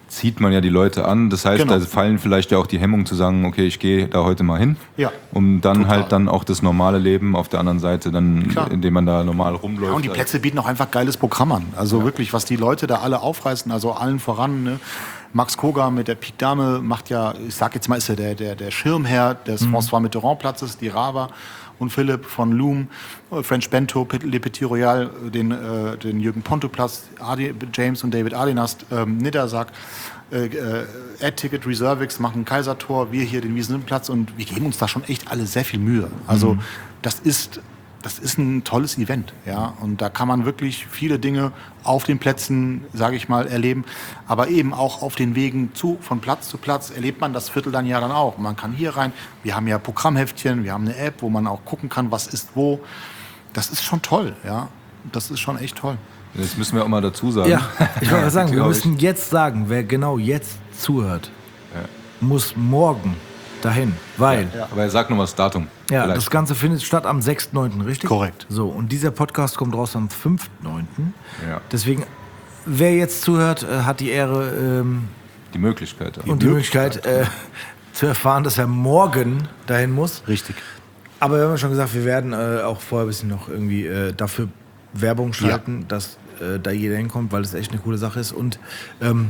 zieht man ja die Leute an. Das heißt, Genau. da fallen vielleicht ja auch die Hemmungen zu sagen, okay, ich gehe da heute mal hin. Ja, Um dann total. halt dann auch das normale Leben auf der anderen Seite, dann, Klar. indem man da normal rumläuft. Ja, und die Plätze bieten auch einfach geiles Programm an. Also wirklich, was die Leute da alle aufreißen, also allen voran. Ne? Max Koga mit der Pik Dame macht ja, ich sag jetzt mal, ist er der, der, der Schirmherr des Mhm. François Mitterrand-Platzes, die Rava und Philipp von Loom, äh, French Bento, Pit- Le Petit Royal, äh, den, äh, den Jürgen Ponto-Platz, Adi, James und David Adenast, ähm, Niddersack, äh, äh, Ad-Ticket Reservix machen Kaisertor, wir hier den Wiesenplatz und wir geben uns da schon echt alle sehr viel Mühe. Also Mhm. das ist Das ist ein tolles Event, ja, und da kann man wirklich viele Dinge auf den Plätzen, sage ich mal, erleben, aber eben auch auf den Wegen zu, von Platz zu Platz erlebt man das Viertel dann ja dann auch. Man kann hier rein, wir haben ja Programmheftchen, wir haben eine App, wo man auch gucken kann, was ist wo. Das ist schon toll, ja, das ist schon echt toll. Das müssen wir auch mal dazu sagen. Ja, ich wollte mal sagen, wir Glaub müssen jetzt sagen, wer genau jetzt zuhört, muss morgen dahin, weil ich. Aber sag noch mal das Datum. ja, vielleicht. das Ganze findet statt am sechsten neunten, richtig? Korrekt. So, und dieser Podcast kommt raus am fünften neunten Ja. Deswegen, wer jetzt zuhört, äh, hat die Ehre ähm, Die Möglichkeit. und die Möglichkeit äh, zu erfahren, dass er morgen dahin muss. Richtig. Aber wir haben ja schon gesagt, wir werden äh, auch vorher ein bisschen noch irgendwie äh, dafür Werbung schalten, dass äh, da jeder hinkommt, weil es echt eine coole Sache ist. Und ähm,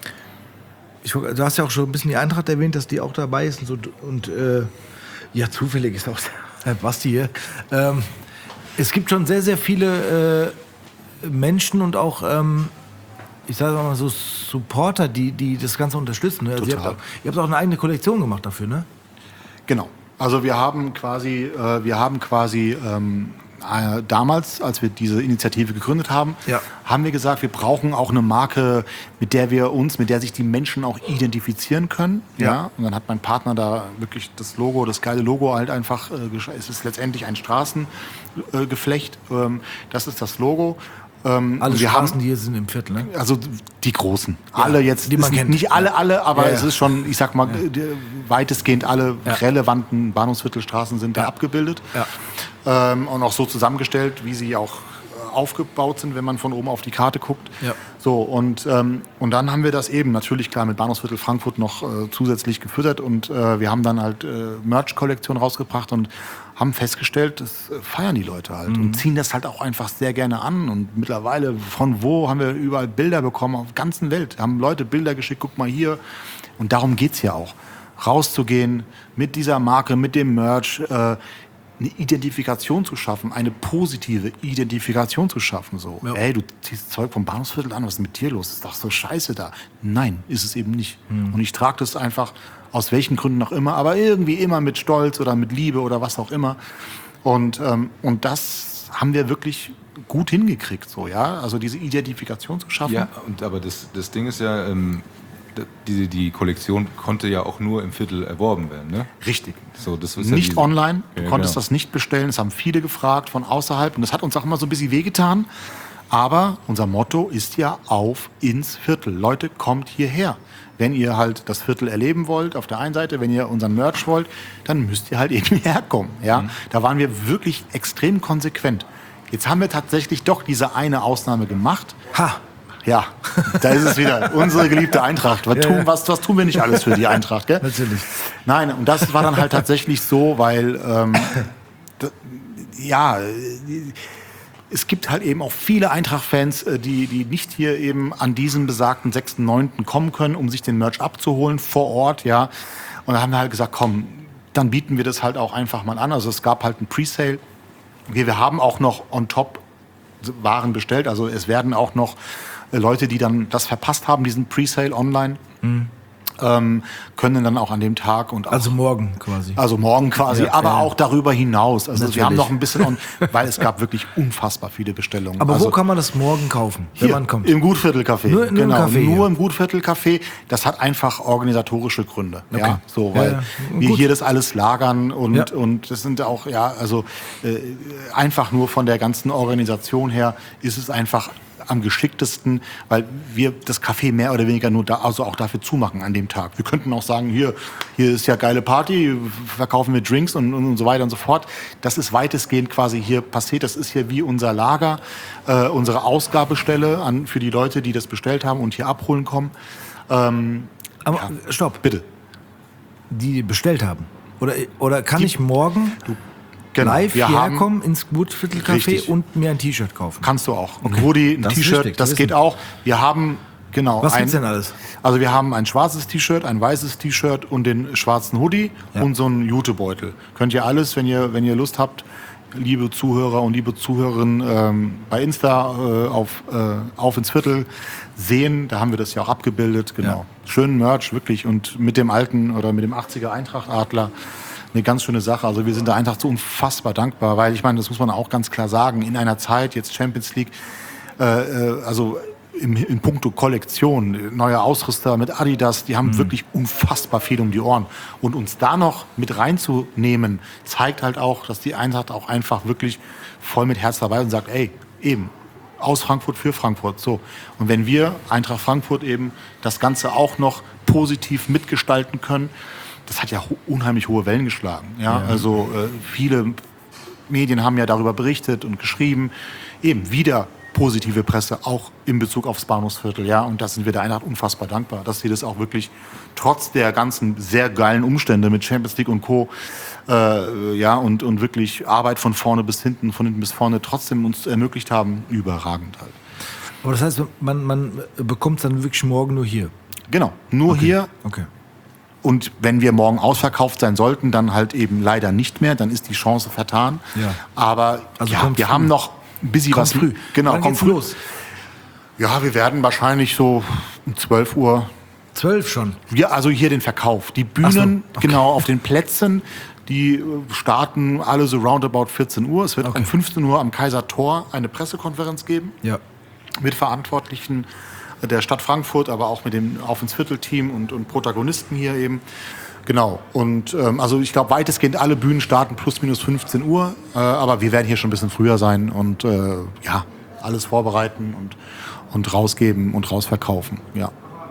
ich, du hast ja auch schon ein bisschen die Eintracht erwähnt, dass die auch dabei ist. Und, so, und äh, ja, zufällig ist auch der Basti hier. Ähm, es gibt schon sehr, sehr viele äh, Menschen und auch, ähm, ich sage mal so, Supporter, die, die das Ganze unterstützen. Ne? Also ihr, habt Total. auch, ihr habt auch eine eigene Kollektion gemacht dafür, ne? Genau. Also wir haben quasi, äh, wir haben quasi ähm, äh, damals, als wir diese Initiative gegründet haben, Ja. haben wir gesagt, wir brauchen auch eine Marke, mit der wir uns, mit der sich die Menschen auch identifizieren können. Ja. Ja. Und dann hat mein Partner da wirklich das Logo, das geile Logo halt einfach, äh, gesch- es ist letztendlich ein Straßengeflecht. Ähm, das ist das Logo. Ähm, Alle und wir Straßen, haben, die hier sind im Viertel, ne? also die großen. Alle jetzt, die man ist kennt. nicht alle, alle, aber Ja, ja. es ist schon, ich sag mal, die- weitestgehend alle Ja. relevanten Bahnhofsviertelstraßen sind da abgebildet. Ja. Ähm, und auch so zusammengestellt, wie sie auch äh, aufgebaut sind, wenn man von oben auf die Karte guckt. Ja. So, und, ähm, und dann haben wir das eben natürlich klar mit Bahnhofsviertel Frankfurt noch äh, zusätzlich gefüttert und äh, wir haben dann halt äh, Merch-Kollektion rausgebracht und haben festgestellt, das äh, feiern die Leute halt und ziehen das halt auch einfach sehr gerne an. Und mittlerweile, von wo haben wir überall Bilder bekommen, auf der ganzen Welt. Haben Leute Bilder geschickt, guck mal hier. Und darum geht's ja auch. Rauszugehen mit dieser Marke, mit dem Merch, äh, eine Identifikation zu schaffen, eine positive Identifikation zu schaffen. So, Ja. ey, du ziehst Zeug vom Bahnhofsviertel an, was ist mit dir los? Das ist doch so scheiße da. Nein, ist es eben nicht. Und ich trage das einfach, aus welchen Gründen auch immer, aber irgendwie immer mit Stolz oder mit Liebe oder was auch immer. Und, ähm, und das haben wir wirklich gut hingekriegt, so, ja. Also diese Identifikation zu schaffen. Ja, und, aber das, das Ding ist ja, ähm, d- die, die Kollektion konnte ja auch nur im Viertel erworben werden, ne? Richtig. So, das ist ja Nicht diese- online, du Ja, konntest genau. das nicht bestellen, das haben viele gefragt von außerhalb und das hat uns auch immer so ein bisschen wehgetan. Aber unser Motto ist ja auf ins Viertel. Leute, kommt hierher. Wenn ihr halt das Viertel erleben wollt, auf der einen Seite, wenn ihr unseren Merch wollt, dann müsst ihr halt irgendwie herkommen. Ja? Mhm. Da waren wir wirklich extrem konsequent. Jetzt haben wir tatsächlich doch diese eine Ausnahme gemacht. Ha! Ja, da ist es wieder. Unsere geliebte Eintracht. Was, Ja, tun, ja. was, was tun wir nicht alles für die Eintracht, gell? Natürlich. Nein, und das war dann halt tatsächlich so, weil, ähm, d- ja, äh, es gibt halt eben auch viele Eintracht-Fans, äh, die, die nicht hier eben an diesem besagten sechsten neunten kommen können, um sich den Merch abzuholen vor Ort, ja. Und da haben wir halt gesagt, komm, dann bieten wir das halt auch einfach mal an. Also es gab halt ein Presale. Okay, wir haben auch noch on top Waren bestellt. Also es werden auch noch äh, Leute, die dann das verpasst haben, diesen Presale online, ähm, können dann auch an dem Tag und auch, Also morgen quasi. also morgen quasi, Ja, aber ja. auch darüber hinaus. Also wir Natürlich. haben noch ein bisschen, on, weil es gab wirklich unfassbar viele Bestellungen. Aber also, wo kann man das morgen kaufen, wenn hier, man kommt? Im Gutviertel-Café. Nur- nur im genau, Café hier. nur im Gutviertel-Café. Das hat einfach organisatorische Gründe. Ja, Okay. so, Ja, weil ja. wir Gut. hier das alles lagern und, Ja. und das sind auch, ja, also äh, einfach nur von der ganzen Organisation her ist es einfach am geschicktesten, weil wir das Café mehr oder weniger nur da, also auch dafür zumachen an dem Tag. Wir könnten auch sagen, hier, hier ist ja geile Party, verkaufen wir Drinks und, und, und so weiter und so fort. Das ist weitestgehend quasi hier passiert. Das ist hier wie unser Lager, äh, unsere Ausgabestelle an, für die Leute, die das bestellt haben und hier abholen kommen. Ähm, Aber ja. stopp, Bitte. die bestellt haben. Oder, oder kann ich morgen Genau. live Wir hierher haben- kommen ins Gutviertel-Café Richtig. und mir ein T-Shirt kaufen? Kannst du auch. Ein Hoodie, ein Das ist T-Shirt, wichtig, das zu geht wissen. auch. Wir haben, genau. Was ein, gibt's denn alles? Also wir haben ein schwarzes T-Shirt, ein weißes T-Shirt und den schwarzen Hoodie Ja. und so einen Jutebeutel. Könnt ihr alles, wenn ihr, wenn ihr Lust habt, liebe Zuhörer und liebe Zuhörerinnen, ähm, bei Insta äh, auf, äh, auf ins Viertel sehen. Da haben wir das ja auch abgebildet. Genau. Schönen Merch, wirklich. Und mit dem alten oder mit dem achtziger Eintracht-Adler. Eine ganz schöne Sache. Also wir sind der Eintracht so unfassbar dankbar, weil ich meine, das muss man auch ganz klar sagen, in einer Zeit, jetzt Champions League, äh, äh, also im, in puncto Kollektion, neue Ausrüster mit Adidas, die haben Mhm. wirklich unfassbar viel um die Ohren. Und uns da noch mit reinzunehmen, zeigt halt auch, dass die Eintracht auch einfach wirklich voll mit Herz dabei ist und sagt, ey, eben, aus Frankfurt für Frankfurt. So. Und wenn wir, Eintracht Frankfurt eben, das Ganze auch noch positiv mitgestalten können, das hat ja ho- unheimlich hohe Wellen geschlagen. Ja? Ja. Also äh, viele Medien haben ja darüber berichtet und geschrieben. Eben wieder positive Presse, auch in Bezug aufs Bahnhofsviertel. Ja? Und da sind wir der Eintracht unfassbar dankbar, dass sie das auch wirklich trotz der ganzen sehr geilen Umstände mit Champions League und Co. Äh, ja, und, und wirklich Arbeit von vorne bis hinten, von hinten bis vorne trotzdem uns ermöglicht haben. Überragend halt. Aber das heißt, man, man bekommt es dann wirklich morgen nur hier? Genau, nur Okay. hier. Okay. Und wenn wir morgen ausverkauft sein sollten, dann halt eben leider nicht mehr. Dann ist die Chance vertan. Ja. Aber Also ja, kommt wir früh. haben noch ein bisschen Kommt was. früh. Genau, Wann kommt geht's früh. los? Ja, wir werden wahrscheinlich so um zwölf Uhr. Zwölf schon. Ja, also hier den Verkauf. Die Bühnen, Ach so, okay. genau, auf den Plätzen, die äh, starten alle so roundabout vierzehn Uhr. Es wird Okay. um fünfzehn Uhr am Kaiser Tor eine Pressekonferenz geben. Ja. Mit Verantwortlichen der Stadt Frankfurt, aber auch mit dem Auf ins Viertel-Team und, und Protagonisten hier eben. Genau. Und ähm, also ich glaube, weitestgehend alle Bühnen starten plus minus fünfzehn Uhr. Äh, aber wir werden hier schon ein bisschen früher sein und äh, ja, alles vorbereiten und, und rausgeben und rausverkaufen. Ja.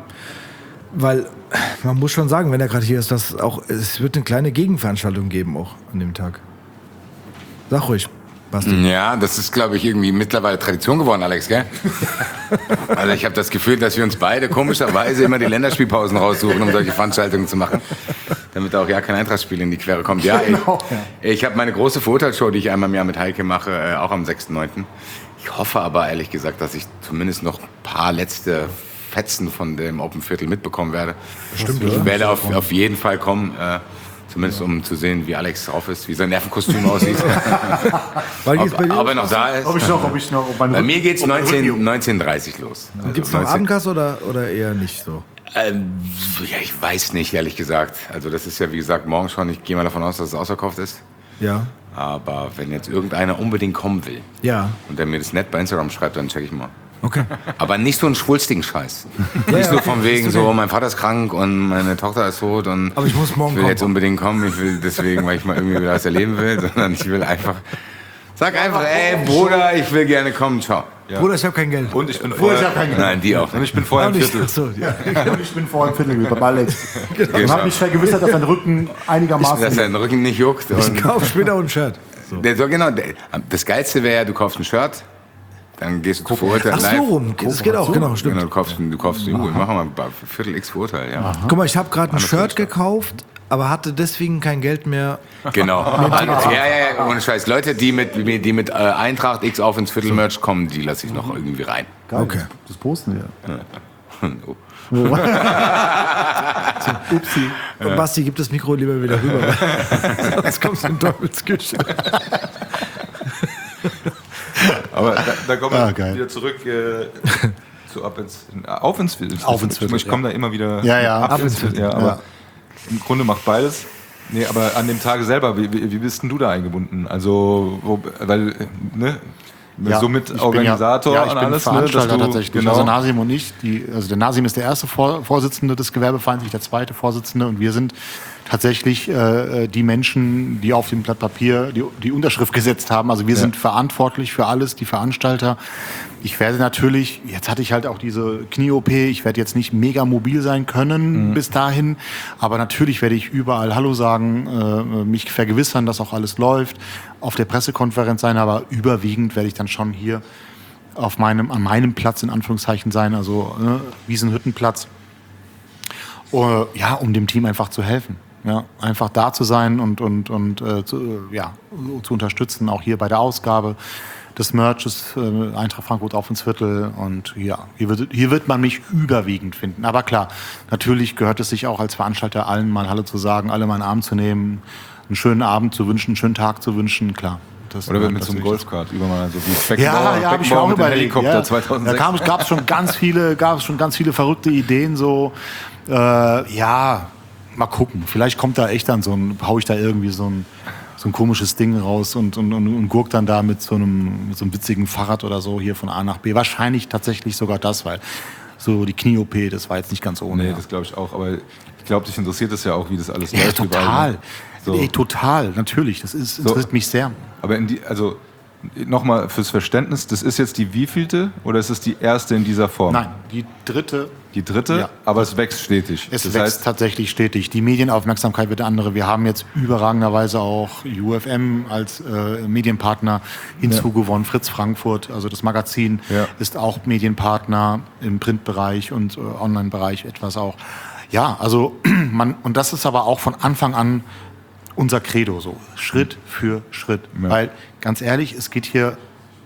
Weil man muss schon sagen, wenn er gerade hier ist, dass auch es wird eine kleine Gegenveranstaltung geben auch an dem Tag. Sag ruhig, Basti. Ja, das ist, glaube ich, irgendwie mittlerweile Tradition geworden, Alex, gell? Also ich habe das Gefühl, dass wir uns beide komischerweise immer die Länderspielpausen raussuchen, um solche Veranstaltungen zu machen, damit auch ja kein Eintrachtspiel in die Quere kommt. Ja, Genau, ich, ich habe meine große Vorurteilsshow, die ich einmal im Jahr mit Heike mache, äh, auch am sechsten neunten Ich hoffe aber, ehrlich gesagt, dass ich zumindest noch ein paar letzte Fetzen von dem Open Viertel mitbekommen werde. Stimmt, Ich oder? werde auf, auf jeden Fall kommen, äh, zumindest um zu sehen, wie Alex drauf ist, wie sein Nervenkostüm aussieht. Weil geht's ob, bei dir ob er noch da ist. Ob ich noch, ob ich noch, ob mein Bei Rücken- mir geht's ob mein Rücken- neunzehn Uhr dreißig los. Also Gibt es noch neunzehn Abendkasse oder, oder eher nicht so? Ähm, ja, ich weiß nicht, ehrlich gesagt. Also das ist ja, wie gesagt, morgen schon. Ich gehe mal davon aus, dass es ausverkauft ist. Ja. Aber wenn jetzt irgendeiner unbedingt kommen will Ja. und der mir das nett bei Instagram schreibt, dann check ich mal. Okay. Aber nicht so einen schwulstigen Scheiß. Ja, nicht ja, so okay. von wegen Ist okay. so, mein Vater ist krank und meine Tochter ist tot und Aber ich muss morgen ich will kommen. jetzt unbedingt kommen. Ich will deswegen, weil ich mal irgendwie wieder was erleben will, sondern ich will einfach, sag einfach, ey Bruder, ich will gerne kommen, ciao. Ja. Bruder, ich habe kein Geld. Und ich bin Ich vorher, hab kein Geld. Nein, die auch. und ich bin vorher im Auch nicht. Viertel. Ach so, ja. Und ich bin vorher im Viertel gewesen, bei Alex. Genau. Und habe mich vergewissert, dass sein Rücken einigermaßen... Dass dein Rücken nicht juckt. Und Kauf später ein Shirt. So. Der, so genau, der, das Geilste wäre ja, du kaufst ein Shirt, dann gehst du zu Verurteilt Ach so live. rum, das geht auch, genau, stimmt. Genau, du kaufst, du kaufst uh, machen wir mal bei Viertel X Verurteilt, ja. Guck mal, ich habe gerade ein Anders Shirt nicht. gekauft, aber hatte deswegen kein Geld mehr. Genau. Also, ja, ja, ja, ohne Scheiß. Leute, die mit, die mit äh, Eintracht X auf ins Viertel-Merch kommen, die lasse ich noch irgendwie rein. Geil, Okay. das, das posten wir. Oh. Upsi. Und Basti, gib das Mikro lieber wieder rüber. Sonst kommst du in Teufelsküche. Aber da, da kommen wir Ah, geil. wieder zurück äh, zu ab ins, auf ins Viertel. Auf ins Viertel, Ich komme da immer wieder Ja, ja. ab Ab ins ins Viertel. Ja, Viertel, aber im Grunde macht beides. Nee, aber an dem Tage selber, wie, wie, wie bist denn du da eingebunden? Also, wo, weil, äh, ne? Ja, Somit ich bin Organisator ja, ja, ich und bin alles, Veranstalter ne? Dass du, tatsächlich. Genau. Also Nasim und ich, die, also der Nasim ist der erste Vor Vorsitzende des Gewerbevereins, ich der zweite Vorsitzende und wir sind tatsächlich äh, die Menschen, die auf dem Blatt Papier die, die Unterschrift gesetzt haben. Also wir Ja. sind verantwortlich für alles, die Veranstalter. Ich werde natürlich, jetzt hatte ich halt auch diese Knie-O P, ich werde jetzt nicht mega mobil sein können Mhm. bis dahin, aber natürlich werde ich überall Hallo sagen, äh, mich vergewissern, dass auch alles läuft, auf der Pressekonferenz sein, aber überwiegend werde ich dann schon hier auf meinem, an meinem Platz in Anführungszeichen sein, also ne, Wiesenhüttenplatz. uh, ja, um dem Team einfach zu helfen. Ja, einfach da zu sein und, und, und äh, zu, äh, ja, zu unterstützen, auch hier bei der Ausgabe des Merches, äh, Eintracht Frankfurt auf ins Viertel. Und ja, hier wird, hier wird man mich überwiegend finden. Aber klar, natürlich gehört es sich auch als Veranstalter allen mal Hallo zu sagen, alle mal einen Arm zu nehmen, einen schönen Abend zu wünschen, einen schönen Tag zu wünschen, klar. Das Oder mit so einem Golfkart über mal so wie Beckenbauer, ja, ja, habe ich mir auch mit dem überlegt. Helikopter Ja. zweitausendsechs. Da gab es schon ganz viele, gab es schon ganz viele verrückte Ideen so. Äh, ja, mal gucken. Vielleicht kommt da echt dann so ein, hau ich da irgendwie so ein, so ein komisches Ding raus und, und, und, und gurk dann da mit so einem, mit so einem witzigen Fahrrad oder so hier von A nach B. Wahrscheinlich tatsächlich sogar das, weil so die Knie-O P, das war jetzt nicht ganz ohne. Nee, ja. das glaube ich auch. Aber ich glaube, dich interessiert es ja auch, wie das alles Ja, läuft. total. Überall. So. Ey, total, natürlich. Das ist, interessiert So. mich sehr. Aber in die, also nochmal fürs Verständnis, das ist jetzt die wievielte oder ist es die erste in dieser Form? Nein, die dritte. Die dritte, Ja. aber es wächst stetig. Es das wächst heißt, tatsächlich stetig. Die Medienaufmerksamkeit wird andere. Wir haben jetzt überragenderweise auch U F M als äh, Medienpartner hinzugewonnen. Ja. Fritz Frankfurt, also das Magazin, Ja. ist auch Medienpartner im Printbereich und äh, Online-Bereich etwas auch. Ja, also man, und das ist aber auch von Anfang an unser Credo, so Schritt für Schritt. Ja. Weil, ganz ehrlich, es geht hier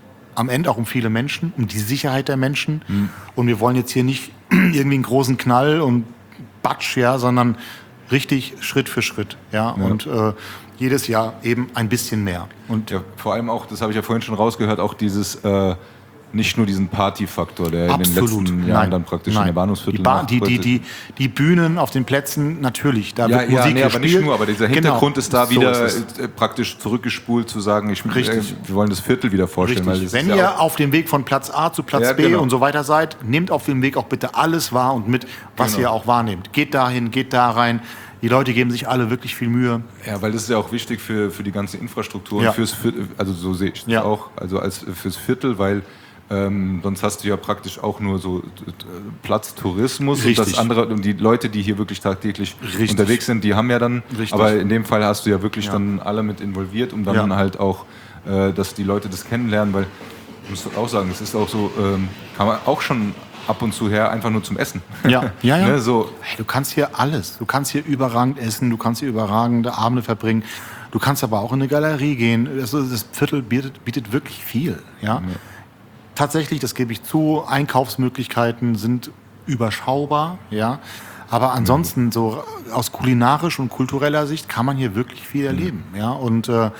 am Ende auch um viele Menschen, um die Sicherheit der Menschen. Mhm. Und wir wollen jetzt hier nicht irgendwie einen großen Knall und Batsch, ja, sondern richtig Schritt für Schritt. Ja, Ja. und äh, jedes Jahr eben ein bisschen mehr. Und ja, vor allem auch, das habe ich ja vorhin schon rausgehört, auch dieses, äh, nicht nur diesen Partyfaktor, der absolut. in den letzten Jahren Nein. dann praktisch Nein. in der Bahnhofsviertel die, ba die, die, nachbrötet. die, die Bühnen auf den Plätzen, natürlich, da Ja, wird ja, Musik nee, aber gespielt. nicht nur, aber dieser Hintergrund Genau. ist da So wieder ist es. äh, praktisch zurückgespult zu sagen, ich, Richtig. Äh, wir wollen das Viertel wieder vorstellen. Weil Richtig. das Wenn ist ihr ja auch, auf dem Weg von Platz A zu Platz Ja, B genau. und so weiter seid, nehmt auf dem Weg auch bitte alles wahr und mit, was Genau. ihr auch wahrnehmt. Geht dahin, geht da rein. Die Leute geben sich alle wirklich viel Mühe. ja, weil das ist ja auch wichtig für, für die ganze Infrastruktur Ja. und fürs Viertel, also so sehe ich das Ja. auch, also als fürs Viertel, weil ähm, sonst hast du ja praktisch auch nur so äh, Platztourismus und Richtig. das andere und die Leute, die hier wirklich tagtäglich Richtig. unterwegs sind, die haben ja dann, Richtig. aber in dem Fall hast du ja wirklich Ja. dann alle mit involviert, um dann Ja. halt auch, äh, dass die Leute das kennenlernen, weil ich muss auch sagen, es ist auch so, ähm, kann man auch schon ab und zu her einfach nur zum Essen. Ja, ja, ja. ne, so, Hey, du kannst hier alles. Du kannst hier überragend essen, du kannst hier überragende Abende verbringen. Du kannst aber auch in eine Galerie gehen. Also das Viertel bietet, bietet wirklich viel. Ja? Tatsächlich, das gebe ich zu, Einkaufsmöglichkeiten sind überschaubar. Ja? Aber ansonsten, so aus kulinarisch und kultureller Sicht, kann man hier wirklich viel erleben. Ja? Und, äh,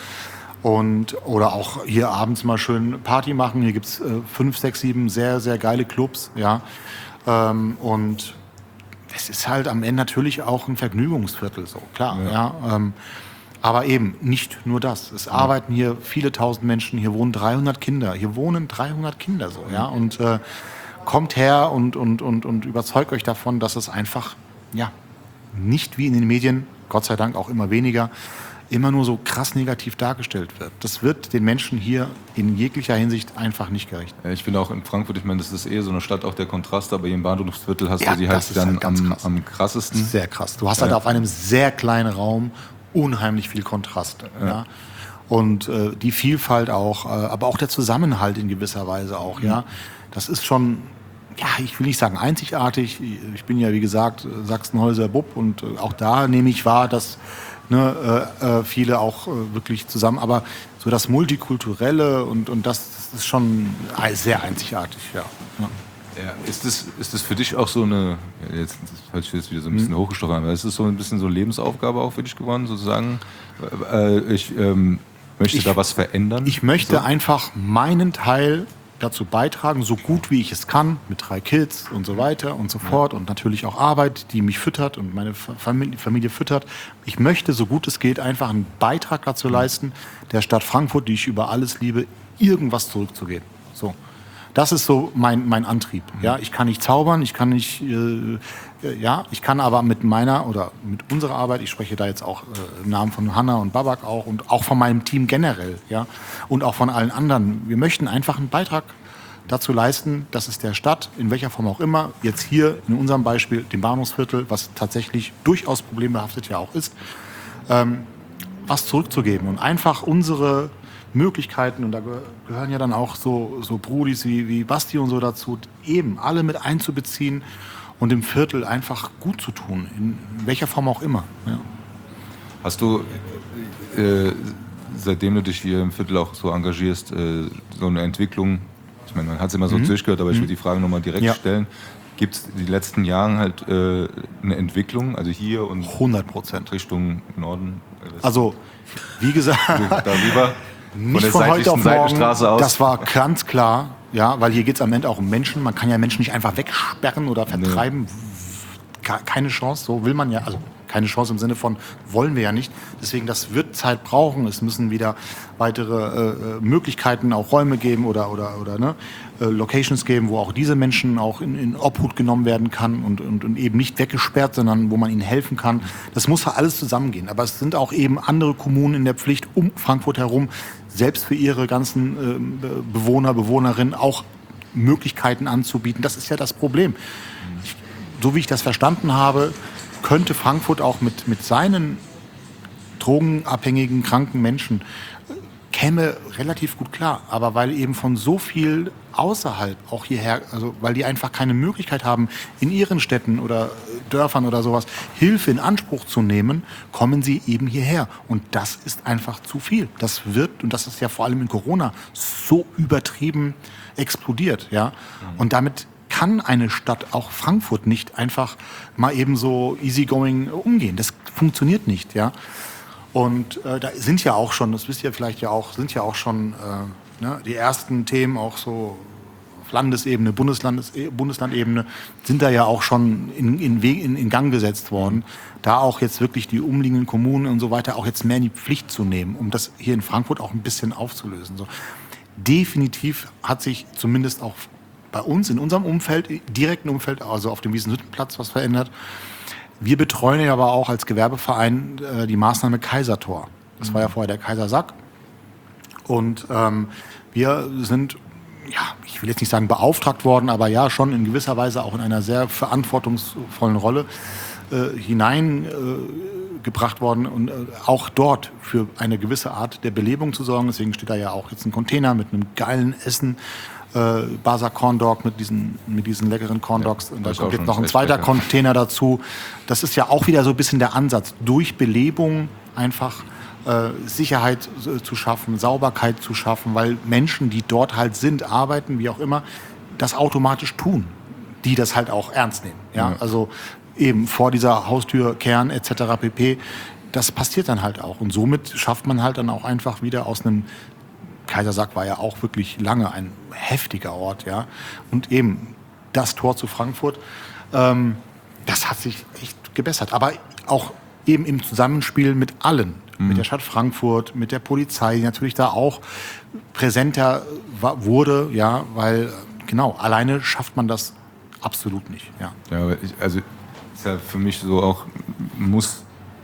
und, oder auch hier abends mal schön Party machen. Hier gibt es äh, fünf, sechs, sieben sehr, sehr geile Clubs. Ja? Ähm, und es ist halt am Ende natürlich auch ein Vergnügungsviertel, so klar. Ja. Ja, ähm, aber eben nicht nur das. Es arbeiten hier viele tausend Menschen, hier wohnen dreihundert Kinder. Hier wohnen dreihundert Kinder so, ja. Und äh, kommt her und, und, und, und überzeugt euch davon, dass es einfach, ja, nicht wie in den Medien, Gott sei Dank auch immer weniger, immer nur so krass negativ dargestellt wird. Das wird den Menschen hier in jeglicher Hinsicht einfach nicht gerecht. Ja, ich finde auch in Frankfurt, ich meine, das ist eh so eine Stadt auch der Kontraste, aber hier im Bahnhofsviertel hast Ja, du die das halt ist dann halt ganz am, krass. am krassesten. Sehr krass. Du hast halt auf einem sehr kleinen Raum unheimlich viel Kontrast. Ja. Und äh, die Vielfalt auch, äh, aber auch der Zusammenhalt in gewisser Weise auch. Ja, das ist schon, ja, ich will nicht sagen einzigartig. Ich bin ja, wie gesagt, Sachsenhäuser Bub und äh, auch da nehme ich wahr, dass ne, äh, äh, viele auch äh, wirklich zusammen, aber so das Multikulturelle und, und das, das ist schon sehr einzigartig. Ja. Ja. Ja, ist das, ist das für dich auch so eine, ja, jetzt das hört sich jetzt wieder so ein bisschen Mhm. hochgestochen an, aber ist das so ein bisschen so eine Lebensaufgabe auch für dich geworden, sozusagen? Äh, ich ähm, möchte Ich- da was verändern? Ich möchte so. einfach meinen Teil dazu beitragen, so gut wie ich es kann, mit drei Kids und so weiter und so fort und natürlich auch Arbeit, die mich füttert und meine Familie, Familie füttert. Ich möchte, so gut es geht, einfach einen Beitrag dazu leisten, der Stadt Frankfurt, die ich über alles liebe, irgendwas zurückzugeben. So. Das ist so mein, mein Antrieb. Ja, ich kann nicht zaubern, ich kann nicht, äh, ja, ich kann aber mit meiner oder mit unserer Arbeit, ich spreche da jetzt auch äh, im Namen von Hanna und Babak auch und auch von meinem Team generell, ja, und auch von allen anderen. Wir möchten einfach einen Beitrag dazu leisten, dass es der Stadt, in welcher Form auch immer, jetzt hier in unserem Beispiel, dem Bahnhofsviertel, was tatsächlich durchaus problembehaftet ja auch ist, ähm, was zurückzugeben und einfach unsere Möglichkeiten, und da ge- gehören ja dann auch so, so Brudis wie, wie Basti und so dazu, eben alle mit einzubeziehen und dem Viertel einfach gut zu tun, in welcher Form auch immer. Ja. Hast du, äh, seitdem du dich hier im Viertel auch so engagierst, äh, so eine Entwicklung, ich meine, man hat es immer so mhm. durchgehört, aber ich will die Frage nochmal direkt ja. stellen. Gibt es die letzten Jahren halt äh, eine Entwicklung, also hier und hundert Prozent Richtung Norden? Äh, also, wie gesagt, da lieber nicht von, von heute auf morgen, aus. Das war ganz klar, ja, weil hier geht es am Ende auch um Menschen. Man kann ja Menschen nicht einfach wegsperren oder vertreiben. Nee. Keine Chance, so will man ja, also keine Chance im Sinne von, wollen wir ja nicht. Deswegen, das wird Zeit brauchen. Es müssen wieder weitere äh, Möglichkeiten, auch Räume geben oder, oder, oder ne, äh, Locations geben, wo auch diese Menschen auch in, in Obhut genommen werden kann und, und, und eben nicht weggesperrt, sondern wo man ihnen helfen kann. Das muss ja alles zusammengehen. Aber es sind auch eben andere Kommunen in der Pflicht um Frankfurt herum, selbst für ihre ganzen äh, Bewohner, Bewohnerinnen auch Möglichkeiten anzubieten. Das ist ja das Problem. Ich, so wie ich das verstanden habe, könnte Frankfurt auch mit, mit seinen drogenabhängigen, kranken Menschen käme relativ gut klar. Aber weil eben von so viel außerhalb auch hierher, also weil die einfach keine Möglichkeit haben, in ihren Städten oder Dörfern oder sowas Hilfe in Anspruch zu nehmen, kommen sie eben hierher. Und das ist einfach zu viel. Das wird, und das ist ja vor allem in Corona, so übertrieben explodiert. Ja? Und damit kann eine Stadt, auch Frankfurt, nicht einfach mal eben so easygoing umgehen. Das funktioniert nicht, ja. Und äh, da sind ja auch schon, das wisst ihr vielleicht ja auch, sind ja auch schon äh, ne, die ersten Themen auch so auf Landesebene, Bundeslandes, Bundeslandebene, sind da ja auch schon in, in, in, in Gang gesetzt worden. Da auch jetzt wirklich die umliegenden Kommunen und so weiter auch jetzt mehr in die Pflicht zu nehmen, um das hier in Frankfurt auch ein bisschen aufzulösen. So. Definitiv hat sich zumindest auch bei uns, in unserem Umfeld, direkten Umfeld, also auf dem Wiesenhüttenplatz, was verändert. Wir betreuen ja aber auch als Gewerbeverein äh, die Maßnahme Kaisertor. Das mhm. war ja vorher der Kaisersack. Und ähm, wir sind, ja, ich will jetzt nicht sagen beauftragt worden, aber ja, schon in gewisser Weise auch in einer sehr verantwortungsvollen Rolle äh, hineingebracht äh, worden und äh, auch dort für eine gewisse Art der Belebung zu sorgen. Deswegen steht da ja auch jetzt ein Container mit einem geilen Essen, Äh, Basa Corn Dog mit diesen, mit diesen leckeren Corn Dogs. Ja, und da kommt jetzt noch ein zweiter lecker. Container dazu. Das ist ja auch wieder so ein bisschen der Ansatz, durch Belebung einfach äh, Sicherheit äh, zu schaffen, Sauberkeit zu schaffen, weil Menschen, die dort halt sind, arbeiten, wie auch immer, das automatisch tun, die das halt auch ernst nehmen. Ja? Ja. Also eben vor dieser Haustür Kern et cetera pp. Das passiert dann halt auch. Und somit schafft man halt dann auch einfach wieder aus einem Kaisersack war ja auch wirklich lange ein heftiger Ort, ja. Und eben das Tor zu Frankfurt, ähm, das hat sich echt gebessert. Aber auch eben im Zusammenspiel mit allen, mhm. mit der Stadt Frankfurt, mit der Polizei, die natürlich da auch präsenter war, wurde, ja, weil genau, alleine schafft man das absolut nicht, ja. Ja, also ist ja für mich so auch, muss,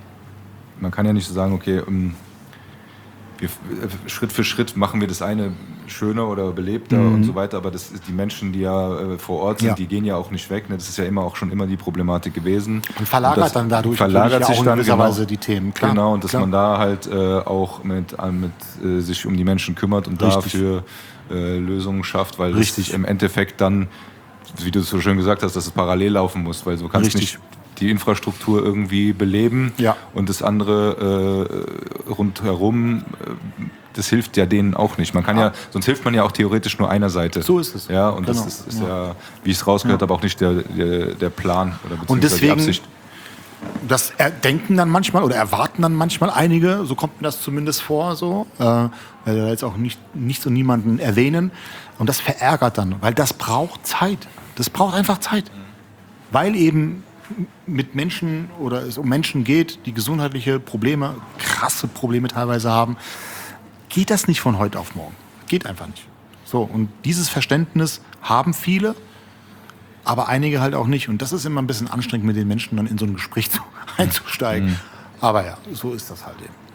man kann ja nicht so sagen, okay, um, Wir, Schritt für Schritt machen wir das eine schöner oder belebter mhm. und so weiter, aber das ist die Menschen, die ja äh, vor Ort sind, ja. die gehen ja auch nicht weg. Ne? Das ist ja immer auch schon immer die Problematik gewesen. Und verlagert und dann dadurch verlagert sich auch in dann gewisser genau, Weise die Themen. Klar. Genau, und dass Klar. man da halt äh, auch mit, äh, mit äh, sich um die Menschen kümmert und Richtig. dafür äh, Lösungen schafft, weil Richtig. es im Endeffekt dann, wie du so schön gesagt hast, dass es parallel laufen muss, weil du kannst Richtig. nicht die Infrastruktur irgendwie beleben ja. und das andere äh, rundherum, äh, das hilft ja denen auch nicht. Man kann ja, sonst hilft man ja auch theoretisch nur einer Seite. So ist es. Ja, und genau. das ist, ist ja. ja, wie ich es rausgehört ja. habe, auch nicht der, der, der Plan oder beziehungsweise und deswegen, die Absicht. Das denken dann manchmal oder erwarten dann manchmal einige, so kommt mir das zumindest vor, so, äh, weil wir jetzt auch nicht, nichts und niemanden erwähnen. Und das verärgert dann, weil das braucht Zeit. Das braucht einfach Zeit. Weil eben mit Menschen oder es um Menschen geht, die gesundheitliche Probleme, krasse Probleme teilweise haben, geht das nicht von heute auf morgen. Geht einfach nicht. So, und dieses Verständnis haben viele, aber einige halt auch nicht. Und das ist immer ein bisschen anstrengend, mit den Menschen dann in so ein Gespräch zu, einzusteigen. Mhm. Aber ja, so ist das halt eben.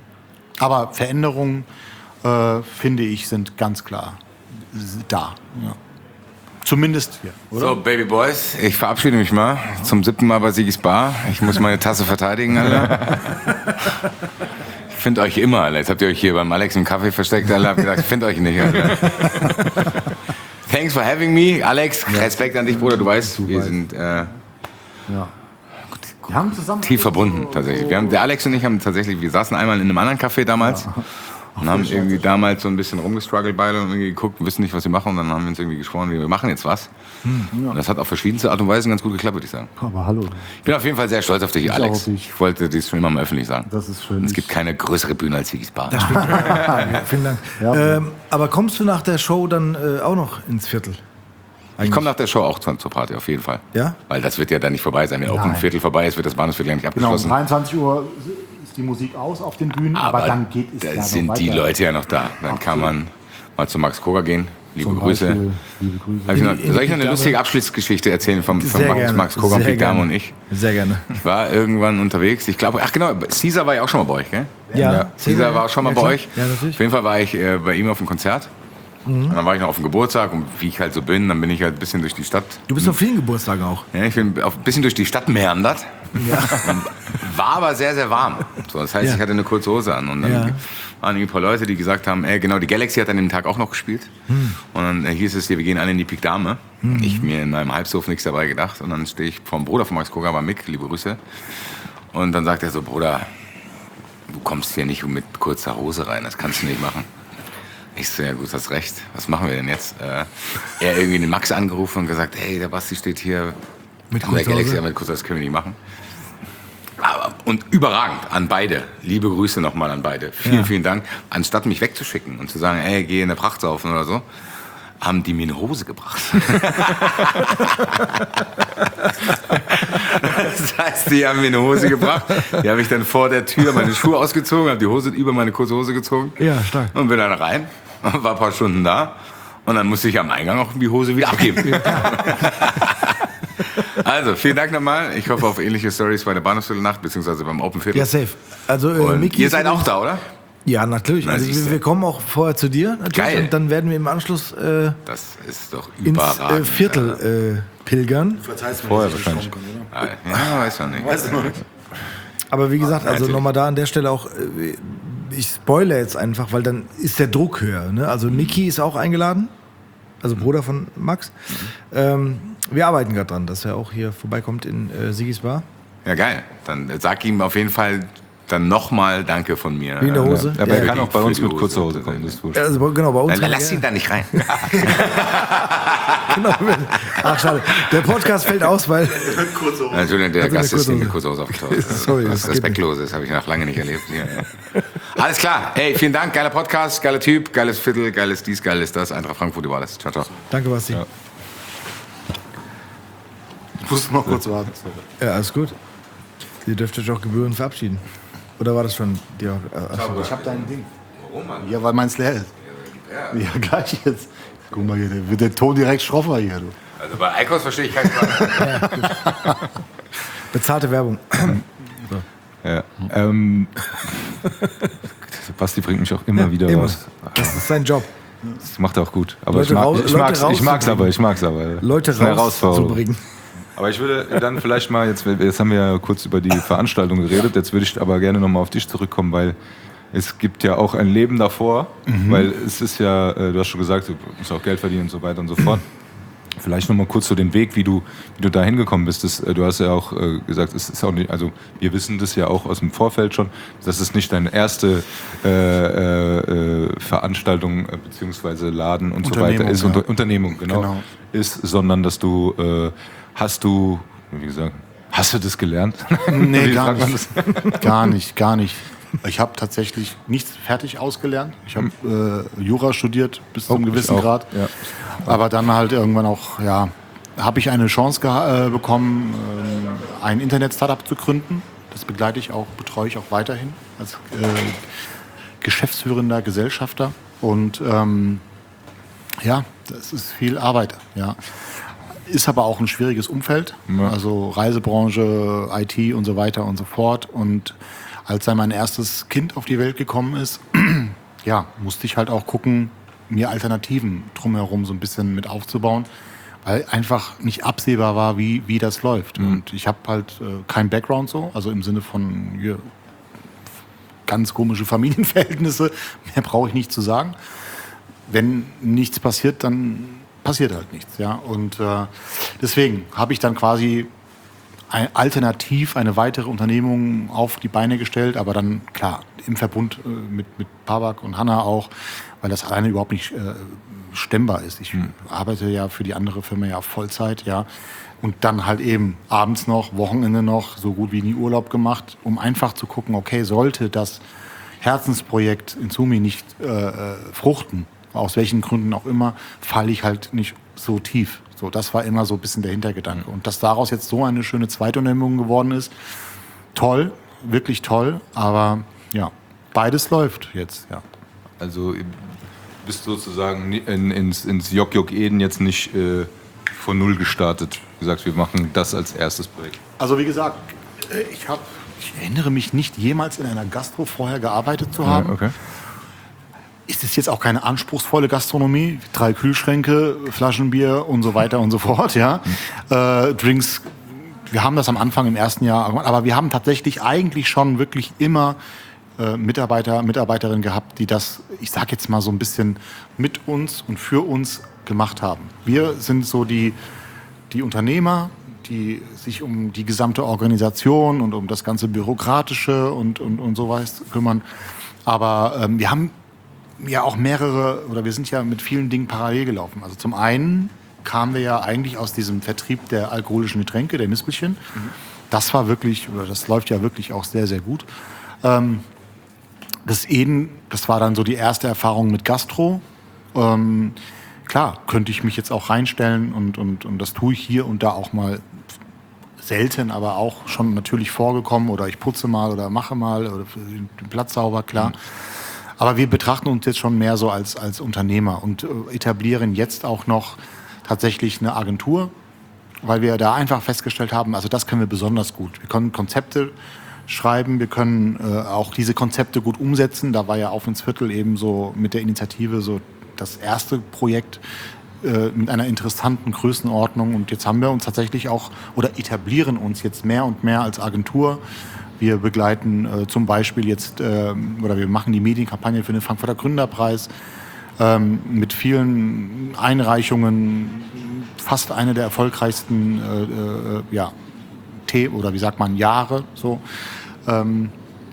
Aber Veränderungen, äh, finde ich, sind ganz klar da. Ja. Zumindest hier, oder? So, Baby Boys, ich verabschiede mich mal zum siebten Mal bei Sigis Bar. Ich muss meine Tasse verteidigen, Alter. Ich finde euch immer, Alter. Jetzt habt ihr euch hier beim Alex im Kaffee versteckt, Alter. Hab gesagt, ich finde euch nicht, Alter. thanks for having me. Alex, Respekt an dich, Bruder. Du weißt, Du wir weißt. sind äh, Ja. Wir haben zusammen tief verbunden, tatsächlich. Wir haben, der Alex und ich haben tatsächlich, wir saßen einmal in einem anderen Café damals. Ja. Und haben irgendwie damals so ein bisschen rumgestruggelt beide und irgendwie geguckt, wissen nicht, was wir machen. Und dann haben wir uns irgendwie geschworen, wir machen jetzt was. Hm. Und das hat auf verschiedenste Art und Weise ganz gut geklappt, würde ich sagen. Aber hallo. Ich bin auf jeden Fall sehr stolz auf dich, Ich Alex. auch auf dich. Ich wollte dies schon immer mal öffentlich sagen. Das ist schön. Es gibt keine größere Bühne als Ziggy's Bar. Ja, vielen Dank. Ja. Ähm, aber kommst du nach der Show dann äh, auch noch ins Viertel? Ich komme nach der Show auch zur zur Party, auf jeden Fall. Ja? Weil das wird ja dann nicht vorbei sein. Wenn auch Nein. ein Viertel vorbei ist, wird das Bahnhofsviertel ja nicht Genau, um abgeschlossen. dreiundzwanzig Uhr ist die Musik aus auf den Bühnen, aber, Aber dann geht es da ja noch sind weiter. die Leute ja noch da. Dann kann man mal zu Max Koga gehen. Liebe Zum Grüße. Beispiel, liebe Grüße. Hab ich noch, In- in soll ich noch eine die lustige Dame. Abschlussgeschichte erzählen von, von Sehr Max, gerne. Max Koga, Sehr Big Dame gerne. und ich? Sehr gerne. Ich war irgendwann unterwegs. Ich glaube, ach genau, Caesar war ja auch schon mal bei euch, gell? Ja. Caesar war auch schon mal Ja, bei klar. euch. Ja, natürlich. Auf jeden Fall war ich äh, bei ihm auf dem Konzert. Und dann war ich noch auf dem Geburtstag und wie ich halt so bin, dann bin ich halt ein bisschen durch die Stadt. Du bist auf vielen Geburtstagen auch. Ja, ich bin auf, ein bisschen durch die Stadt meandert. War aber sehr, sehr warm. So, das heißt, Ja. ich hatte eine kurze Hose an. Und dann Ja. waren irgendwie ein paar Leute, die gesagt haben, ey, genau, die Galaxy hat an dem Tag auch noch gespielt. Hm. Und dann äh, hieß es hier, wir gehen alle in die Pik Dame. Ich mir in meinem Halbsof nichts dabei gedacht. Und dann stehe ich vom Bruder von Max Koga, war Mick, liebe Grüße. Und dann sagt er so, Bruder, du kommst hier nicht mit kurzer Hose rein, das kannst du nicht machen. Ich so, ja gut, hast recht. Was machen wir denn jetzt? Äh, er irgendwie den Max angerufen und gesagt, hey, der Basti steht hier Mit an der kurzer Galaxy, Hose? ja, mit kurzer, das können wir nicht machen. Aber, und überragend an beide. Liebe Grüße nochmal an beide. Vielen, Ja. vielen Dank. Anstatt mich wegzuschicken und zu sagen, ey, geh in der Pracht saufen oder so, haben die mir eine Hose gebracht. Das heißt, die haben mir eine Hose gebracht. Die habe ich dann vor der Tür meine Schuhe ausgezogen, habe die Hose über meine kurze Hose gezogen. Ja, stark. Und bin dann rein, war ein paar Stunden da. Und dann musste ich am Eingang auch die Hose wieder abgeben. Also, vielen Dank nochmal. Ich hoffe auf ähnliche Stories bei der Bahnhofsviertelnacht, beziehungsweise beim Open Viertel. Ja, safe. Also, äh, Und Micky ihr ist seid übrigens- auch da, oder? Ja, natürlich. Na, Also, siehste. wir, wir kommen auch vorher zu dir natürlich. Geil. Und dann werden wir im Anschluss äh, Das ist doch ins überragend. äh, Viertel äh, pilgern. Vorher wahrscheinlich. Ja, weiß man nicht. Aber wie gesagt, also natürlich. nochmal da an der Stelle auch, äh, ich spoilere jetzt einfach, weil dann ist der Druck höher. Ne? Also Micky ist auch eingeladen, also Bruder von Max. Ähm, wir arbeiten gerade dran, dass er auch hier vorbeikommt in äh, Siggis Bar. Ja, geil. Dann sag ihm auf jeden Fall dann nochmal Danke von mir. Wie in der Hose? Ja, aber er Ja, kann auch bei für uns die mit Hose. kurzer Hose kommen. Das ist wurscht. Also genau, bei uns. Dann kann lass er- ihn da nicht rein. Genau. Ach, schade. Der Podcast fällt aus, weil. Natürlich, der Also Gast eine ist hier mit kurze kurzer Hose aufgetaucht. Sorry, das das ist geht respektlos, das habe ich noch lange nicht erlebt. Ja, ja. Alles klar. Hey, vielen Dank. Geiler Podcast, geiler Typ, geiles Viertel, geiles dies, geiles das. Eintracht Frankfurt über alles. Ciao, ciao. Danke, Basti. Ja. Ja, Ich muss noch kurz warten. alles gut. Ihr dürft euch auch gebührend verabschieden. Oder war das schon die. Achso. Ich hab dein Ding. Warum, Mann? Ja, weil meins leer ist. Ja, gleich jetzt. Guck mal hier, der- wird der Ton direkt schroffer hier. Du. Also bei Eikos verstehe ich keinen Spaß. Bezahlte Werbung. Ja. Ähm, Basti bringt mich auch immer wieder Immer. raus. Das ist sein Job. Das macht er auch gut. Aber Leute ich, mag, raus- ich, Leute mag's, ich mag's rauszubringen. aber, ich mag's aber. Leute Das ist eine Herausforderung. rauszubringen. Aber ich würde dann vielleicht mal, jetzt, jetzt haben wir ja kurz über die Veranstaltung geredet, jetzt würde ich aber gerne nochmal auf dich zurückkommen, weil es gibt ja auch ein Leben davor, weil es ist ja, äh, du hast schon gesagt, du musst auch Geld verdienen und so weiter und so fort. Vielleicht nochmal kurz so den Weg, wie du, wie du da hingekommen bist. Das, äh, du hast ja auch äh, gesagt, es ist auch nicht, also wir wissen das ja auch aus dem Vorfeld schon, dass es nicht deine erste äh, äh, äh, Veranstaltung äh, beziehungsweise Laden und so weiter Unternehmung, ist, ja. Unter, Unternehmung, genau, Genau. ist, sondern dass du, äh, hast du, wie gesagt, hast du das gelernt? Nee, Wie gar sagt man nicht. Gar nicht, gar nicht. Ich habe tatsächlich nichts fertig ausgelernt. Ich habe äh, Jura studiert bis zu einem Oh, ich gewissen auch, Grad. ja. Aber dann halt irgendwann auch, ja, habe ich eine Chance geha- äh, bekommen, äh, ein Internet-Startup zu gründen. Das begleite ich auch, betreue ich auch weiterhin als äh, geschäftsführender Gesellschafter. Und ähm, ja, das ist viel Arbeit. Ja. Ist aber auch ein schwieriges Umfeld. Ja. Also Reisebranche, I T und so weiter und so fort. Und als dann mein erstes Kind auf die Welt gekommen ist, ja, musste ich halt auch gucken, mir Alternativen drumherum so ein bisschen mit aufzubauen, weil einfach nicht absehbar war, wie, wie das läuft. Mhm. Und ich habe halt äh, kein Background so, also im Sinne von ja, ganz komische Familienverhältnisse, mehr brauche ich nicht zu sagen. Wenn nichts passiert, dann passiert halt nichts. Ja? Und äh, deswegen habe ich dann quasi ein, alternativ eine weitere Unternehmung auf die Beine gestellt, aber dann klar im Verbund äh, mit, mit Babak und Hanna auch, weil das alleine überhaupt nicht äh, stemmbar ist. Ich hm. arbeite ja für die andere Firma ja auf Vollzeit, ja. Und dann halt eben abends noch, Wochenende noch, so gut wie nie Urlaub gemacht, um einfach zu gucken, okay, sollte das Herzensprojekt Insumi nicht äh, fruchten, aus welchen Gründen auch immer, falle ich halt nicht so tief. So, das war immer so ein bisschen der Hintergedanke. Und dass daraus jetzt so eine schöne Zweitunternehmung geworden ist, toll, wirklich toll. Aber ja, beides läuft jetzt, ja. Also bist sozusagen in, ins, ins Jok Jok Eden jetzt nicht äh, von null gestartet. Wie gesagt, wir machen das als erstes Projekt. Also wie gesagt, ich, hab, ich erinnere mich nicht, jemals in einer Gastro vorher gearbeitet zu haben. Ja, okay. Ist es jetzt auch keine anspruchsvolle Gastronomie? Drei Kühlschränke, Flaschenbier und so weiter und so fort, ja. Mhm. Äh, Drinks, wir haben das am Anfang im ersten Jahr gemacht, aber wir haben tatsächlich eigentlich schon wirklich immer äh, Mitarbeiter, Mitarbeiterinnen gehabt, die das, ich sag jetzt mal so ein bisschen mit uns und für uns gemacht haben. Wir sind so die, die Unternehmer, die sich um die gesamte Organisation und um das ganze Bürokratische und, und, und sowas kümmern. Aber ähm, wir haben ja auch mehrere, oder wir sind ja mit vielen Dingen parallel gelaufen. Also zum einen kamen wir ja eigentlich aus diesem Vertrieb der alkoholischen Getränke, der Mispelchen. Mhm. Das war wirklich, oder das läuft ja wirklich auch sehr, sehr gut. Ähm, das Eden, das war dann so die erste Erfahrung mit Gastro. Ähm, klar, könnte ich mich jetzt auch reinstellen und, und, und das tue ich hier und da auch mal selten, aber auch schon natürlich vorgekommen, oder ich putze mal oder mache mal oder den Platz sauber, klar. Mhm. Aber wir betrachten uns jetzt schon mehr so als, als Unternehmer und äh, etablieren jetzt auch noch tatsächlich eine Agentur, weil wir da einfach festgestellt haben, also das können wir besonders gut. Wir können Konzepte schreiben, wir können äh, auch diese Konzepte gut umsetzen. Da war ja Auf ins Viertel eben so mit der Initiative so das erste Projekt äh, mit einer interessanten Größenordnung. Und jetzt haben wir uns tatsächlich auch, oder etablieren uns jetzt mehr und mehr als Agentur. Wir begleiten äh, zum Beispiel jetzt, äh, oder wir machen die Medienkampagne für den Frankfurter Gründerpreis ähm, mit vielen Einreichungen, fast eine der erfolgreichsten äh, äh, ja, The- oder wie sagt man, Jahre. So. Ähm,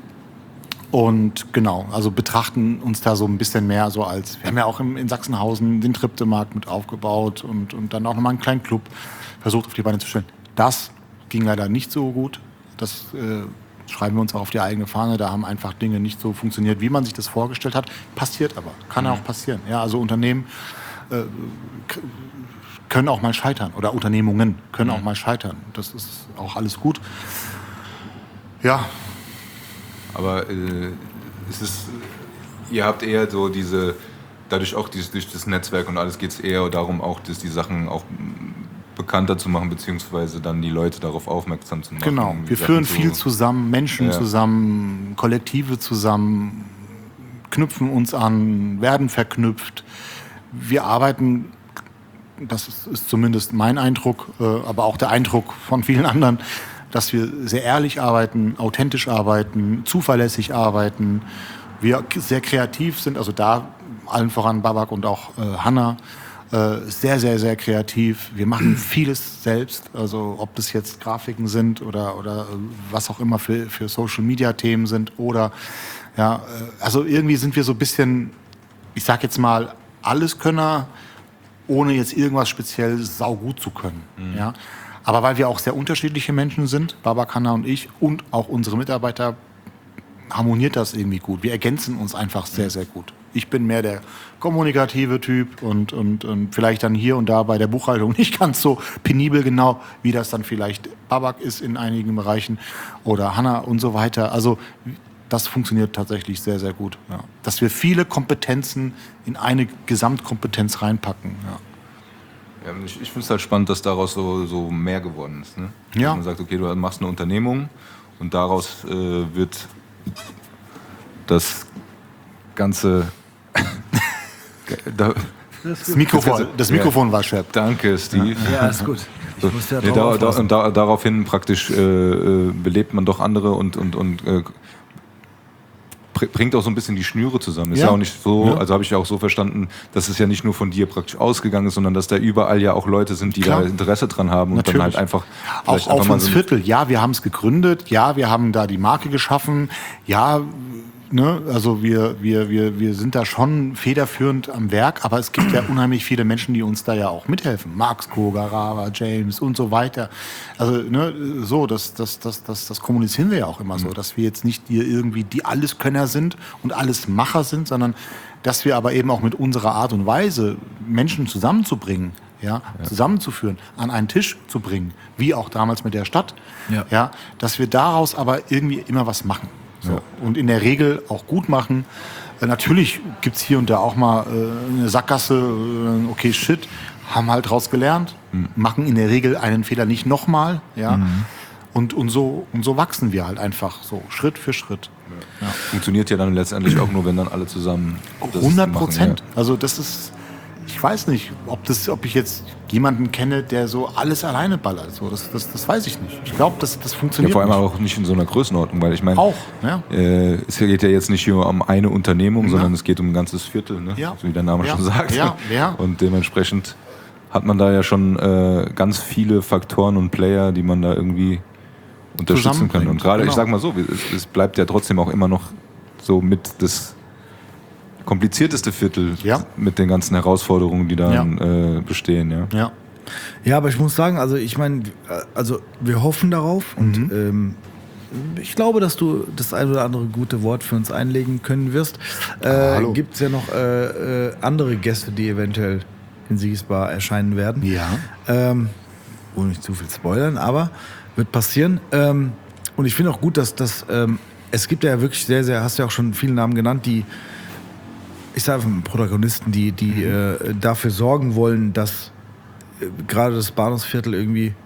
und genau, also betrachten uns da so ein bisschen mehr so als, wir haben ja auch im, in Sachsenhausen den Triptemarkt mit aufgebaut und, und dann auch nochmal einen kleinen Club versucht auf die Beine zu stellen. Das ging leider nicht so gut. Das äh, schreiben wir uns auch auf die eigene Fahne. Da haben einfach Dinge nicht so funktioniert, wie man sich das vorgestellt hat. Passiert aber, kann mhm. auch passieren. Ja, also Unternehmen äh, k- können auch mal scheitern oder Unternehmungen können mhm. auch mal scheitern. Das ist auch alles gut. Ja. Aber äh, es ist, ihr habt eher so diese, dadurch auch dieses, durch das Netzwerk und alles geht es eher darum, auch dass die Sachen auch bekannter zu machen, beziehungsweise dann die Leute darauf aufmerksam zu machen. Genau, wir führen viel zusammen, Menschen ja. zusammen, Kollektive zusammen, knüpfen uns an, werden verknüpft. Wir arbeiten, das ist, ist zumindest mein Eindruck, äh, aber auch der Eindruck von vielen anderen, dass wir sehr ehrlich arbeiten, authentisch arbeiten, zuverlässig arbeiten, wir sehr kreativ sind, also da allen voran Babak und auch äh, Hanna, sehr, sehr, sehr kreativ. Wir machen vieles selbst, also ob das jetzt Grafiken sind oder, oder was auch immer für, für Social-Media-Themen sind oder, ja, also irgendwie sind wir so ein bisschen, ich sag jetzt mal, Alleskönner, ohne jetzt irgendwas speziell saugut zu können, mhm. ja. Aber weil wir auch sehr unterschiedliche Menschen sind, Babak, Hanna und ich und auch unsere Mitarbeiter, harmoniert das irgendwie gut. Wir ergänzen uns einfach sehr, sehr gut. Ich bin mehr der kommunikative Typ und, und, und vielleicht dann hier und da bei der Buchhaltung nicht ganz so penibel genau, wie das dann vielleicht Babak ist in einigen Bereichen oder Hanna und so weiter. Also das funktioniert tatsächlich sehr, sehr gut. Ja. Dass wir viele Kompetenzen in eine Gesamtkompetenz reinpacken. Ja. Ja, ich ich finde es halt spannend, dass daraus so, so mehr geworden ist. Ne? Ja. Dass man sagt, okay, du machst eine Unternehmung und daraus äh, wird das ganze... da, das Mikrofon, das Mikrofon ja. war schepp. Danke, Steve. Ja, ist gut. Ich muss ja nee, da, da, und da, daraufhin praktisch äh, belebt man doch andere und, und, und äh, bringt auch so ein bisschen die Schnüre zusammen. Ist Ja. ja auch nicht so, Ja. also habe ich ja auch so verstanden, dass es ja nicht nur von dir praktisch ausgegangen ist, sondern dass da überall ja auch Leute sind, die Klar. da Interesse dran haben und Natürlich. dann halt einfach Auch vielleicht einfach auf mal uns so ein- Viertel. Ja, wir haben es gegründet. Ja, wir haben da die Marke geschaffen. Ja, ne, also wir, wir, wir, wir sind da schon federführend am Werk, aber es gibt ja unheimlich viele Menschen, die uns da ja auch mithelfen. Max Koga, Rava, James und so weiter. Also ne, so, das, das, das, das, das kommunizieren wir ja auch immer so, dass wir jetzt nicht hier irgendwie die Alleskönner sind und Allesmacher sind, sondern dass wir aber eben auch mit unserer Art und Weise Menschen zusammenzubringen, ja, zusammenzuführen, an einen Tisch zu bringen, wie auch damals mit der Stadt, Ja. ja, dass wir daraus aber irgendwie immer was machen. So. Und in der Regel auch gut machen. Äh, natürlich gibt es hier und da auch mal äh, eine Sackgasse, äh, okay, shit, haben halt draus gelernt, Mhm. machen in der Regel einen Fehler nicht nochmal, ja. Und, und, so, und so wachsen wir halt einfach so, Schritt für Schritt. funktioniert ja dann letztendlich auch nur, wenn dann alle zusammen das hundert machen, Prozent. ja. Also das ist, ich weiß nicht, ob, das, ob ich jetzt jemanden kenne, der so alles alleine ballert. So, das, das, das weiß ich nicht. Ich glaube, das, das Ja, funktioniert vor allem nicht. auch nicht in so einer Größenordnung, weil ich meine, Auch, ja. äh, es geht ja jetzt nicht nur um eine Unternehmung, sondern es geht um ein ganzes Viertel, ne? Ja. So wie der Name Ja. schon sagt. Ja, ja. Und dementsprechend hat man da ja schon äh, ganz viele Faktoren und Player, die man da irgendwie unterstützen kann. Zusammenbringt, Und gerade, ich genau. sag mal so, es, es bleibt ja trotzdem auch immer noch so mit das komplizierteste Viertel Ja. mit den ganzen Herausforderungen, die dann äh, bestehen. Ja. Ja. Ja, aber ich muss sagen, also ich meine, also wir hoffen darauf und Mhm. ähm, ich glaube, dass du das ein oder andere gute Wort für uns einlegen können wirst. Äh, hallo. Gibt es ja noch äh, äh, andere Gäste, die eventuell in Siegesbar erscheinen werden. Ja. Ähm, ohne nicht zu viel spoilern, aber wird passieren. Ähm, und ich finde auch gut, dass das, ähm, es gibt ja wirklich sehr, sehr, hast ja auch schon viele Namen genannt, die, ich sage einfach mal Protagonisten, die, die äh, dafür sorgen wollen, dass äh, gerade das Bahnhofsviertel irgendwie,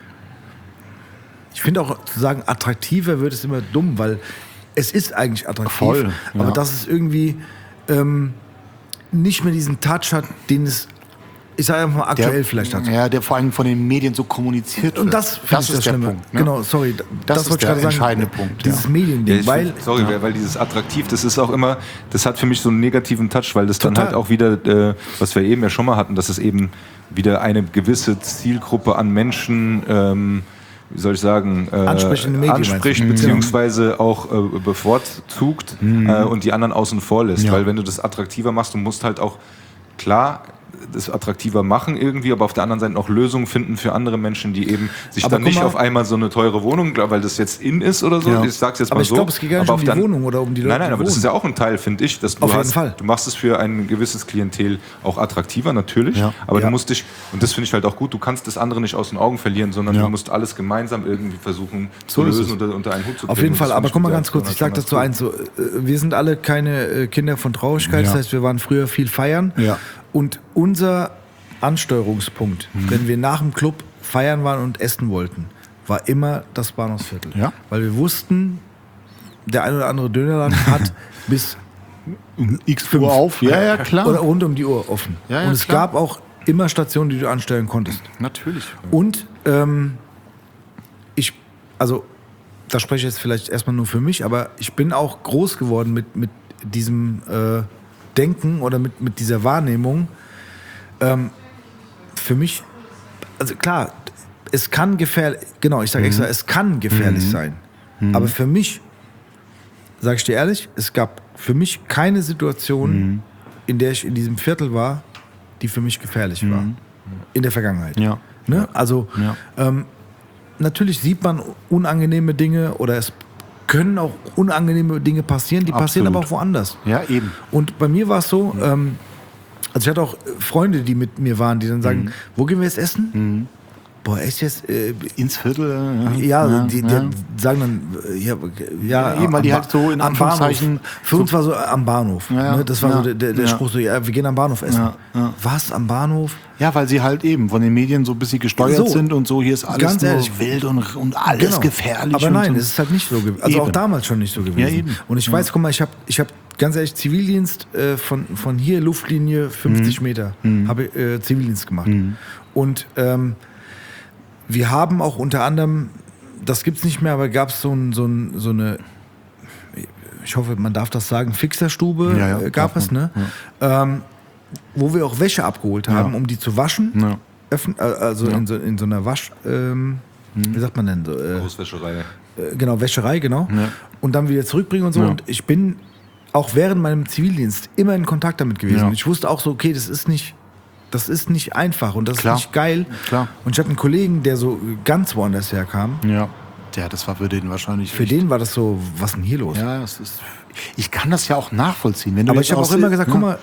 ich finde auch zu sagen, attraktiver wird es immer dumm, weil es ist eigentlich attraktiv, Voll, ja. aber dass es irgendwie ähm, nicht mehr diesen Touch hat, den es, ich sage einfach mal, aktuell vielleicht hat. Ja, der vor allem von den Medien so kommuniziert wird. Und das finde ich ist das der Schlimme. Punkt. Ne? Genau, sorry. Das ist wollte ich der gerade sagen. entscheidende Punkt, Dieses ja. Mediending, Ja, ich weil find, sorry, weil, weil dieses attraktiv, das ist auch immer, das hat für mich so einen negativen Touch, weil das dann Total. halt auch wieder, äh, was wir eben ja schon mal hatten, dass es eben wieder eine gewisse Zielgruppe an Menschen, ähm, wie soll ich sagen, äh, Ansprechende Medien, anspricht, meinst du? beziehungsweise auch äh, bevorzugt äh, und die anderen außen vor lässt. Ja. Weil wenn du das attraktiver machst, du musst halt auch, klar, das attraktiver machen irgendwie, aber auf der anderen Seite auch Lösungen finden für andere Menschen, die eben sich Aber dann guck nicht mal- auf einmal so eine teure Wohnung, weil das jetzt in ist oder so, Ja. ich sag's jetzt Aber mal ich so. glaube, es geht gar nicht aber um die auf der- Wohnung oder um die Leute, Nein, nein, die aber das wohnen. ist ja auch ein Teil, finde ich, dass du Auf jeden hast, Fall. du machst es für ein gewisses Klientel auch attraktiver, natürlich, Ja. aber Ja. du musst dich, und das finde ich halt auch gut, du kannst das andere nicht aus den Augen verlieren, sondern Ja. du musst alles gemeinsam irgendwie versuchen zu So ist lösen es. unter, unter einen Hut zu bringen. auf jeden Und Fall, das aber finde guck mal mit der ganz kurz, Aktion ich sag halt dazu schon eins, so, äh, wir sind alle keine äh, Kinder von Traurigkeit, Ja. das heißt, wir waren früher viel feiern Ja. und unser Ansteuerungspunkt, Mhm. wenn wir nach dem Club feiern waren und essen wollten, war immer das Bahnhofsviertel. Ja. Weil wir wussten, der ein oder andere Dönerladen hat bis X Uhr auf. Ja, ja, klar. oder rund um die Uhr offen. Ja, ja, und es klar. gab auch immer Stationen, die du ansteuern konntest. Natürlich. Und ähm, ich, also da spreche ich jetzt vielleicht erstmal nur für mich, aber ich bin auch groß geworden mit, mit diesem äh, Denken oder mit, mit dieser Wahrnehmung. Ähm, für mich, also klar, es kann gefährlich, genau, ich sage extra, es kann gefährlich sein. Aber für mich, sage ich dir ehrlich, es gab für mich keine Situation, in der ich in diesem Viertel war, die für mich gefährlich war. In der Vergangenheit. Ja. Ne? Also Ja. ähm, natürlich sieht man unangenehme Dinge oder es können auch unangenehme Dinge passieren, die passieren Absolut. aber auch woanders. Ja, eben. Und bei mir war es so, ähm, also ich hatte auch Freunde, die mit mir waren, die dann sagen, wo gehen wir jetzt essen? Boah, echt jetzt? Äh, Ins Viertel. ja, die, die ja. sagen dann, äh, ja, ja, Ja, eben, weil die am halt so in am Anführungszeichen Bahnhof. Für uns war so am Bahnhof. Ja, ja, Ne? Das war ja, so der, der, der ja. Spruch, so, ja, wir gehen am Bahnhof essen. Ja, ja. Was, am Bahnhof? Ja, weil sie halt eben von den Medien so ein bisschen gesteuert So. sind und so, hier ist alles Ganz nur ehrlich. wild und, und alles Genau. gefährlich. Aber und nein, so. es ist halt nicht so gewesen. Also auch Eben. damals schon nicht so gewesen. Ja, eben. Und ich weiß, guck mal, ich habe ich hab ganz ehrlich Zivildienst äh, von, von hier, Luftlinie fünfzig Mhm. Meter, habe ich äh, Zivildienst gemacht. Und ähm, wir haben auch unter anderem, das gibt's nicht mehr, aber gab es so, ein, so, ein, so eine, ich hoffe, man darf das sagen, Fixerstube Ja, ja, äh, gab darf es, man, ne? Ähm, wo wir auch Wäsche abgeholt haben, Ja. um die zu waschen. Ja. Öffn- äh, also Ja. in, so, in so einer Wasch... Ähm, wie sagt man denn so? Äh, Großwäscherei. äh, genau, Wäscherei, genau. Ja. Und dann wieder zurückbringen und so. Ja. Und ich bin auch während meinem Zivildienst immer in Kontakt damit gewesen. Ja. Und ich wusste auch so, okay, das ist nicht, das ist nicht einfach und das Klar. ist nicht geil. Klar. Und ich hatte einen Kollegen, der so ganz woanders herkam. Ja. Ja, das war für den wahrscheinlich. Für den war das so, was ist denn hier los? Ja, es ist. Ich kann das ja auch nachvollziehen. Wenn du Aber jetzt ich habe aus- auch immer gesagt, ja. guck mal,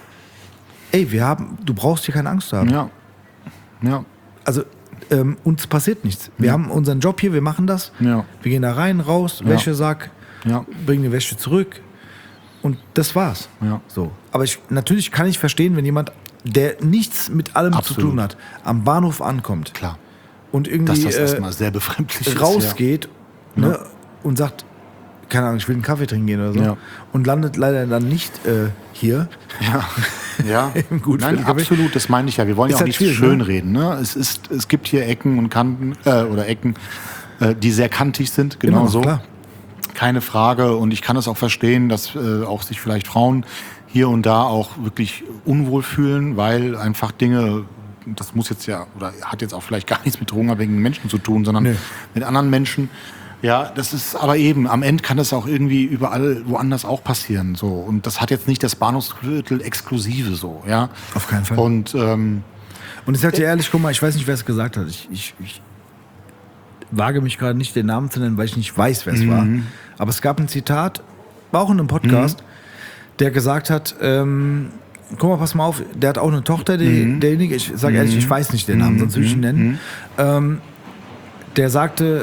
ey, wir haben, du brauchst hier keine Angst zu haben. Ja. Ja. Also ähm, uns passiert nichts. Wir haben unseren Job hier, wir machen das. Ja. Wir gehen da rein, raus, Ja. Wäschesack, Ja. bringen die Wäsche zurück und das war's. Ja. So. Aber ich, natürlich kann ich verstehen, wenn jemand, der nichts mit allem zu Absolut. tun hat, am Bahnhof ankommt Klar. und Dass irgendwie das äh, erstmal sehr befremdlich ist. rausgeht Ja. ne, und sagt, keine Ahnung, ich will einen Kaffee trinken gehen oder so Ja. und landet leider dann nicht äh, hier. Ja. Ja. Im Gut Nein, Viertel. absolut, das meine ich ja. Wir wollen Ist ja auch halt nicht schwierig, schönreden. Ne? Es, ist, es gibt hier Ecken und Kanten äh, oder Ecken, äh, die sehr kantig sind, genau Immer, so. klar. Keine Frage. Und ich kann es auch verstehen, dass äh, auch sich vielleicht Frauen hier und da auch wirklich unwohl fühlen, weil einfach Dinge, das muss jetzt ja, oder hat jetzt auch vielleicht gar nichts mit drogenabhängigen Menschen zu tun, sondern Nee. mit anderen Menschen. Ja, das ist aber eben, am Ende kann das auch irgendwie überall woanders auch passieren. So. Und das hat jetzt nicht das Bahnhofsviertel Exklusive so, ja. Auf keinen Fall. Und ähm, Und ich sag dir ehrlich, guck mal, ich weiß nicht, wer es gesagt hat. Ich, ich, ich wage mich gerade nicht, den Namen zu nennen, weil ich nicht weiß, wer es war. Aber es gab ein Zitat, war auch in einem Podcast, der gesagt hat, ähm, guck mal, pass mal auf, der hat auch eine Tochter, die, derjenige, ich sage ehrlich, ich weiß nicht den Namen, sonst würde ich ihn nennen. Ähm, der sagte,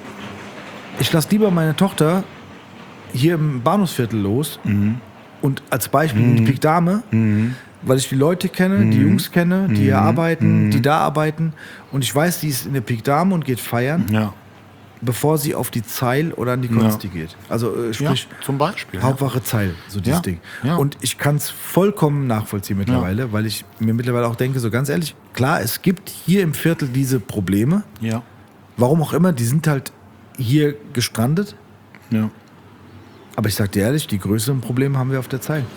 ich lasse lieber meine Tochter hier im Bahnhofsviertel los und als Beispiel die Pik Dame, weil ich die Leute kenne, die Jungs kenne, die hier arbeiten, die da arbeiten und ich weiß, die ist in der Pik Dame und geht feiern, ja. bevor sie auf die Zeil oder an die Konsti geht. Also äh, ja, sprich, zum Beispiel. Hauptwache Zeil, so dieses Ja, Ding. ja. Und ich kann es vollkommen nachvollziehen mittlerweile, weil ich mir mittlerweile auch denke, so ganz ehrlich, klar, es gibt hier im Viertel diese Probleme, Ja. warum auch immer, die sind halt hier gestrandet. Ja. Aber ich sag dir ehrlich, die größeren Probleme haben wir auf der Zeil.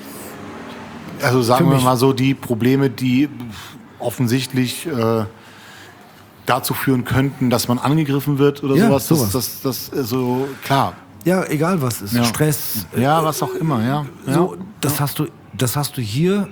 Also sagen Für wir mich. mal so, die Probleme, die offensichtlich äh, dazu führen könnten, dass man angegriffen wird oder Ja, sowas. sowas. Das, das, das, äh, so, klar. Ja, egal was ist. Ja. Stress. Ja, was auch immer, ja. Ja. So, das hast du, das hast du hier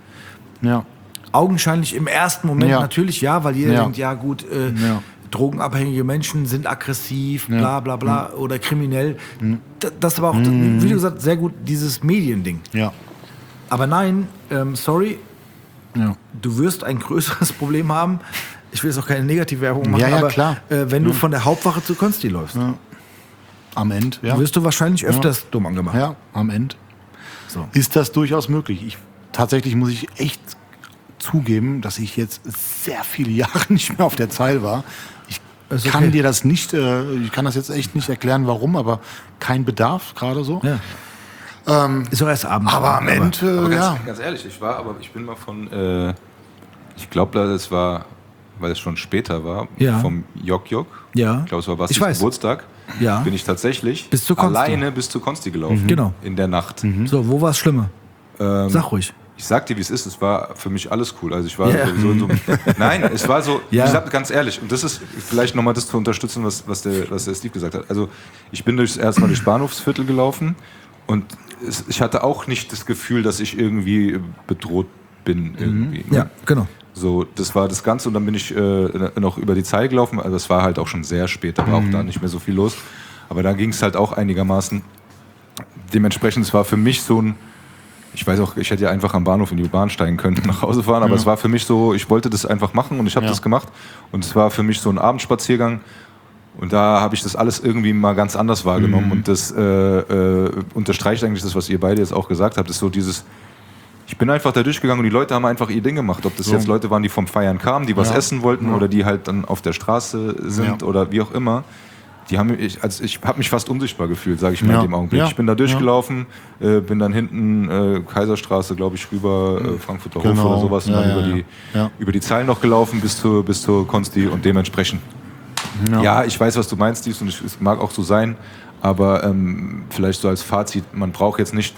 ja. augenscheinlich im ersten Moment Ja. natürlich, ja, weil jeder Ja. denkt, ja gut, äh, Ja. drogenabhängige Menschen sind aggressiv, Ja. bla bla bla, oder kriminell. D- Das aber auch, wie du gesagt, sehr gut dieses Mediending. Ja. Aber nein, ähm, sorry, Ja. du wirst ein größeres Problem haben. Ich will jetzt auch keine Negativwerbung machen, Ja, ja, aber klar. Äh, wenn du von der Hauptwache zu Konsti läufst, Am Ende, ja. wirst du wahrscheinlich öfters dumm angemacht. Ja, am Ende. So. Ist das durchaus möglich. Ich, tatsächlich muss ich echt zugeben, dass ich jetzt sehr viele Jahre nicht mehr auf der Zeil war. Ich Ist kann okay. dir das nicht, äh, ich kann das jetzt echt nicht erklären, warum, aber kein Bedarf gerade so. Ja. ist doch erst abends. Aber am Ende, Aber äh, ganz, ja. ganz ehrlich, ich war, aber ich bin mal von, äh, ich glaube, es war, weil es schon später war, Ja. vom Jok Jok. Ja. Ich glaube, es war Bastis Ich weiß. Geburtstag. Ja. Bin ich tatsächlich Bis zur Konsti. alleine bis zur Konsti gelaufen. Genau. In der Nacht. So, wo war es schlimmer? Sag ruhig. Ich sag dir, wie es ist, es war für mich alles cool. Also ich war Ja. so, so nein, es war so, Ja. ich sag ganz ehrlich, und das ist vielleicht nochmal das zu unterstützen, was, was, der, was der Steve gesagt hat. Also ich bin durchs erstmal durchs Bahnhofsviertel gelaufen und es, ich hatte auch nicht das Gefühl, dass ich irgendwie bedroht bin. Irgendwie, ne? Ja, genau. So, das war das Ganze und dann bin ich äh, noch über die Zeil gelaufen. Also es war halt auch schon sehr spät, da war auch da nicht mehr so viel los. Aber da ging es halt auch einigermaßen. Dementsprechend, es war für mich so ein, ich weiß auch, ich hätte ja einfach am Bahnhof in die Bahn steigen können und nach Hause fahren, aber es war für mich so, ich wollte das einfach machen und ich habe Ja. das gemacht. Und es war für mich so ein Abendspaziergang. Und da habe ich das alles irgendwie mal ganz anders wahrgenommen. Mhm. Und das äh, äh, unterstreicht eigentlich das, was ihr beide jetzt auch gesagt habt. Das ist so dieses, ich bin einfach da durchgegangen und die Leute haben einfach ihr Ding gemacht. Ob das So. jetzt Leute waren, die vom Feiern kamen, die was Ja. essen wollten Ja. oder die halt dann auf der Straße sind Ja. oder wie auch immer. Die haben, ich, also ich habe mich fast unsichtbar gefühlt, sage ich mal Ja. in dem Augenblick. Ja. Ich bin da durchgelaufen, äh, bin dann hinten äh, Kaiserstraße, glaube ich, rüber, äh, Frankfurter Genau. Hof oder sowas, und Ja, dann ja, über, ja. die, Ja. über die Zeilen noch gelaufen bis zur, bis zur Konsti und dementsprechend Ja. ja, ich weiß, was du meinst, dies und es mag auch so sein, aber ähm, vielleicht so als Fazit, man braucht jetzt nicht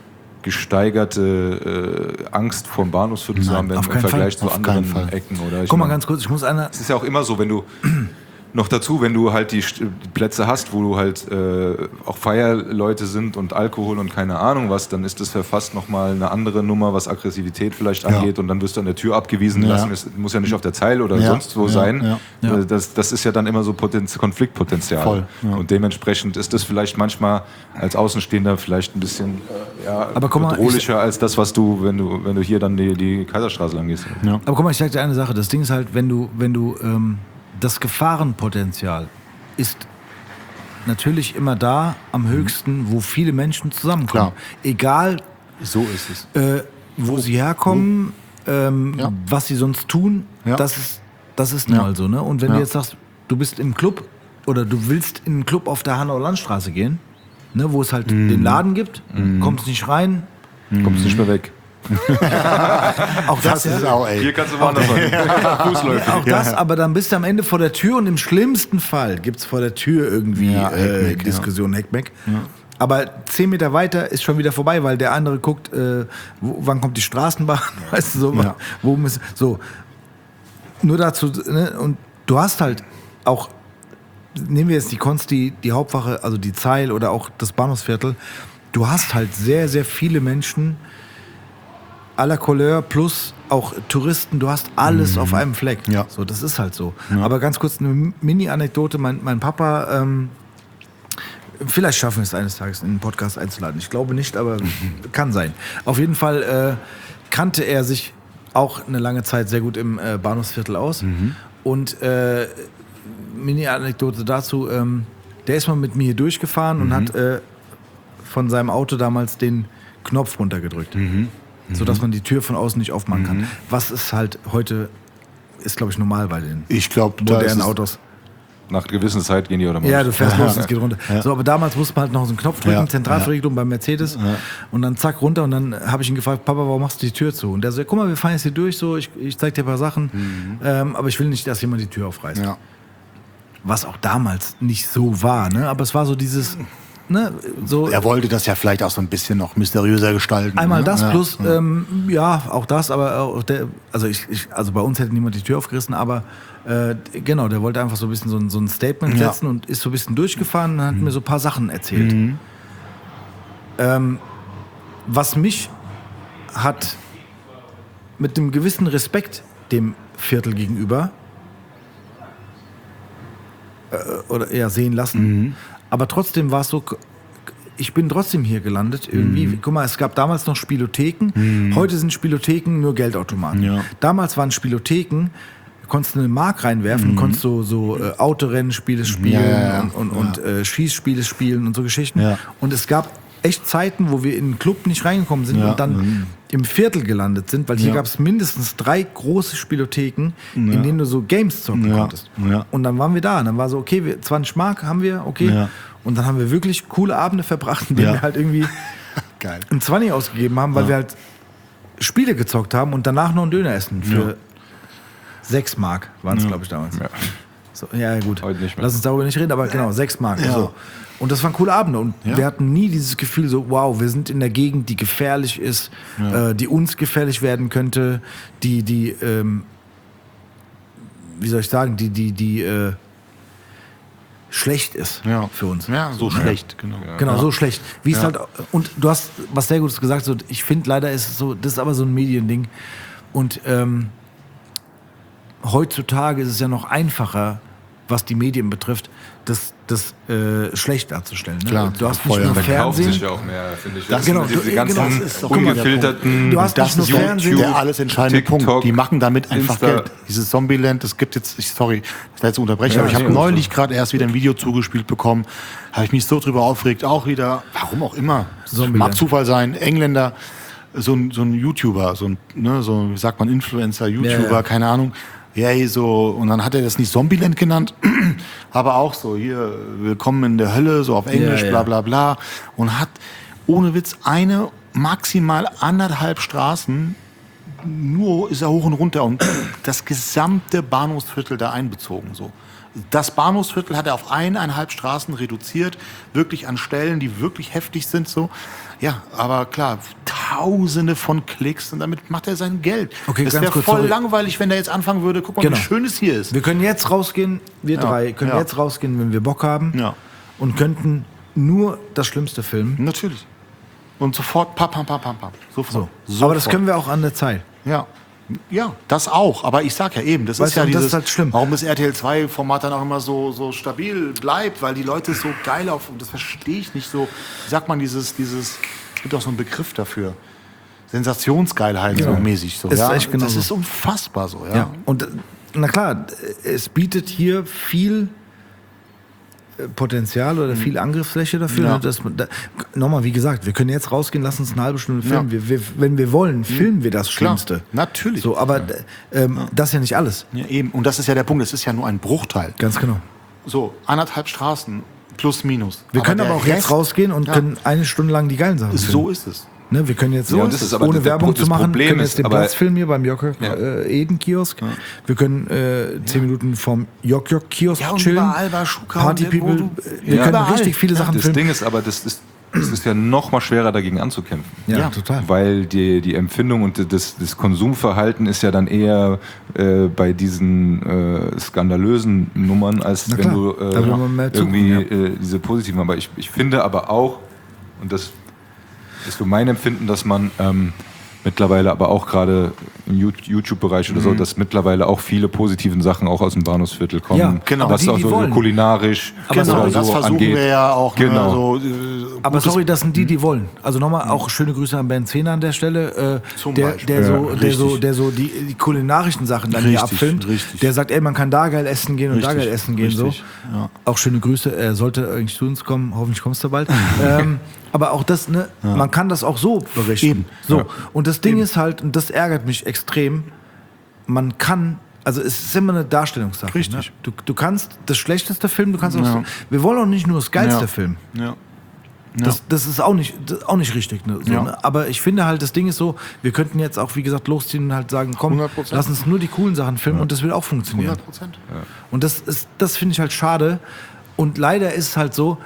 gesteigerte äh, Angst vor dem Bahnhofsviertel zu haben, wenn, im Vergleich Fall. zu Auf anderen Ecken. Oder ich Guck mal mein, ganz kurz, ich muss einer... es ist ja auch immer so, wenn du noch dazu, wenn du halt die, die Plätze hast, wo du halt äh, auch Feierleute sind und Alkohol und keine Ahnung was, dann ist das ja fast nochmal eine andere Nummer, was Aggressivität vielleicht angeht, ja. und dann wirst du an der Tür abgewiesen ja. lassen. Es muss ja nicht auf der Zeile oder ja. sonst wo ja. sein. Ja. Ja. Das, das ist ja dann immer so Potenz- Konfliktpotenzial. Voll, ja. Und dementsprechend ist das vielleicht manchmal als Außenstehender vielleicht ein bisschen äh, ja, Aber guck mal, bedrohlicher ich, als das, was du, wenn du, wenn du hier dann die, die Kaiserstraße lang gehst. Ja. Aber guck mal, ich sag dir eine Sache, das Ding ist halt, wenn du, wenn du ähm, das Gefahrenpotenzial ist natürlich immer da am höchsten, wo viele Menschen zusammenkommen. Klar. Egal, So ist es. äh, wo sie herkommen, ähm, Ja. was sie sonst tun, Ja. das ist, das ist nun Ja. mal so. Ne? Und wenn Ja. du jetzt sagst, du bist im Club oder du willst in einen Club auf der Hanauer Landstraße gehen, ne, wo es halt Mhm. den Laden gibt, kommst nicht rein. Kommst nicht mehr weg. Auch das, Das ist ja. auch, ey. Hier kannst du woanders sein. Fußläufig. Auch das, aber dann bist du am Ende vor der Tür und im schlimmsten Fall gibt es vor der Tür irgendwie Ja, äh, Heckmeck, Diskussion, Heckmeck. Aber zehn Meter weiter ist schon wieder vorbei, weil der andere guckt, äh, wo, wann kommt die Straßenbahn, weißt du, so, Ja. wo müssen, so. Nur dazu, ne? Und du hast halt auch, nehmen wir jetzt die Konsti, die Hauptwache, also die Zeil oder auch das Bahnhofsviertel, du hast halt sehr, sehr viele Menschen, à la Couleur plus auch Touristen, du hast alles auf einem Fleck. Ja. So, das ist halt so. Aber ganz kurz eine Mini-Anekdote. Mein, mein Papa, ähm, vielleicht schaffen wir es eines Tages in den Podcast einzuladen. Ich glaube nicht, aber kann sein. Auf jeden Fall äh, kannte er sich auch eine lange Zeit sehr gut im äh, Bahnhofsviertel aus. Und äh, Mini-Anekdote dazu, ähm, der ist mal mit mir hier durchgefahren und hat äh, von seinem Auto damals den Knopf runtergedrückt. Sodass man die Tür von außen nicht aufmachen kann. Was ist halt heute, ist glaube ich normal bei den Ich glaube, da ist modernen es, Autos. Nach einer gewissen Zeit gehen die oder Ja, du fährst los und es geht runter. Ja. So, aber damals musste man halt noch so einen Knopf drücken, Ja. Zentralverriegelung beim Mercedes und dann zack runter und dann habe ich ihn gefragt, Papa, warum machst du die Tür zu? Und der so, guck mal, wir fahren jetzt hier durch, so, ich, ich zeig dir ein paar Sachen, ähm, aber ich will nicht, dass jemand die Tür aufreißt. ja. Was auch damals nicht so war, ne? Aber es war so dieses, ne, so Er wollte das ja vielleicht auch so ein bisschen noch mysteriöser gestalten. einmal ne? das ja. plus, ähm, ja, auch das, aber auch der, also ich, ich, also bei uns hätte niemand die Tür aufgerissen, aber äh, genau, der wollte einfach so ein bisschen so ein, so ein Statement Ja. setzen und ist so ein bisschen durchgefahren und hat mir so ein paar Sachen erzählt. Ähm, was mich hat mit einem gewissen Respekt dem Viertel gegenüber äh, oder eher sehen lassen, aber trotzdem war es so, ich bin trotzdem hier gelandet irgendwie. Guck mal, es gab damals noch Spielotheken. Heute sind Spielotheken nur Geldautomaten. Ja. Damals waren Spielotheken, konntest du eine Mark reinwerfen, konntest du so äh, Autorennenspiele spielen Ja, ja, ja. und, und, und äh, Schießspiele spielen und so Geschichten. Ja. Und es gab echt Zeiten, wo wir in den Club nicht reingekommen sind Ja. und dann im Viertel gelandet sind, weil hier Ja. gab es mindestens drei große Spielotheken, in denen du so Games zocken Ja. konntest. Ja. Und dann waren wir da. Und dann war so, okay, wir, zwanzig Mark haben wir, okay. Ja. Und dann haben wir wirklich coole Abende verbracht, in denen Ja. wir halt irgendwie Geil. ein zwanzig ausgegeben haben, weil Ja. wir halt Spiele gezockt haben und danach noch einen Döner essen für Ja. sechs Mark waren es, Ja. glaube ich, damals. Ja. So, ja, gut. Heute nicht mehr. Lass uns darüber nicht reden, aber genau, sechs Mark. Ja. So. Und das waren coole Abende. Und Ja. wir hatten nie dieses Gefühl, so, wow, wir sind in der Gegend, die gefährlich ist, Ja. äh, die uns gefährlich werden könnte, die, die, ähm, wie soll ich sagen, die, die, die äh, schlecht ist Ja. für uns. Ja, so schlecht, genau. Genau, Ja. so schlecht. Wie es Ja. halt, und du hast was sehr Gutes gesagt, so, ich finde leider ist es so, das ist aber so ein Mediending. Und ähm, heutzutage ist es ja noch einfacher, was die Medien betrifft, das, das äh, schlecht darzustellen. Ne? Klar, du hast nicht Feuer. nur Da Kauft Fernsehen. sich ja auch mehr, finde ich. Das- genau, diese du- ganzen genau, das ist doch- guck mal, der ungefilterten Du hast Das nicht nur ist Fernsehen. der alles entscheidende TikTok, Punkt. Die machen damit einfach Insta. Geld. Dieses Zombieland, das gibt jetzt, ich, sorry, ich werde jetzt unterbrechen, Ja, aber ich habe nee, neulich gerade erst wieder ein Video zugespielt bekommen, habe ich mich so drüber aufgeregt, auch wieder, warum auch immer, Zombieland. mag Zufall sein, Engländer, so ein, so ein YouTuber, so ein, ne, so, wie sagt man, Influencer, YouTuber, Ja, ja. keine Ahnung, ja, so, und dann hat er das nicht Zombieland genannt, aber auch so, hier, willkommen in der Hölle, so auf Englisch, Ja, ja. bla bla bla, und hat ohne Witz eine, maximal anderthalb Straßen nur ist er hoch und runter und das gesamte Bahnhofsviertel da einbezogen. So. Das Bahnhofsviertel hat er auf eineinhalb Straßen reduziert, wirklich an Stellen, die wirklich heftig sind. So. Ja, aber klar, Tausende von Klicks und damit macht er sein Geld. Okay, das ganz wäre kurz, voll sorry. langweilig, wenn der jetzt anfangen würde, guck mal, Genau. wie schön es hier ist. Wir können jetzt rausgehen, wir Ja, drei können ja. jetzt rausgehen, wenn wir Bock haben Ja. und könnten nur das Schlimmste filmen. Natürlich. Und sofort, pam, pam, pam, pam, pam. Sofort. So. Aber das können wir auch an der Zeit. Ja. Ja, das auch. Aber ich sag ja eben, das Weißt ist ja du, und das dieses, ist halt schlimm. warum das R T L zwei Format dann auch immer so, so stabil bleibt, weil die Leute so geil auf, und das verstehe ich nicht so, wie sagt man dieses, dieses, es gibt auch so einen Begriff dafür, Sensationsgeilheit so mäßig. So, Ist ja? echt genau das so. ist unfassbar so. Ja. Ja. Und äh, na klar, es bietet hier viel äh, Potenzial oder viel Angriffsfläche dafür. Ja. Ne, dass man, da, nochmal, wie gesagt, wir können jetzt rausgehen, lass uns eine halbe Stunde filmen. Ja. Wir, wir, wenn wir wollen, filmen wir das Klar, Schlimmste. natürlich. So, aber äh, ähm, das ist ja nicht alles. Ja, eben. Und das ist ja der Punkt, das ist ja nur ein Bruchteil. Ganz genau. So, anderthalb Straßen, plus minus. Wir können der aber auch jetzt Rest- rausgehen und Ja. können eine Stunde lang die geilen Sachen filmen. So ist es. Ne, wir können jetzt, So ohne ist es, aber das- Werbung das zu machen, Problem können ist, jetzt den aber- Platz filmen hier beim Jok Ja. äh, Eden-Kiosk. Wir können äh, zehn Minuten vom Jok-Jok-Kiosk Ja, und chillen. überall bei Schuka Party und wo People. du- Wir Ja. können Überall. richtig viele Ja, Sachen Das filmen. Ding ist aber, das ist, das ist ja noch mal schwerer dagegen anzukämpfen. Ja, Ja. total. Weil die, die Empfindung und das, das Konsumverhalten ist ja dann eher äh, bei diesen äh, skandalösen Nummern, als Na wenn klar, du da will man mehr äh, irgendwie zugucken, äh, diese positiven. Aber ich, ich finde aber auch, und das ist so mein Empfinden, dass man ähm, mittlerweile aber auch gerade im You- YouTube-Bereich oder so, dass mittlerweile auch viele positiven Sachen auch aus dem Bahnhofsviertel kommen. Ja, genau. Was Aber die, auch die so wollen. kulinarisch Aber Genau, sorry, oder das so versuchen angeht. wir ja auch. Genau. Ne, so, äh, Aber gutes- sorry, das sind die, die wollen. Also nochmal auch schöne Grüße an Ben Zehner an der Stelle, äh, Zum der, Beispiel. der, so, Ja, der, so, richtig. der so die, die kulinarischen Sachen dann hier Richtig, abfilmt. richtig. Der sagt, ey, man kann da geil essen gehen und da Richtig, geil essen gehen. So. richtig, ja. Auch schöne Grüße, er sollte eigentlich zu uns kommen, hoffentlich kommst du bald. ähm, aber auch das, ne, man kann das auch so berichten. Eben. So. Ja. Und das Ding ist halt, und das ärgert mich extrem, man kann, also es ist immer eine Darstellungssache. Richtig. Ne? Du, du kannst das Schlechteste filmen, du kannst auch, Ja. wir wollen auch nicht nur das Geilste Ja. filmen. Ja. Das, das ist auch nicht, das ist auch nicht richtig. Ne? So, Ja. ne? Aber ich finde halt, das Ding ist so, wir könnten jetzt auch, wie gesagt, losziehen und halt sagen, komm, hundert Prozent. lass uns nur die coolen Sachen filmen und das wird auch funktionieren. hundert Prozent. Und das ist, das finde ich halt schade. Und leider ist es halt so,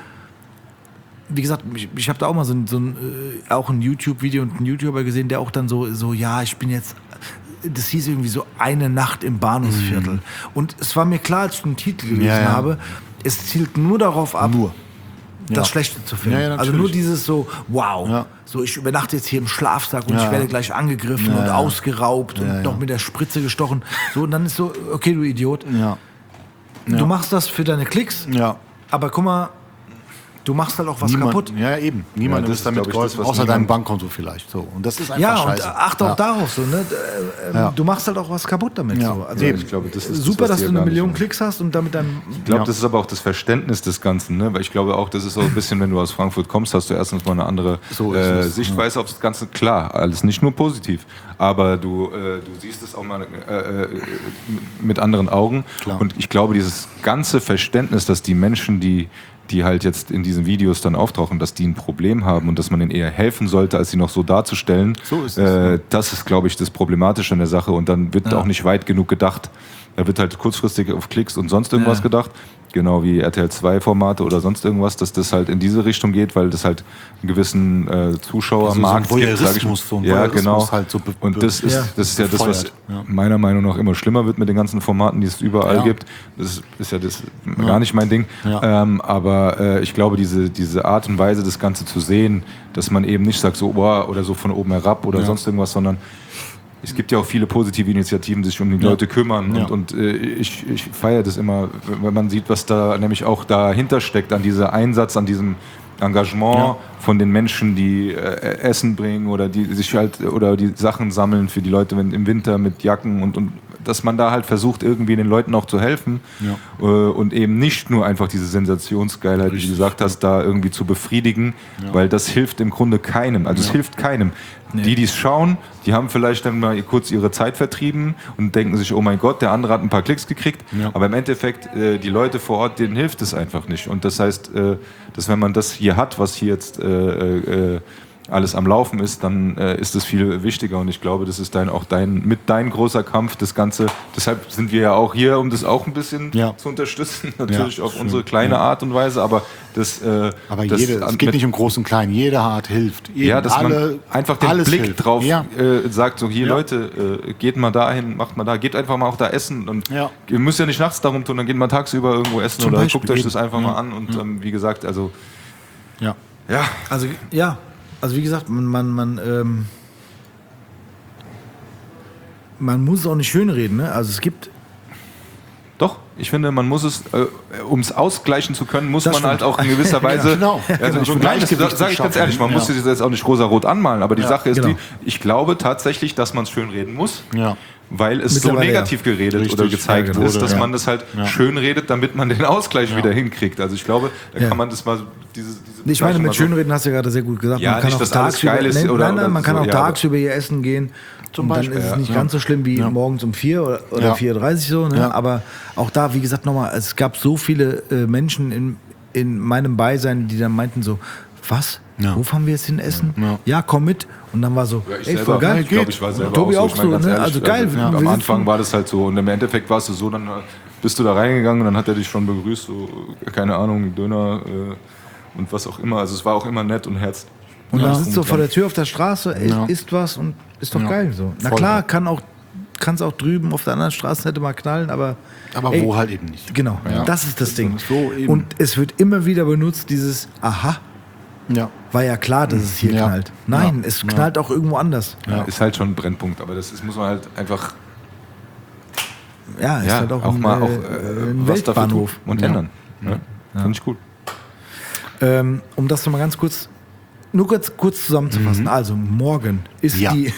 wie gesagt, ich, ich habe da auch mal so ein, so ein äh, auch ein YouTube-Video und einen YouTuber gesehen, der auch dann so, so, ja, ich bin jetzt, das hieß irgendwie so eine Nacht im Bahnhofsviertel. Und es war mir klar, als ich den Titel gelesen Ja, ja. habe, es zielt nur darauf ab, Nur. das Ja. Schlechte zu filmen. Ja, ja, also natürlich. nur dieses so, wow, Ja. so ich übernachte jetzt hier im Schlafsack und Ja. ich werde gleich angegriffen Ja, und ja. ausgeraubt und ja. noch mit der Spritze gestochen. So, und dann ist so, okay, du Idiot, Ja. du machst das für deine Klicks, Ja. aber guck mal, du machst halt auch was Niemand, kaputt. Ja, eben. Niemand das ist ist, damit glaub ich, geholfen, das, was außer deinem niemand- Bankkonto vielleicht. So. Und das ist einfach Ja, scheiße. und achte auch ja. darauf, so, ne? Äh, ähm, Ja. Du machst halt auch was kaputt damit. Ja. So. Also, Eben. Ich glaube, das ist das, super, was dass die du ja eine gar nicht Million machen. Klicks hast und damit dann. Ich glaube, Ja. das ist aber auch das Verständnis des Ganzen, ne? Weil ich glaube auch, das ist so ein bisschen, wenn du aus Frankfurt kommst, hast du erstens mal eine andere So ist äh, es, Sichtweise auf das Ganze. Klar, alles nicht nur positiv, aber du, äh, du siehst es auch mal äh, äh, mit anderen Augen. Klar. Und ich glaube, dieses ganze Verständnis, dass die Menschen, die die halt jetzt in diesen Videos dann auftauchen, dass die ein Problem haben und dass man ihnen eher helfen sollte, als sie noch so darzustellen. So ist es, äh, ja. Das ist, glaube ich, das Problematische an der Sache. Und dann wird Ja. auch nicht weit genug gedacht. Da wird halt kurzfristig auf Klicks und sonst irgendwas Ja. gedacht. Genau wie R T L zwei Formate oder sonst irgendwas, dass das halt in diese Richtung geht, weil das halt einen gewissen äh, Zuschauermarkt So- so ein gibt, sag ich mal. Voyeurismus, so ein Ja, Voyeurismus genau. halt so be- und das ist, Ja. das ist ja das, was befeuert, ja. meiner Meinung nach immer schlimmer wird mit den ganzen Formaten, die es überall Ja. gibt. Das ist ja das gar nicht mein Ding. Ja. Ähm, aber äh, ich glaube, diese, diese Art und Weise, das Ganze zu sehen, dass man eben nicht sagt, so, boah, oder so von oben herab oder Ja. sonst irgendwas, sondern es gibt ja auch viele positive Initiativen, die sich um die Ja. Leute kümmern. Ja. Und, und äh, ich, ich feiere das immer, wenn man sieht, was da nämlich auch dahinter steckt, an dieser Einsatz, an diesem Engagement Ja. von den Menschen, die äh, Essen bringen oder die sich halt oder die Sachen sammeln für die Leute wenn, im Winter mit Jacken und, und dass man da halt versucht, irgendwie den Leuten auch zu helfen Ja. äh, und eben nicht nur einfach diese Sensationsgeilheit, wie du gesagt hast, da irgendwie zu befriedigen, weil das hilft im Grunde keinem. Also es hilft keinem. Die, die es schauen, die haben vielleicht dann mal kurz ihre Zeit vertrieben und denken sich, oh mein Gott, der andere hat ein paar Klicks gekriegt, Ja. aber im Endeffekt, äh, die Leute vor Ort, denen hilft es einfach nicht. Und das heißt, äh, dass wenn man das hier hat, was hier jetzt äh, äh, alles am Laufen ist, dann äh, ist das viel wichtiger und ich glaube, das ist dein, auch dein, mit dein großer Kampf, das Ganze. Deshalb sind wir ja auch hier, um das auch ein bisschen Ja. zu unterstützen, natürlich Ja, auf schön. unsere kleine Ja. Art und Weise, aber das... Äh, Aber das jede, es geht mit, nicht um Groß und Klein, jede Art hilft. Jedem, ja, dass alle, man einfach den alles Blick hilft. drauf Ja. äh, sagt, so hier Ja. Leute, äh, geht mal dahin, macht mal da, geht einfach mal auch da essen und Ja. ihr müsst ja nicht nachts darum tun, dann geht mal tagsüber irgendwo essen Zum oder Beispiel, guckt euch das eben. einfach Ja. mal an und ähm, wie gesagt, also Ja. ja, Also ja, also wie gesagt, man, man, man, ähm, man muss es auch nicht schönreden, ne? Also es gibt, doch, ich finde, man muss es, äh, um es ausgleichen zu können, muss Das man stimmt. halt auch in gewisser Weise, genau. also Genau, ich so ein meine, das Gleichgewicht sage ich ganz schaffen. ehrlich, man Ja. muss es jetzt auch nicht rosarot anmalen, aber die Ja, Sache ist genau. die, ich glaube tatsächlich, dass man es schönreden muss. Ja. Weil es so Mittlerweile, negativ geredet Richtig, oder gezeigt ja, genau. ist, dass Ja. man das halt Ja. schön redet, damit man den Ausgleich wieder hinkriegt. Also ich glaube, da Ja. kann man das mal diese, diese ich meine, Bezeichnung mit mal so- Schönreden hast du ja gerade sehr gut gesagt. Ja, man kann nicht, auch dass alles tagsüber, geil ist nein, oder- nein, nein, oder man kann so, auch ja, tagsüber ihr essen gehen. Zum und dann Beispiel, ist es ja. nicht Ja. ganz so schlimm wie Ja. morgens um vier oder, oder Ja. vier Uhr dreißig so. Ne? Ja. Aber auch da, wie gesagt, nochmal, es gab so viele äh, Menschen in, in meinem Beisein, die dann meinten so, was? Ja. Wo fahren wir jetzt hin essen? Ja. Ja, komm mit. Und dann war so, Ja, ich ey, selber, voll geil. ich glaube, ich war selber Tobi auch auch so. Ich so, meine, ganz ne? ehrlich, Also geil. Also, wir am sitzen- Anfang war das halt so und im Endeffekt warst du so, dann äh, bist du da reingegangen und dann hat er dich schon begrüßt, so, keine Ahnung, Döner äh, und was auch immer. Also es war auch immer nett und herz. Und dann Ja, sitzt du und vor dann- der Tür auf der Straße, isst, Ja. isst was und ist doch Ja. geil so. Na Voll. klar, kann auch kann es auch drüben auf der anderen Straßenseite mal knallen, aber Aber ey, wo halt eben nicht. Genau, Ja. das ist das Ding. So eben. Und es wird immer wieder benutzt, dieses Aha, Ja. war ja klar, dass es hier Ja. knallt. Nein, Ja. es knallt auch irgendwo anders. Ja. Ist halt schon ein Brennpunkt, aber das ist, muss man halt einfach Ja, ist ja, halt auch, auch, ein, mal äh, auch, äh, ein was dafür tun Weltbahnhof. und Ja. ändern. Ne? Finde ich cool. Ähm, um das nochmal ganz kurz, nur kurz, kurz zusammenzufassen. Also morgen ist Ja. die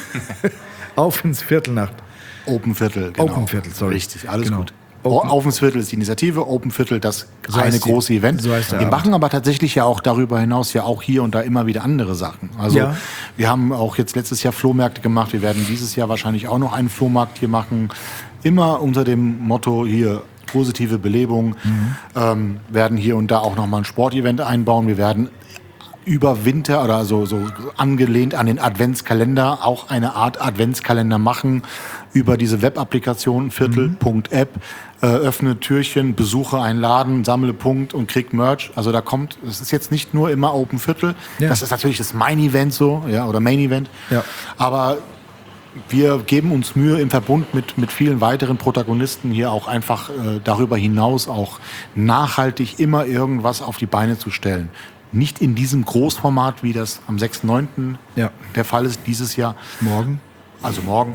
Auf ins Viertelnacht. Open Viertel, genau. Open Viertel, sorry. Richtig, alles Genau. gut. Open- Open Viertel ist die Initiative, Open Viertel das So eine heißt die- große Event. so heißt der wir Abend. machen aber tatsächlich ja auch darüber hinaus ja auch hier und da immer wieder andere Sachen. Also Ja. wir haben auch jetzt letztes Jahr Flohmärkte gemacht, wir werden dieses Jahr wahrscheinlich auch noch einen Flohmarkt hier machen. Immer unter dem Motto hier positive Belebung. Mhm. Ähm, werden hier und da auch noch mal ein Sportevent einbauen. Wir werden über Winter oder so, so angelehnt an den Adventskalender auch eine Art Adventskalender machen über diese Web-Applikation viertel Punkt app. Äh, öffne Türchen, besuche einen Laden, sammle Punkt und krieg Merch. Also da kommt, es ist jetzt nicht nur immer Open Viertel. Ja. Das ist natürlich das Main-Event so, ja, oder Main-Event. Ja. Aber wir geben uns Mühe im Verbund mit, mit vielen weiteren Protagonisten hier auch einfach äh, darüber hinaus auch nachhaltig immer irgendwas auf die Beine zu stellen. Nicht in diesem Großformat, wie das am sechsten neunten Ja. der Fall ist dieses Jahr. Morgen. Also morgen.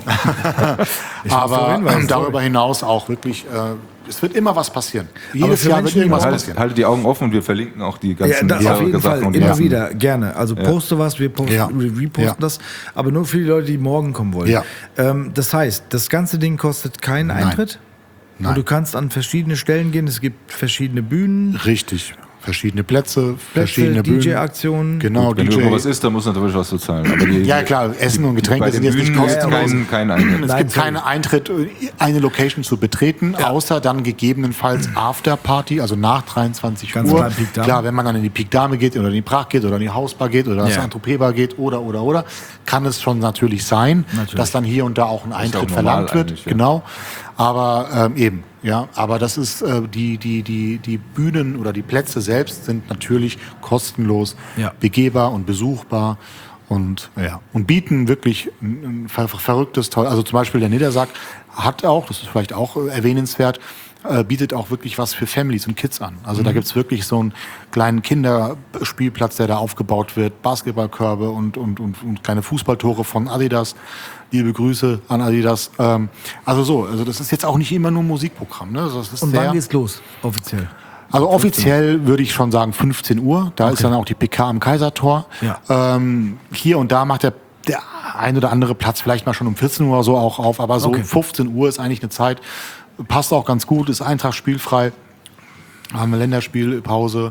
muss Aber vorhin was, ähm, darüber sorry. hinaus auch wirklich, äh, es wird immer was passieren. Aber Jedes für Jahr wird Menschen, die irgendwas mal- passieren. Haltet, haltet die Augen offen und wir verlinken auch die Ja, ganzen das ja, auf jeden Sachen Fall, und die immer ganzen- wieder, gerne. Also poste was, wir posten, Ja. wir reposten Ja. das, aber nur für die Leute, die morgen kommen wollen. Ja. Ähm, das heißt, das ganze Ding kostet keinen Eintritt. Nein. Und du kannst an verschiedene Stellen gehen, es gibt verschiedene Bühnen, Richtig. Verschiedene Plätze, Plätze, verschiedene D Bühnen. J-Aktionen. Genau, Wenn D J. irgendwo was ist, dann muss natürlich was zu zahlen. Aber die, Ja, klar, Essen und Getränke bei sind den jetzt nicht Bühnen ist kostenlos. kein, kein Eintritt. Es Nein, gibt sorry. keinen Eintritt, eine Location zu betreten, außer dann gegebenenfalls Afterparty, also nach dreiundzwanzig Ganz Uhr. klar, Pik Dame. Klar, wenn man dann in die Pik Dame geht oder in die Prag geht oder in die Hausbar geht oder ins Ja. Saint-Tropez Bar geht oder, oder, oder, kann es schon natürlich sein, Natürlich. dass dann hier und da auch ein auch Eintritt normal verlangt wird. eigentlich, ja. Genau. Aber ähm, eben, ja, aber das ist äh, die, die, die, die Bühnen oder die Plätze selbst sind natürlich kostenlos Ja. begehbar und besuchbar und ja und bieten wirklich ein, ein ver verrücktes toll. Also zum Beispiel der Niedersack hat auch, das ist vielleicht auch äh, erwähnenswert, äh, bietet auch wirklich was für Families und Kids an. Also da gibt's wirklich so einen kleinen Kinderspielplatz, der da aufgebaut wird, Basketballkörbe und, und, und, und kleine Fußballtore von Adidas. Liebe Grüße an Adidas. Ähm, also so, also das ist jetzt auch nicht immer nur Musikprogramm. Ne? Also das ist Und sehr, wann geht's los, offiziell? also offiziell würde ich schon sagen fünfzehn Uhr. Da ist dann auch die P K am Kaisertor. Ja. Ähm, hier und da macht der, der ein oder andere Platz vielleicht mal schon um vierzehn Uhr so auch auf. Aber so Okay. fünfzehn Uhr ist eigentlich eine Zeit, passt auch ganz gut, ist Eintracht spielfrei. Haben wir Länderspielpause.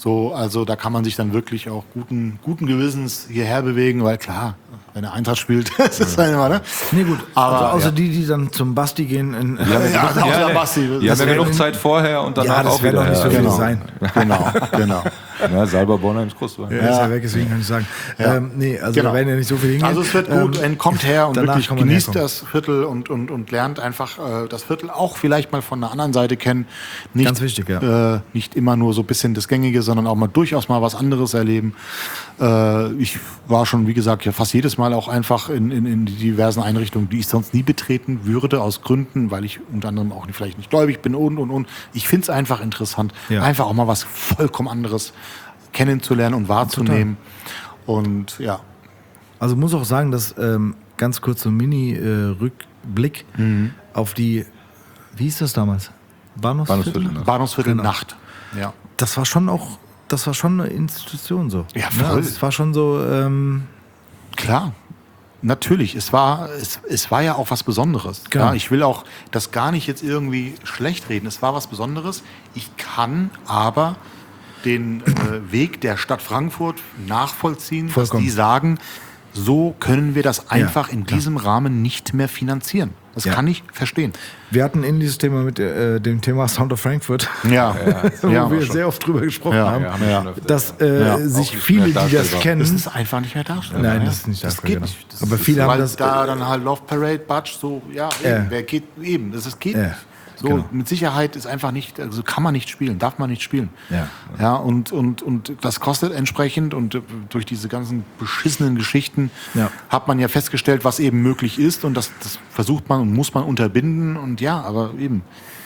So, also da kann man sich dann wirklich auch guten, guten Gewissens hierher bewegen, weil klar, wenn er Eintracht spielt, das ist halt immer, ne? Nee, gut. Aber, also außer ja. die, die dann zum Basti gehen. In, Ja, ja, auch Ja, der nee. Basti. Die haben ja wär- genug Zeit vorher und danach ja, das auch wird wieder. doch nicht so ja. viel Genau. sein. Genau, genau. Ja, Salber Bornheim ist groß. Er ist ja weg, deswegen kann ich sagen. Ja. Ähm, nee, also Genau. da werden ja nicht so viele hingehen. Also es wird gut, Ähm, kommt her und danach wirklich kann man genießt herkommen. das Viertel und, und, und lernt einfach äh, das Viertel auch vielleicht mal von der anderen Seite kennen. Nicht, Ganz wichtig, ja. äh, nicht immer nur so ein bisschen das Gängige, sondern auch mal durchaus mal was anderes erleben. Äh, ich war schon, wie gesagt, ja fast jedes Mal auch einfach in, in, in die diversen Einrichtungen, die ich sonst nie betreten würde, aus Gründen, weil ich unter anderem auch nicht, vielleicht nicht gläubig bin und, und, und. Ich finde es einfach interessant, Ja. einfach auch mal was vollkommen anderes kennenzulernen und wahrzunehmen. Und ja, Also muss auch sagen, dass ähm, ganz kurz so ein Mini-Rückblick Mhm. auf die, wie hieß das damals? Bahnhofsviertel? Bahnhofsviertel, ne? Bahnhofsviertel Genau. Nacht. Ja. Das war schon auch, das war schon eine Institution so. Ja, Ne? voll. Also es war schon so, ähm, Klar, natürlich. Es war, es, es war ja auch was Besonderes. Genau. Ja, ich will auch das gar nicht jetzt irgendwie schlecht reden. Es war was Besonderes. Ich kann aber den äh, Weg der Stadt Frankfurt nachvollziehen, Vollkommen. dass die sagen, so können wir das einfach in klar. diesem Rahmen nicht mehr finanzieren. Das Ja. kann ich verstehen. wir hatten in dieses Thema mit äh, dem Thema Sound of Frankfurt, Ja, wo ja, wir schon. sehr oft drüber gesprochen Ja, haben, Ja, haben wir schon öfter. dass äh, Ja, sich auch nicht viele, mehr die das darstellbar. kennen, Das ist einfach nicht mehr darstellbar. Nein, ja. das ist nicht Das darstellbar. geht nicht. Das Aber ist, viele haben weil das, da äh, dann halt Love Parade, Batsch, so, ja, eben, Ja. wer geht, eben, das ist, geht Ja, nicht. So, genau. mit Sicherheit ist einfach nicht, also kann man nicht spielen, darf man nicht spielen. Ja. Ja, und, und, und das kostet entsprechend und äh, durch diese ganzen beschissenen Geschichten Ja. hat man ja festgestellt, was eben möglich ist und das, das versucht man und muss man unterbinden und ja, aber eben.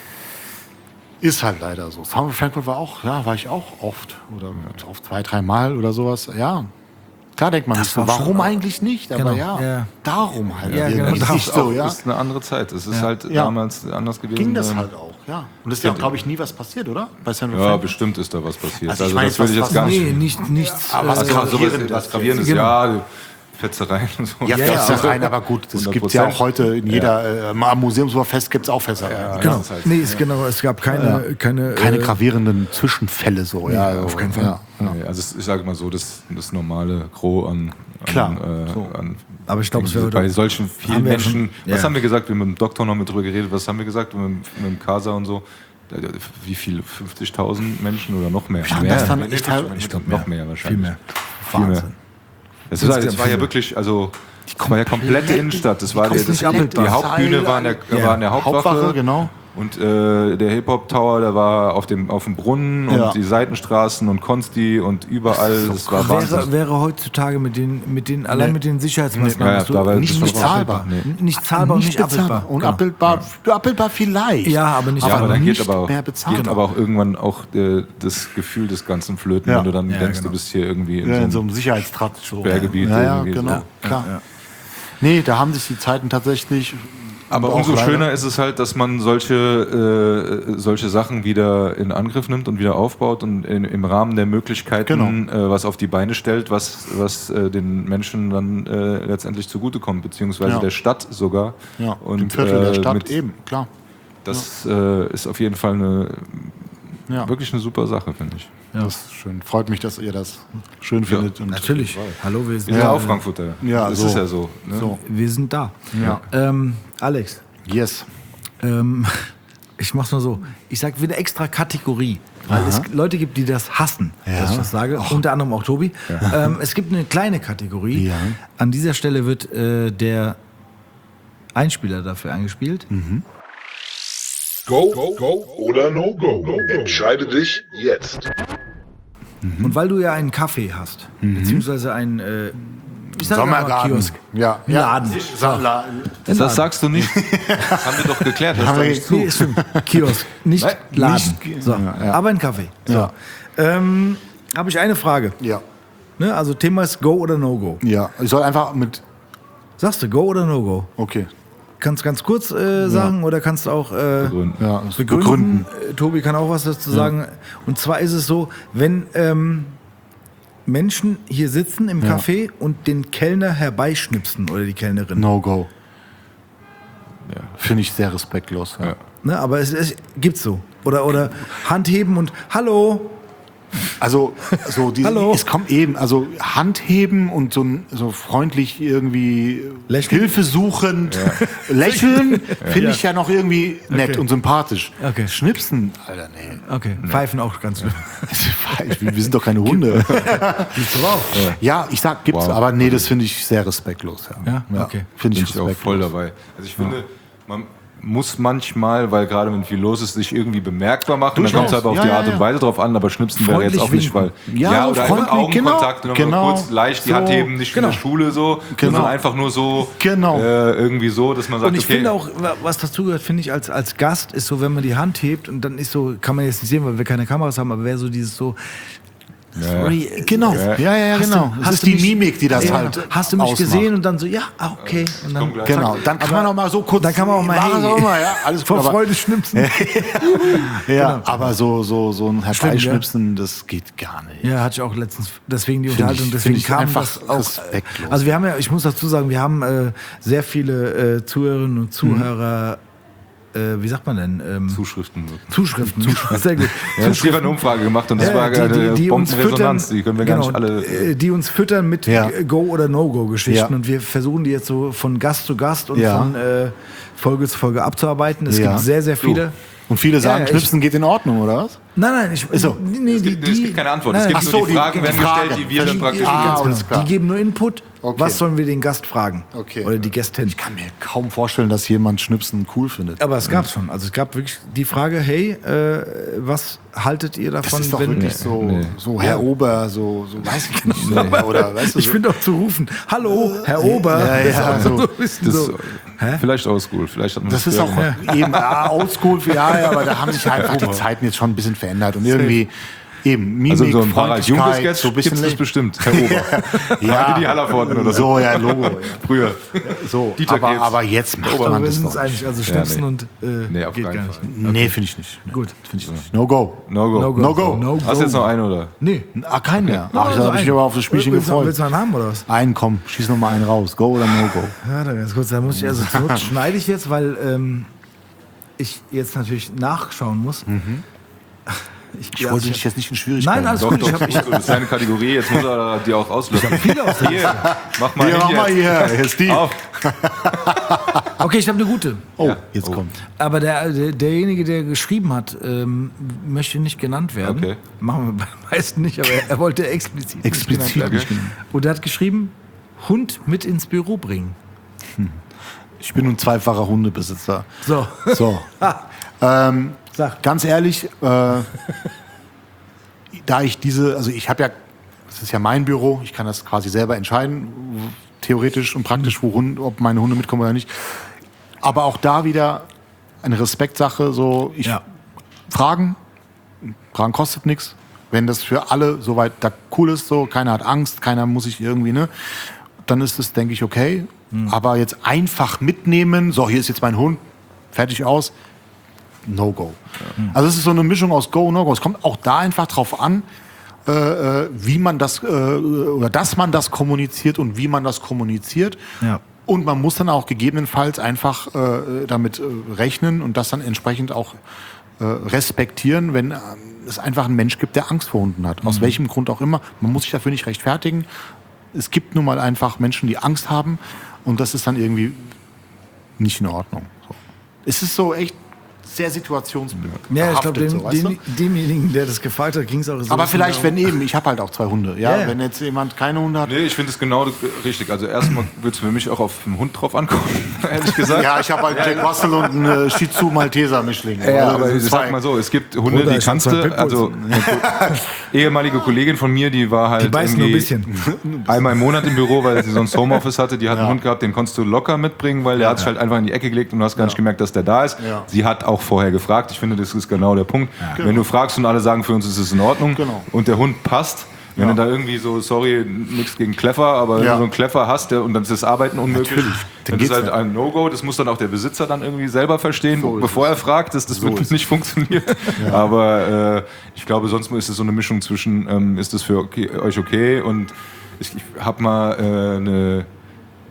Ist halt leider so. Sound of Frankfurt war auch, ja, war ich auch oft oder auf zwei, drei Mal oder sowas. Ja, klar denkt man Das sich so, war schon warum auch- eigentlich nicht? Aber Genau, ja, ja. darum halt. Ja, genau, irgendwie darum nicht so, ja. Das ist eine andere Zeit. Es ist Ja. halt Ja. damals anders gewesen. Ging das ähm, halt auch, ja. Und es ist ja, glaube ich, nie was passiert, oder? Bei Sound of Ja, Frankfurt? bestimmt ist da was passiert. Also Also, ich meine, das will ich was- jetzt gar was- nicht. nee, nicht, nichts. aber was äh, Also, sowas, Gravierendes was Gravierendes, Genau. ja, Fetzereien und so. Ja, Ja, Fässer ja, rein, aber gut, das hundert gibt es ja auch Prozent. heute in jeder, äh, am Museumsfest gibt es auch Fässer. Ja, Genau. ist halt- Nee, ist genau, es gab keine, keine, Keine äh, gravierenden Zwischenfälle so. Ja, Nee, auf keinen Fall. Ja, ja. Nee, also es- ich sage mal so, das, das normale Gros an, an, Klar, äh, so. an Aber ich glaube, es wäre bei heute- solchen vielen haben wir ja Menschen. schon- was ja. haben wir gesagt? Wir haben mit dem Doktor noch mit drüber geredet. Was haben wir gesagt? Mit, dem- mit dem Kasa und so. Da- da- Wie viel? fünfzigtausend Menschen oder noch mehr? Ja, mehr. das dann Nee, echt nee, halt- ich glaube noch mehr wahrscheinlich. viel mehr. Viel mehr. Wahnsinn. Das, ist, halt- das Insgesamt war ja viel. wirklich, also das war ja komplette Innenstadt. Das war die der, das, komplette die Hauptbühne war an der, Ja. war an der Hauptwache. Hauptwache, genau. Und äh, der Hip-Hop-Tower, der war auf dem, auf dem Brunnen Ja. und die Seitenstraßen und Konsti und überall. Das war Wäre, Wahnsinn. wäre heutzutage mit den, mit den, allein Nee. mit den Sicherheitsmaßnahmen Nee, ja, so da war nicht, das nicht schon zahlbar. abbildbar. N- Nicht zahlbar und nicht abbildbar. Und Genau. abbildbar, abbildbar vielleicht. Ja, aber nicht Ja, aber dann nicht geht aber auch, mehr bezahlbar. geht aber auch irgendwann auch äh, das Gefühl des Ganzen flöten, Ja. wenn du dann Ja, denkst, genau. du bist hier irgendwie in Ja, in so so einem einem Sicherheitstrakt. So. Sperrgebiet Ja, ja, irgendwie so. genau, Ja, klar. ja. Nee, da haben sich die Zeiten tatsächlich. Aber auch umso leider- schöner ist es halt, dass man solche, äh, solche Sachen wieder in Angriff nimmt und wieder aufbaut und in, im Rahmen der Möglichkeiten äh, was auf die Beine stellt, was, was äh, den Menschen dann äh, letztendlich zugutekommt, beziehungsweise Ja. der Stadt sogar. Ja, und im Viertel der äh, Stadt mit- eben, klar. Das äh, ist auf jeden Fall eine, Ja. wirklich eine super Sache, finde ich. Das ist schön. Freut mich, dass ihr das schön findet. Und Natürlich. Hallo, wir sind, Wir sind Ja, auch Frankfurter. ja, das so. ist ja so. Ne? So. wir sind da. Ja. Ähm, Alex, Yes. ähm, ich mach's mal so. Ich sag wieder extra Kategorie. Weil es Leute gibt, die das hassen, Ja. dass ich das sage. Unter anderem auch Tobi. Ähm, es gibt eine kleine Kategorie. Ja. An dieser Stelle wird äh, der Einspieler dafür eingespielt. Go, go oder no go. Entscheide dich jetzt. Und weil du ja einen Kaffee hast, beziehungsweise einen äh, ich sag mal Sommergarten. Kiosk, Ja. einen Laden. Sommerla- Das sagst du nicht. Das haben wir doch geklärt. Das Haben ist doch wir nicht Nee, ist stimmt. Kiosk, nicht Nein, Laden. nicht- so. ja, ja. Aber ein Kaffee. So. Ja. Ähm, Habe ich eine Frage. Ja. Ne? Also Thema ist Go oder No Go. Ja. Ich soll einfach mit. Sagst du Go oder No Go? Okay. Kannst ganz kurz äh, sagen oder kannst auch äh, Begründen. Ja, begründen. Äh, Tobi kann auch was dazu sagen. Und zwar ist es so, wenn ähm, Menschen hier sitzen im Ja. Café und den Kellner herbeischnipsen oder die Kellnerin. No go. Ja. Finde ich sehr respektlos. Ja. Ja. Ne, aber es, es gibt's so. Oder, oder Hand heben und Hallo. Also so diese, Hallo. es kommt eben, also Handheben und so, so freundlich irgendwie Lächeln? hilfesuchend lächeln, finde ich ja noch irgendwie nett Okay. und sympathisch. Okay. Schnipsen, Alter, nee. Okay, Pfeifen auch ganz schlimm. Wir sind doch keine Hunde. Siehst du auch? Ja, ich sag, gibt's, Wow. aber nee, das finde ich sehr respektlos. Ja? Okay. Finde Bin ich ich auch respektlos. voll dabei. Also ich finde, man muss manchmal, weil gerade wenn viel los ist, sich irgendwie bemerkbar machen. Dann kommt es Durchaus. halt auf Ja, die ja, Art ja. und Weise drauf an, aber Schnipsen wäre jetzt Freundlich auch nicht, weil winken. Ja, oder freundlich, einfach Augenkontakt genau, und genau. mal kurz leicht die So, Hand heben, nicht genau. wie in der Schule so, Genau. sondern einfach nur so Genau. äh, irgendwie so, dass man sagt, Und ich okay, finde auch, was dazugehört, finde ich, als, als Gast ist so, wenn man die Hand hebt und dann ist so, kann man jetzt nicht sehen, weil wir keine Kameras haben, aber wäre so dieses so, sorry, äh, Genau, ja, ja, ja, hast genau. du- Das hast ist du die mich- Mimik, die das ja, halt hast du mich ausmacht. gesehen und dann so, ja, ah, okay. Und dann, kommt gleich. Genau, dann kann Aber- man auch mal so kurz. dann kann man auch mal, Machen Sie hey, auch mal, ja, alles gut. vor Aber, Freude schnipsen. ja, aber so, so, so ein Herbeischnipsen, das geht gar nicht. Ja, hatte ich auch letztens, deswegen die Find Unterhaltung, ich- deswegen find ich kam einfach das auch. respektlos. Also wir haben ja, ich muss dazu sagen, wir haben äh, sehr viele äh, Zuhörerinnen und Zuhörer, äh, wie sagt man denn? Ähm, Zuschriften. Zuschriften. Sehr gut. Ja, ich habe eine Umfrage gemacht und das Ja, war die, die, die uns Bombenresonanz, füttern, die können wir genau, gar nicht alle. äh, die uns füttern mit Ja. Go- oder No-Go-Geschichten Ja. und wir versuchen die jetzt so von Gast zu Gast und Ja. von äh, Folge zu Folge abzuarbeiten. Es Ja. gibt sehr, sehr viele. Und viele sagen, Ja, ich- Schnipsen geht in Ordnung, oder was? Nein, nein, ich. so. Nee, Es die, gibt- die, es gibt keine Antwort. Nein, Es gibt nein, nur so, die die- Fragen die werden Fragen. gestellt, die wir dann die, praktisch. Ah, ganz alles genau. klar. Die geben nur Input. Okay. Was sollen wir den Gast fragen? Okay. Oder die Gästin. Ich kann mir kaum vorstellen, dass jemand Schnipsen cool findet. Aber es gab schon. Also es gab wirklich die Frage, hey, äh, was haltet ihr davon, Das ist doch wenn wirklich so, so Herr Ober, so, so weiß ich nicht. So, oder weißt du, ich so. finde auch zu rufen, hallo, Herr Ober. Ja, ja, Das ist auch so. so ein bisschen Das so. Hä? vielleicht oldschool, vielleicht hat man Das ist früher auch gemacht. eben ah, oldschool, ja, ja, aber da haben sich einfach die Zeiten jetzt schon ein bisschen verändert und irgendwie eben Mimik, Also so ein Harald Junke Freundlichkeit, Sketch so ein gibt bisschen es bestimmt. Herr Ober. ja, die Hallervorden oder so. so, ja, Logo. Ja. Früher. So, Dieter aber, Krebs. aber jetzt macht Aber man wir das sind doch uns nicht. eigentlich, also Schnipsen nee. und äh, Nee, auf geht keinen gar Fall. nicht. Nee, finde ich nicht. Gut. Finde ich nicht. No go. No go. No go. No go. No Hast du jetzt noch einen oder? Nee. Ah, keinen mehr. No, Ach, also da habe ich einen. aber auf das Spielchen willst, du- gefreut. willst du einen haben oder was? Einen, komm, schieß noch mal einen raus. Go oder no go? Ja, da ganz kurz, da muss ich, also zur Not schneide ich jetzt, weil ähm, ich jetzt natürlich nachschauen muss. Ich, Ich wollte dich jetzt nicht in Schwierigkeiten. Nein, alles Doch, gut. doch, Ich hab, ich, das ist seine Kategorie, jetzt muss er die auch auslösen. viele aus der Hier, mach mal Hier, mach hin mal jetzt. hier. Hier ist die. Auf. okay, ich habe eine gute. Oh, Ja. jetzt Oh. kommt. Aber der, der, derjenige, der geschrieben hat, ähm, möchte nicht genannt werden. Okay. Machen wir bei den meisten nicht, aber er, er wollte explizit, Explizit nicht genannt nicht werden. genannt. Und er hat geschrieben, Hund mit ins Büro bringen. Ich bin ein zweifacher Hundebesitzer. So. So. ähm, Sag. ganz ehrlich, äh, da ich diese, also ich habe ja, das ist ja mein Büro, ich kann das quasi selber entscheiden, theoretisch und praktisch, wo Hunde, ob meine Hunde mitkommen oder nicht. Aber auch da wieder eine Respektsache, so ich Ja. fragen, fragen kostet nichts. Wenn das für alle soweit da cool ist, so keiner hat Angst, keiner muss sich irgendwie, ne, dann ist es, denke ich, okay. Aber jetzt einfach mitnehmen, so hier ist jetzt mein Hund, fertig aus, no go. Also es ist so eine Mischung aus Go und No Go. Es kommt auch da einfach drauf an, äh, äh, wie man das äh, oder dass man das kommuniziert und wie man das kommuniziert. Ja. Und man muss dann auch gegebenenfalls einfach äh, damit äh, rechnen und das dann entsprechend auch äh, respektieren, wenn äh, es einfach einen Mensch gibt, der Angst vor Hunden hat. Aus welchem Grund auch immer. Man muss sich dafür nicht rechtfertigen. Es gibt nun mal einfach Menschen, die Angst haben und das ist dann irgendwie nicht in Ordnung. So. Es ist so echt sehr situationsbehaftet. Ja, ich glaube, so, dem, weißt du? dem, demjenigen, der das gefragt hat, ging es auch so. Aber ein bisschen vielleicht, darum- wenn eben, ich habe halt auch zwei Hunde. Ja? Ja, ja. Wenn jetzt jemand keine Hunde hat. Nee, ich finde es genau richtig. Also erstmal wird es für mich auch auf den Hund drauf ankommen, ehrlich gesagt. Ja, ich habe halt Jack Russell und einen äh, Shih Tzu Malteser Mischling. Ja, Also aber das ich sind sag zwei. mal so, es gibt Hunde, Bruder, die ich hab kannst zwei du, Pitbulls. also eine ehemalige Kollegin von mir, die war halt Die beißen nur ein irgendwie bisschen. einmal im Monat im Büro, weil sie sonst Homeoffice hatte, die hat einen Ja. Hund gehabt, den konntest du locker mitbringen, weil der hat sich halt einfach in die Ecke gelegt und du hast gar nicht gemerkt, dass der da ist. Ja. Sie hat auch vorher gefragt, ich finde, das ist genau der Punkt. Wenn du fragst und alle sagen, für uns ist es in Ordnung Genau. und der Hund passt, wenn Ja. du da irgendwie so, sorry, nichts gegen Kleffer, aber wenn Ja. du so einen Kleffer hast der, und dann ist das Arbeiten unmöglich, Natürlich. dann Dann ist geht's halt nicht. ein No-Go, das muss dann auch der Besitzer dann irgendwie selber verstehen, So ist bevor er fragt, das, das So wird ist nicht funktionieren. Aber äh, ich glaube, sonst ist es so eine Mischung zwischen, ähm, ist das für okay, euch okay und ich, ich habe mal äh, eine,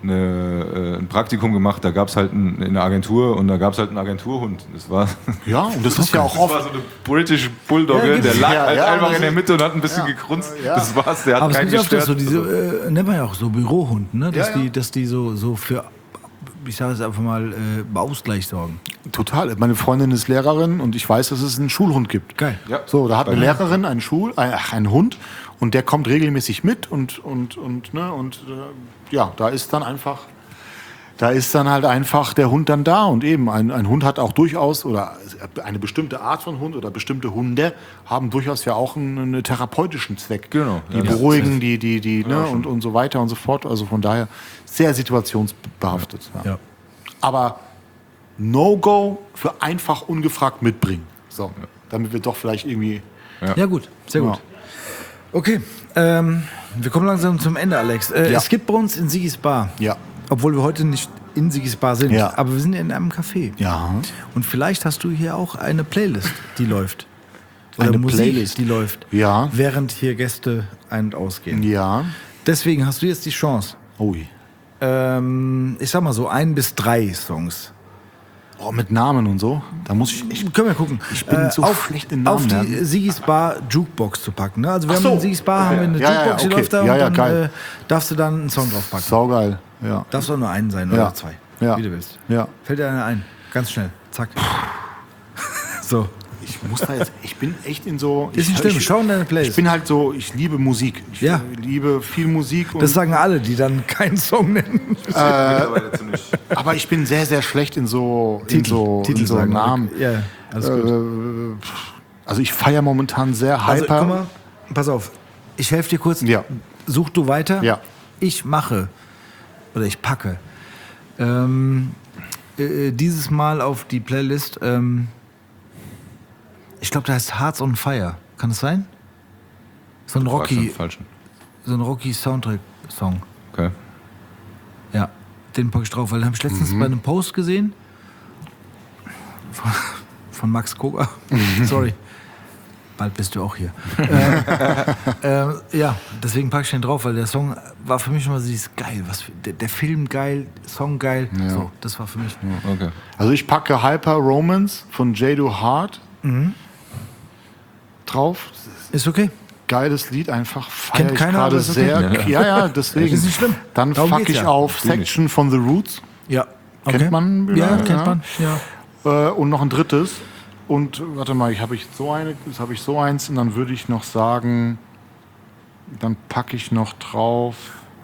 eine, äh, ein Praktikum gemacht, da gab es halt ein, in einer Agentur und da gab es halt einen Agenturhund. Das war, Ja, und das ist ja auch das war oft. so eine British Bulldogge, Ja, der gibt's. lag Ja, halt ja, einfach das in der ist- Mitte und hat ein bisschen Ja. gegrunzt. Ja. Das war's, der hat Aber es keinen gibt öfter gestört. so diese, äh, nennt man ja auch so Bürohunden, ne? Dass, Ja, ja. Die, dass die so, so für, ich sage es einfach mal, äh, Ausgleich sorgen. Total. Meine Freundin ist Lehrerin und ich weiß, dass es einen Schulhund gibt. Geil. Ja. So, da hat eine Lehrerin einen Schul, äh, ach, einen Hund und der kommt regelmäßig mit und und und ne und äh, ja, da ist dann einfach, da ist dann halt einfach der Hund dann da und eben ein, ein Hund hat auch durchaus oder eine bestimmte Art von Hund oder bestimmte Hunde haben durchaus ja auch einen, einen therapeutischen Zweck. Genau, Die ja. beruhigen, die die die ne Ja, und und so weiter und so fort. Also von daher sehr situationsbehaftet. Ja. Ja. Aber No-Go für einfach ungefragt mitbringen. So, damit wir doch vielleicht irgendwie. Ja, gut, sehr gut. Ja. Okay, ähm, wir kommen langsam zum Ende, Alex. Äh, Ja. Es gibt bei uns in Sigis Bar, Ja. obwohl wir heute nicht in Sigis Bar sind, Ja. aber wir sind in einem Café. Ja. Und vielleicht hast du hier auch eine Playlist, die läuft. Oder Eine Musik, Playlist. die läuft. Ja. Während hier Gäste ein- und ausgehen. Ja. Deswegen hast du jetzt die Chance. Ui. Ähm, ich sag mal so, ein bis drei Songs. Oh, mit Namen und so. Da muss ich echt. Können wir gucken. Ich bin so auf, schlecht in Namen Auf die lernen. Sigis Bar Jukebox zu packen. Ne? Also wir Ach haben so. in Sigis Bar haben wir eine Ja, ja, Jukebox, die okay. läuft da Ja, und ja, dann geil. äh, darfst du dann einen Song draufpacken. Saugeil. Ja. Darfst auch nur einen sein Ja. oder zwei. Ja. Wie du willst. Ja. Fällt dir einer ein. Ganz schnell. Zack. So. Ich muss da jetzt. Ich bin echt in so. Ist ich, nicht schlimm. Ich, Schau in deine Playlist. ich bin halt so. Ich liebe Musik. Ich Ja. liebe viel Musik. Und, Das sagen alle, die dann keinen Song nennen. Mittlerweile ziemlich. aber ich bin sehr, sehr schlecht in so, in Titel, so, Titel in so sagen. Namen. Ja, alles gut. Äh, also ich feiere momentan sehr Also, hyper. guck mal, pass auf. Ich helfe dir kurz. Ja. Such du weiter. Ja. Ich mache oder ich packe ähm, äh, dieses Mal auf die Playlist. Ähm, ich glaube, der heißt Hearts on Fire. Kann das sein? So ein Rocky, Falsch. so ein Rocky Soundtrack-Song. Okay. Ja, den packe ich drauf, weil den habe ich letztens Mhm. bei einem Post gesehen von, von Max Koga. Sorry. Bald bist du auch hier. äh, äh, ja, deswegen packe ich den drauf, weil der Song war für mich immer so dieses geil. Was für, der, der Film geil, Song geil. So, das war für mich. Okay. Also ich packe Hyper Romance von Jado Hart Mhm. drauf. Ist okay. Geiles Lied, einfach feiere Kennt ich keiner, gerade aber ist okay. sehr. Ja, ja, deswegen. Ist nicht schlimm. Dann Darum fuck geht's ich ja. auf Section von The Roots. Ja. Kennt man? Ja, Ja, kennt ja. man. Ja. Äh, und noch ein drittes. Und warte mal, ich habe ich so eine, jetzt habe ich so eins und dann würde ich noch sagen, dann packe ich noch drauf.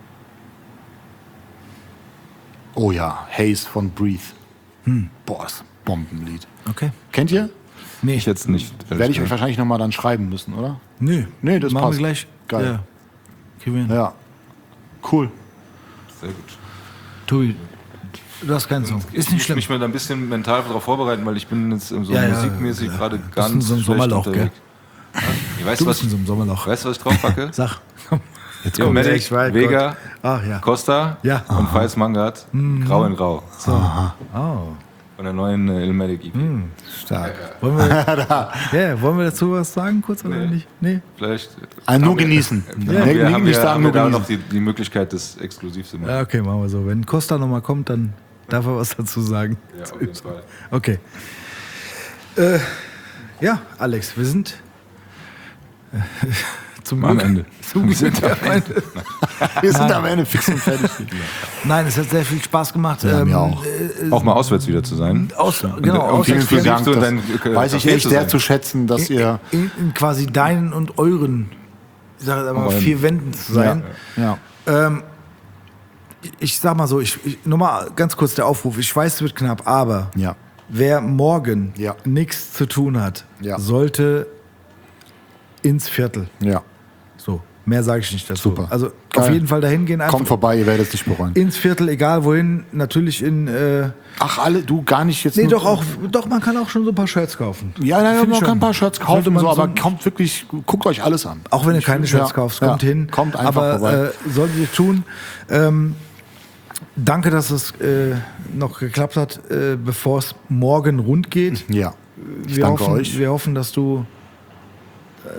Oh ja, Haze von Breathe. Hm. Boah, ist ein Bombenlied. Okay. Kennt ihr? Nee, Ich jetzt nicht. Werde ich euch wahrscheinlich nochmal dann schreiben müssen, oder? Nö. Nee, das Machen passt. wir gleich. Geil. Ja. Kriegen wir hin. Ja. Cool. Sehr gut. Tobi, du hast keinen Song. Ist Ich nicht muss schlimm. mich mal da ein bisschen mental darauf vorbereiten, weil ich bin jetzt so Ja, ja, musikmäßig ja. gerade Bist ganz in so einem schlecht Sommerloch, unterwegs. Ich weiß, Du was, bist in so einem Sommerloch. weißt du, was ich drauf packe? Sag. Komm. Jetzt Jo, Medic, Ich weiß, Vega, Gott. Ach ja. Costa Ja. und Feis Mangat, Grau in Grau. Oh. Von der neuen äh, Ilmatic E P. Stark. Wollen wir, ja, wollen wir dazu was sagen, kurz oder Nee. nicht? Nee. Vielleicht Ah, nur haben wir- genießen. Haben Ja, wir, nicht haben wir, sagen, haben nur wir da genießen. noch die, die Möglichkeit, das exklusiv zu machen. Ja, okay, machen wir so. Wenn Costa nochmal kommt, dann darf er was dazu sagen. Ja, auf jeden Fall. Okay. Äh, ja, Alex, wir sind äh, zum Am Glück- Ende. Zum Glück am Ende. Wir sind am Ende fix und fertig. Nein, es hat sehr viel Spaß gemacht. Ja, mir auch. äh, Auch mal auswärts wieder zu sein. Aus, Und- genau, und aus, Vielen, vielen Dank. exklusiv so Das dein, äh, weiß ich Café echt zu sehr sein. zu schätzen, dass ihr. in, in quasi deinen und euren, ich sage jetzt mal, Räumen. vier Wänden zu sein. Ja. Ähm, ich sag mal so, ich, ich, nochmal ganz kurz der Aufruf. Ich weiß, es wird knapp, aber Ja. wer morgen Ja. nichts zu tun hat, Ja. sollte ins Viertel. Ja. So, mehr sage ich nicht dazu. Super. Also Geil. auf jeden Fall dahin gehen, einfach Kommt vorbei, ihr werdet es nicht bereuen. ins Viertel, egal wohin. Natürlich in. Äh, Ach, alle, du gar nicht jetzt. nee, nur- doch auch, doch man kann auch schon so ein paar Shirts kaufen. Ja, nein, Find man ich kann schon. ein paar Shirts Sollte kaufen, man so, aber so- kommt wirklich, guckt euch alles an. Auch wenn du keine Shirts Ja, kaufst, ja, kommt hin. kommt einfach Aber vorbei. äh, solltet ihr tun. Ähm, danke, dass es äh, noch geklappt hat, äh, bevor es morgen rund geht. Ja. Ich Wir danke hoffen, euch. wir hoffen, dass du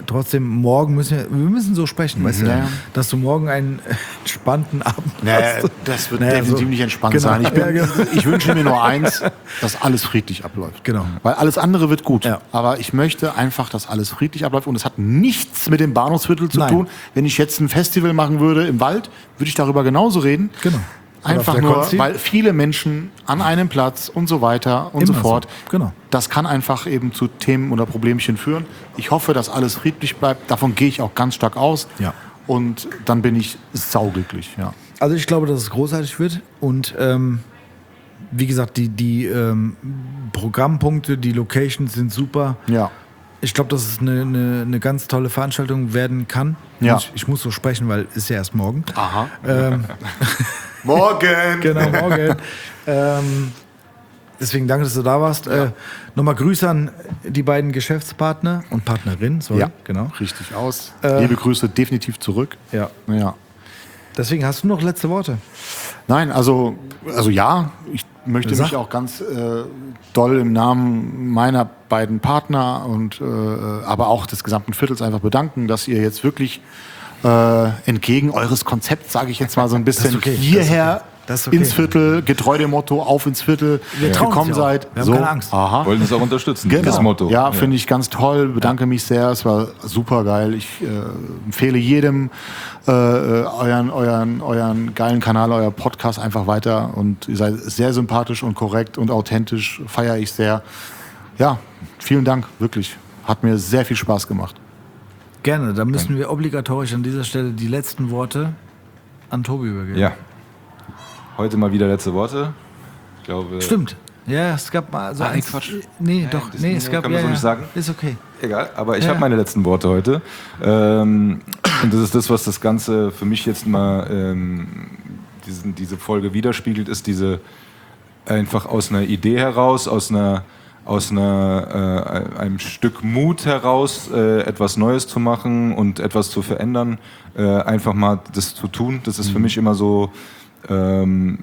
trotzdem, morgen müssen wir, wir müssen so sprechen, weißt du, Ja. dass du morgen einen entspannten Abend Naja, hast. das wird Naja, definitiv so- nicht entspannt genau. sein. Ich, bin, Ja, genau. ich wünsche mir nur eins, dass alles friedlich abläuft. Genau. Weil alles andere wird gut. Ja. Aber ich möchte einfach, dass alles friedlich abläuft. Und es hat nichts mit dem Bahnhofsviertel zu Nein. tun. Wenn ich jetzt ein Festival machen würde im Wald, würde ich darüber genauso reden. Genau. Oder Einfach auf der nur, Konzi. weil viele Menschen an einem Platz und so weiter und Immer so fort. so. Genau. Das kann einfach eben zu Themen oder Problemchen führen. Ich hoffe, dass alles friedlich bleibt. Davon gehe ich auch ganz stark aus. Ja. Und dann bin ich sauglücklich. Ja. Also ich glaube, dass es großartig wird und ähm, wie gesagt, die, die ähm, Programmpunkte, die Locations sind super. Ja. Ich glaube, dass es eine, eine, eine ganz tolle Veranstaltung werden kann. Ja. Ich, ich muss so sprechen, weil es ist ja erst morgen. Aha. Ähm, Morgen! genau, morgen. ähm, deswegen danke, dass du da warst. Äh, Nochmal Grüße an die beiden Geschäftspartner und Partnerinnen. Sorry, Ja, genau. richtig aus. Äh, Liebe Grüße definitiv zurück. Ja. Ja. Deswegen hast du noch letzte Worte. Nein, also, also ja, ich möchte Sag. mich auch ganz äh, doll im Namen meiner beiden Partner und äh, aber auch des gesamten Viertels einfach bedanken, dass ihr jetzt wirklich äh, entgegen eures Konzepts, sage ich jetzt mal so ein bisschen, okay, hierher das ist okay. ins Viertel, getreu dem Motto, auf ins Viertel Wir trauen uns gekommen ja auch. seid. Wir haben keine Angst. Aha. Wollen es auch unterstützen, Genau. das Motto. Ja, finde ich ganz toll. Bedanke mich sehr. Es war super geil. Ich äh, empfehle jedem äh, euren, euren, euren geilen Kanal, euer Podcast einfach weiter. Und ihr seid sehr sympathisch und korrekt und authentisch. Feiere ich sehr. Ja, vielen Dank. Wirklich. Hat mir sehr viel Spaß gemacht. Gerne, dann müssen wir obligatorisch an dieser Stelle die letzten Worte an Tobi übergeben. Ja. Heute mal wieder letzte Worte. Ich glaube. Stimmt. Ja, es gab mal so Ah, nee, eins. Quatsch. Nee, Nee, doch. das- Nee, es nee, gab kann man ja, so ja. nicht sagen. Ist okay. Egal, aber ich Ja. habe meine letzten Worte heute. Ähm, und das ist das, was das Ganze für mich jetzt mal ähm, diesen, diese Folge widerspiegelt, ist diese einfach aus einer Idee heraus, aus einer aus einer, äh, einem Stück Mut heraus äh, etwas Neues zu machen und etwas zu verändern, äh, einfach mal das zu tun. Das ist für mich immer so ähm,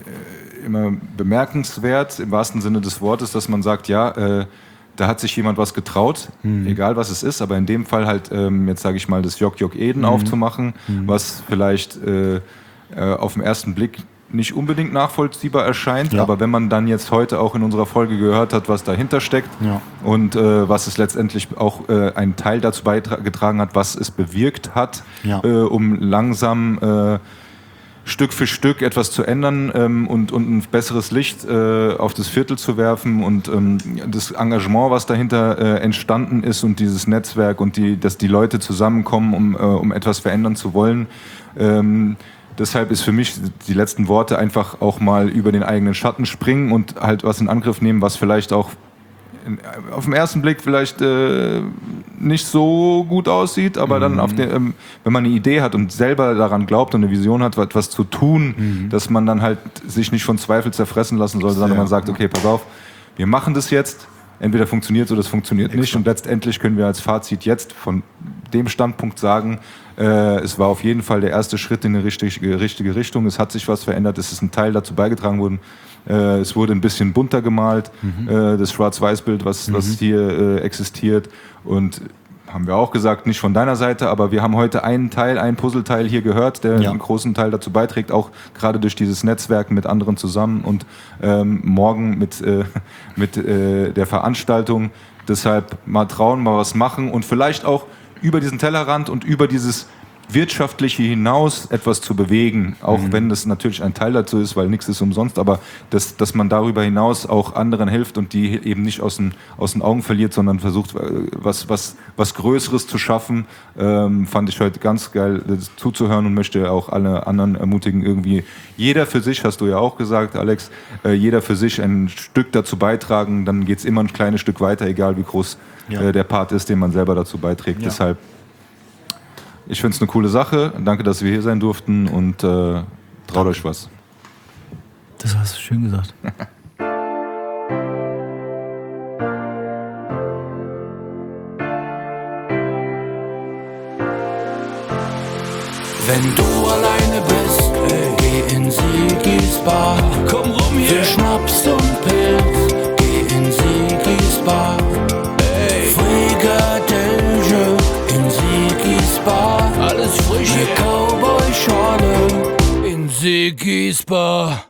äh, immer bemerkenswert im wahrsten Sinne des Wortes, dass man sagt, ja, äh, da hat sich jemand was getraut, egal was es ist, aber in dem Fall halt ähm, jetzt sage ich mal das Jok Jok Eden aufzumachen, was vielleicht äh, äh, auf den ersten Blick nicht unbedingt nachvollziehbar erscheint, Ja. aber wenn man dann jetzt heute auch in unserer Folge gehört hat, was dahinter steckt Ja. und äh, was es letztendlich auch äh, einen Teil dazu beigetragen hat, was es bewirkt hat, Ja. äh, um langsam äh, Stück für Stück etwas zu ändern ähm, und, und ein besseres Licht äh, auf das Viertel zu werfen und ähm, das Engagement, was dahinter äh, entstanden ist und dieses Netzwerk und die, dass die Leute zusammenkommen, um, äh, um etwas verändern zu wollen. Ähm, deshalb ist für mich die letzten Worte einfach auch mal über den eigenen Schatten springen und halt was in Angriff nehmen, was vielleicht auch in, auf den ersten Blick vielleicht äh, nicht so gut aussieht, aber Mhm. dann, auf den, ähm, wenn man eine Idee hat und selber daran glaubt und eine Vision hat, etwas zu tun, Mhm. dass man dann halt sich nicht von Zweifel zerfressen lassen soll, sondern man sagt, okay, pass auf, wir machen das jetzt, entweder funktioniert es oder es funktioniert nicht und letztendlich können wir als Fazit jetzt von dem Standpunkt sagen, äh, es war auf jeden Fall der erste Schritt in eine richtige, richtige Richtung, es hat sich was verändert, es ist ein Teil dazu beigetragen worden. Äh, es wurde ein bisschen bunter gemalt, äh, das Schwarz-Weiß-Bild, was, was hier äh, existiert. Und haben wir auch gesagt, nicht von deiner Seite, aber wir haben heute einen Teil, einen Puzzleteil hier gehört, der Ja. einen großen Teil dazu beiträgt, auch gerade durch dieses Netzwerk mit anderen zusammen und ähm, morgen mit, äh, mit äh, der Veranstaltung. Deshalb mal trauen, mal was machen und vielleicht auch über diesen Tellerrand und über dieses Wirtschaftliche hinaus etwas zu bewegen, auch wenn das natürlich ein Teil dazu ist, weil nichts ist umsonst, aber dass, dass man darüber hinaus auch anderen hilft und die eben nicht aus den, aus den Augen verliert, sondern versucht, äh, was, was, was Größeres zu schaffen, ähm, fand ich heute ganz geil das zuzuhören und möchte auch alle anderen ermutigen, irgendwie jeder für sich, hast du ja auch gesagt, Alex, äh, jeder für sich ein Stück dazu beitragen, dann geht es immer ein kleines Stück weiter, egal wie groß Ja. äh, der Part ist, den man selber dazu beiträgt. Ja. Deshalb ich finde es eine coole Sache. Danke, dass wir hier sein durften und äh, traut euch was. Das hast du schön gesagt. Wenn du alleine bist, ey, geh in Sigis Bar. Komm rum hier. Für Schnaps und Pilz, geh in Sigis Bar. Ey. Frikadelle in Bar. Alles frisch, Cowboy-Schorle in Sigis Bar.